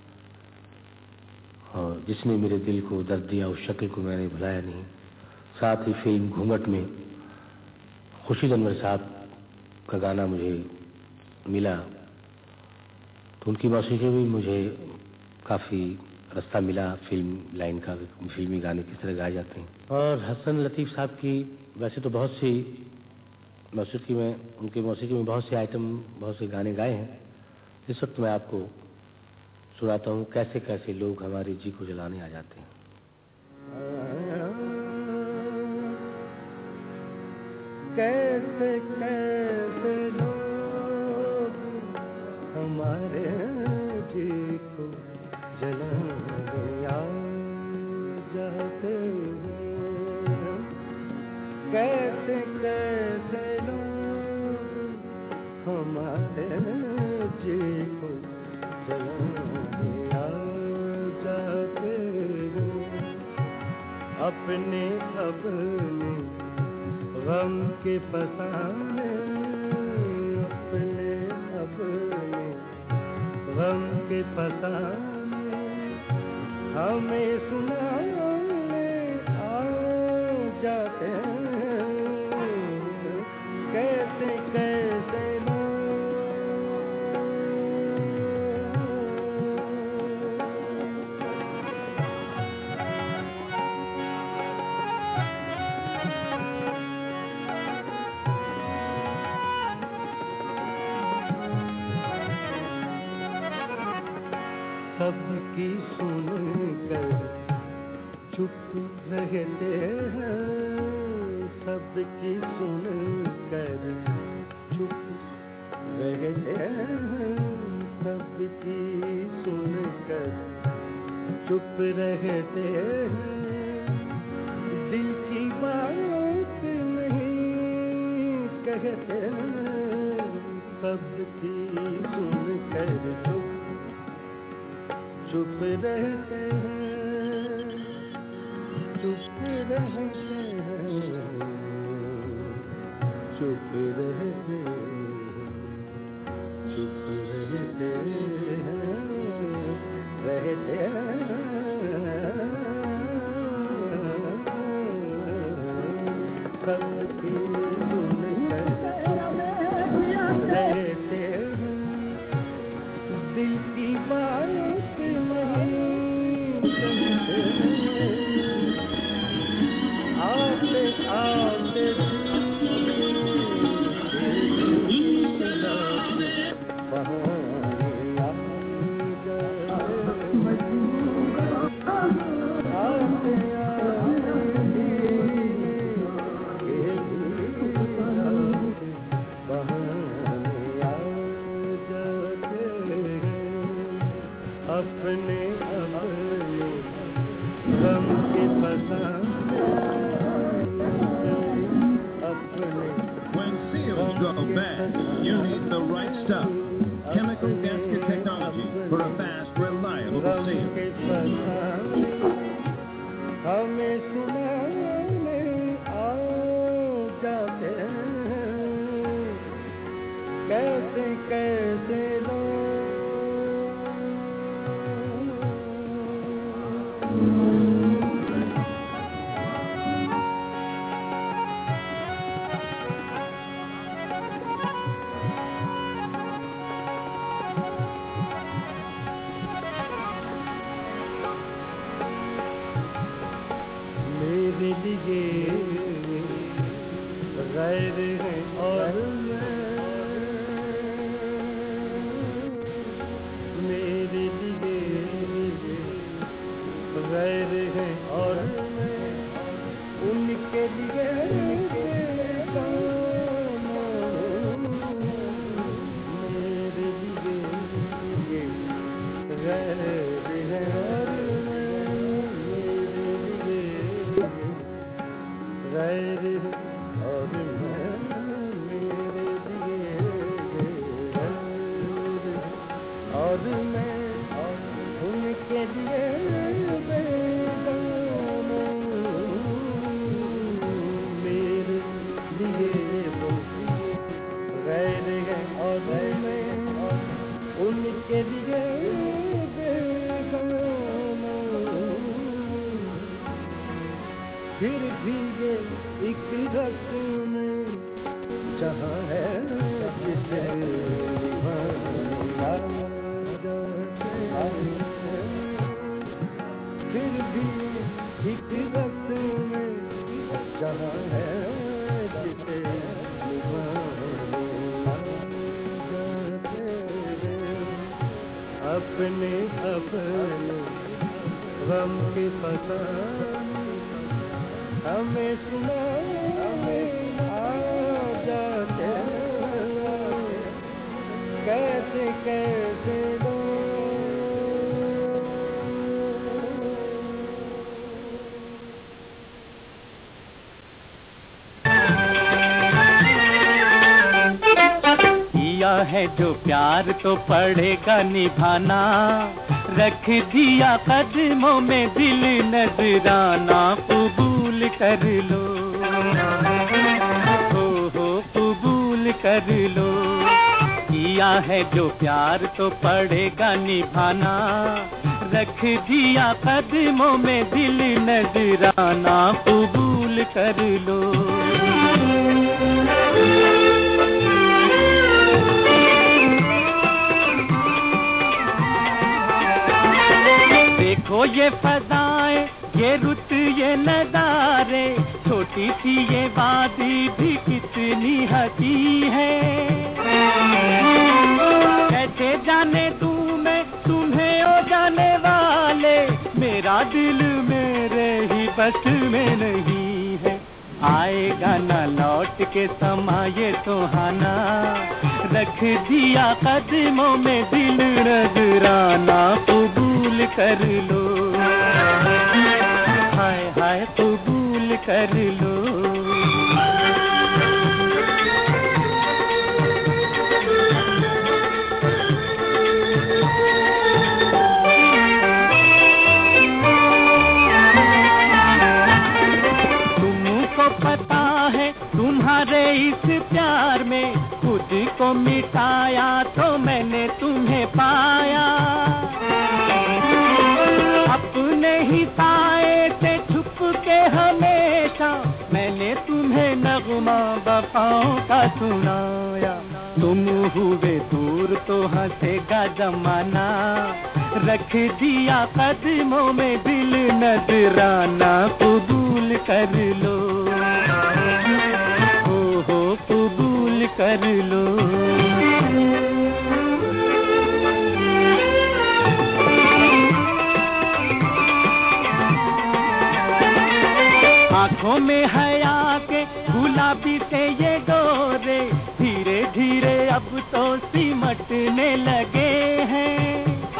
और जिसने मेरे दिल को दर्द दिया उस शक्ल को मैंने भुलाया नहीं। साथ ही फिल्म घूंघट में खुर्शीद अनवर साहब का गाना मुझे मिला, तो उनकी मौसीकी भी मुझे काफ़ी रास्ता मिला फिल्म लाइन का, फिल्मी गाने किस तरह गाए जाते हैं। और हसन लतीफ़ साहब की वैसे तो बहुत सी मौसीकी में, उनके मौसीकी में बहुत से आइटम, बहुत से गाने गाए हैं। इस वक्त मैं आपको सुनाता हूँ कैसे कैसे लोग हमारे जी को जलाने आ जाते हैं। कैसे कैसे लोग हमारे जी को जलाने आ जाते हैं, कैसे कैसे लोग हमारे जी को जलाने आ जाते हैं। अपने अपने गम के फसाने, अपने अपने गम के फसाने हमें सुनाने आ जाते हैं। कैसे कैसे सबकी सुन कर चुप रहते हैं, सबकी सुन कर चुप रहते हैं, सबकी सुन कर चुप रहते हैं। दिल की बात नहीं कहते हैं, सबकी सुन कर चुप रहते हैं, चुप रहते हैं, चुप रहते हैं, चुप रहते हैं, रहते हैं। सबकी सुन रहते हैं, दिल की बात आते आते लिए गैर है और मेरे लिए गैर है और उनके लिए मेरे लिए गैर है और मेरे लिए गैर और मेरे लिए और मैं उनके लिए मेरे लिए गैर है और मैं उनके लिए फिर भी ये एक रस्म जहाँ है जिसे फिर भी एक रस्म जहाँ है जिसे अपने अपने गम के पता हमें सुना आ जाते कैसे कैसे किया है जो प्यार तो पड़ेगा निभाना रख दिया कदमों में दिल नजराना कबूल कर लो हो कबूल कर लो किया है जो प्यार तो पड़ेगा निभाना रख दिया कदमों में दिल नजराना कबूल कर लो देखो ये फजाएं ये रुत ये नज़ारे छोटी सी ये वादी भी कितनी हसी है कैसे जाने दूं मैं तुम्हें ओ जाने वाले मेरा दिल मेरे ही बस में नहीं है आएगा ना लौट के समा ये सुहाना रख दिया कदमों में दिल नजराना कबूल कर लो हाय हाय कबूल कर लो तुमको पता है तुम्हारे इस प्यार में खुद को मिटाया तो मैंने तुम्हें पाया अपने ही साए से छुप के हमेशा मैंने तुम्हें नगमा वफाओं का सुनाया तुम हुए दूर तो हंसेगा जमाना रख दिया कदमों में दिल नजराना कबूल कर लो हो कबूल कर लो आँखों में हया के गुलाबी से ये डोरे धीरे धीरे अब तो सिमटने लगे हैं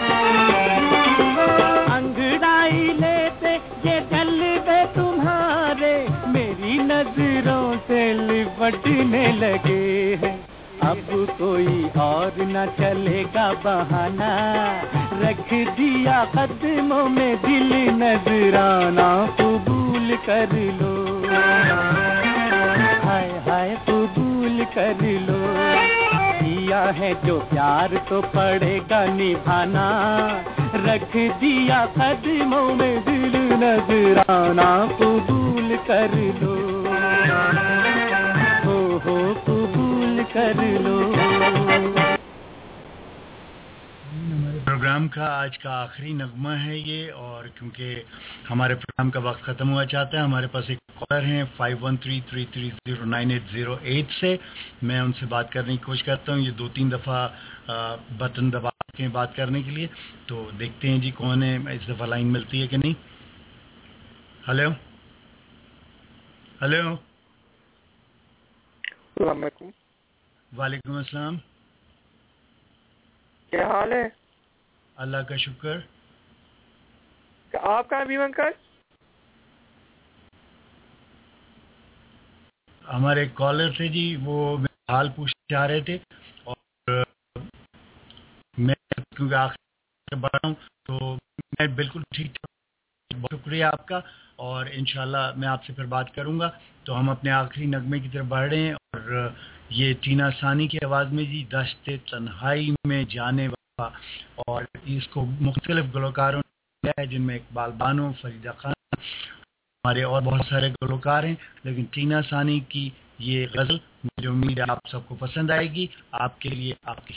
अंगड़ाई लेते ये जलवे तुम्हारे मेरी नजरों से लिपटने लगे हैं अब कोई और न चलेगा बहाना रख दिया कदमों में दिल नजराना कबूल कर लो हाय हाय कबूल कर लो किया है जो प्यार तो पड़ेगा निभाना रख दिया कदमों में दिल नजराना कबूल कर लो हो कबूल कर लो प्रोग्राम का आज का आखिरी नगमा है ये, और क्योंकि हमारे प्रोग्राम का वक्त ख़त्म हुआ चाहता है, हमारे पास एक कॉलर हैं 5133309808 से। मैं उनसे बात करने की कोशिश करता हूँ। ये 2-3 दफ़ा बटन दबा के बात करने के लिए, तो देखते हैं जी कौन है, इस दफ़ा लाइन मिलती है कि नहीं। Hello hello. अस्सलाम वालेकुम। वालेकुम अस्सलाम। क्या हाल है? अल्लाह का शुक्र। आप कहाँ भी अंकल? हमारे कॉलर थे जी, वो हाल पूछने जा रहे थे, और मैं क्योंकि आखिर बढ़ रहा हूँ तो मैं बिल्कुल ठीक। बहुत शुक्रिया आपका, और इंशाल्लाह मैं आपसे फिर बात करूंगा। तो हम अपने आखिरी नगमे की तरफ बढ़ रहे हैं, और ये टीना सानी की आवाज़ में जी दश्ते तन्हाई में जाने वाला, और इसको मुख्तलिफ गुलकारों ने किया है, जिनमें इकबाल बानो, फरीदा खान, हमारे और बहुत सारे गुलकार हैं। लेकिन टीना सानी की ये गज़ल मुझे उम्मीद है आप सबको पसंद आएगी। आपके लिए आपकी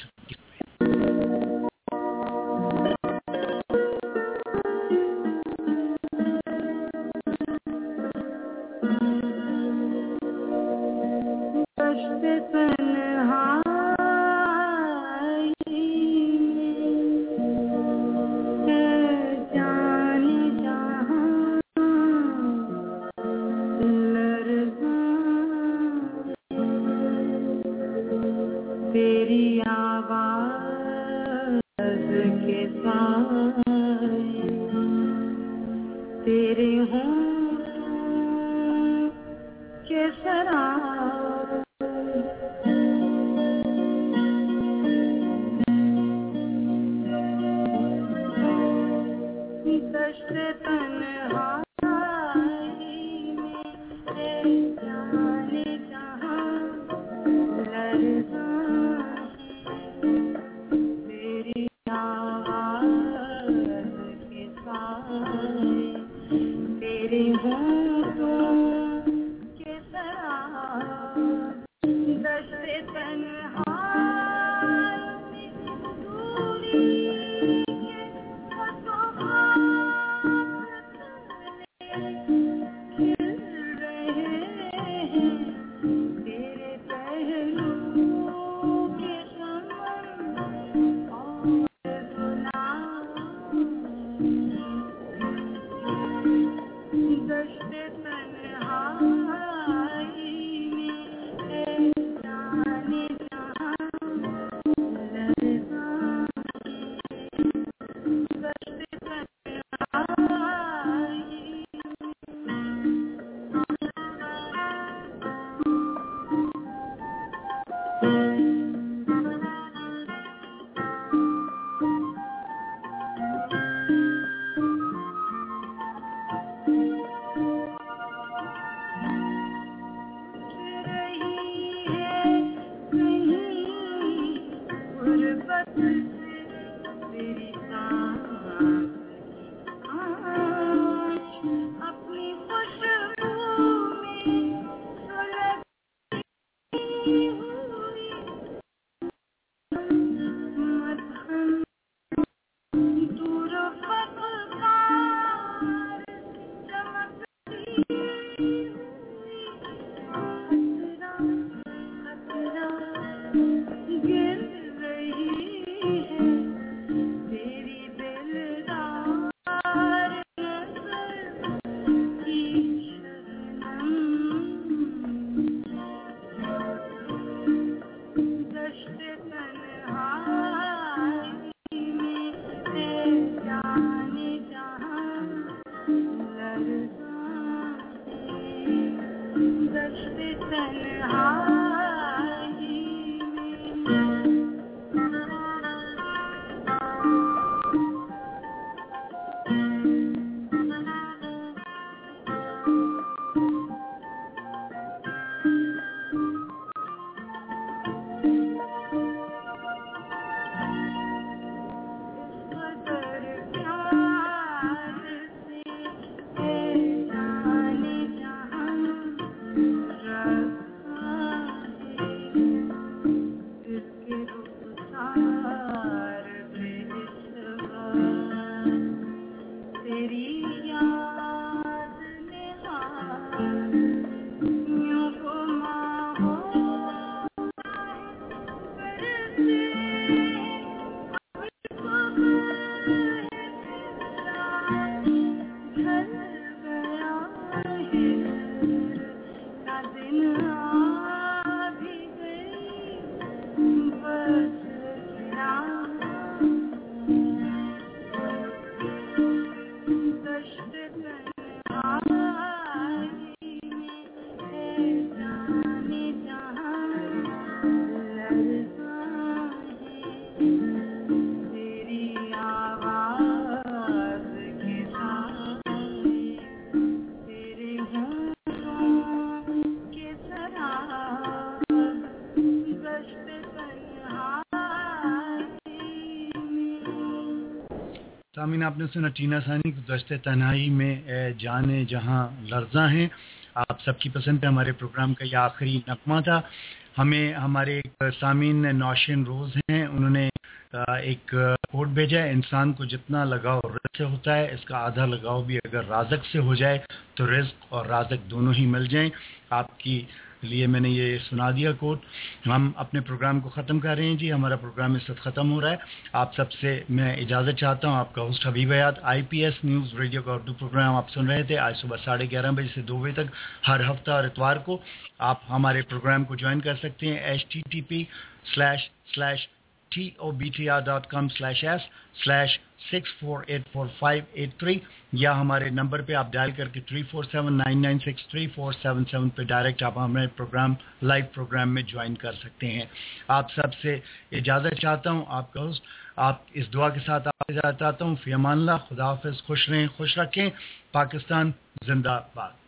सामीन, आपने सुना टीना सानी को दस्ते तन्हाई में जाने जहां लर्जा हैं। आप सबकी पसंद पे हमारे प्रोग्राम का ये आखिरी नगमा था। हमें हमारे सामीन नौशिन रोज हैं, उन्होंने एक कोट भेजा है, इंसान को जितना लगाव रिज़्क़ से होता है, इसका आधा लगाव भी अगर राज़क़ से हो जाए तो रिज़्क़ और राज़क़ दोनों ही मिल जाएं। आपकी लिए मैंने ये सुना दिया कोट। हम अपने प्रोग्राम को ख़त्म कर रहे हैं जी, हमारा प्रोग्राम इस वक्त ख़त्म हो रहा है। आप सबसे मैं इजाज़त चाहता हूँ। आपका host Habib Hayat. IPS news radio का उर्दू प्रोग्राम आप सुन रहे थे आज सुबह 11:30 बजे से 2 बजे तक हर हफ्ता और इतवार को। आप हमारे प्रोग्राम को ज्वाइन कर सकते हैं http://tobtr.com/s/6484583 या हमारे नंबर पे आप डायल करके 3479963477 पे डायरेक्ट आप हमारे प्रोग्राम लाइव प्रोग्राम में ज्वाइन कर सकते हैं। आप सबसे इजाज़त चाहता हूँ। आपका होस्ट आप इस दुआ के साथ आप इजाज़त चाहता हूँ। फ़ी अमान अल्लाह, खुदा हाफ़िज़, खुश रहें, खुश रखें। पाकिस्तान जिंदाबाद।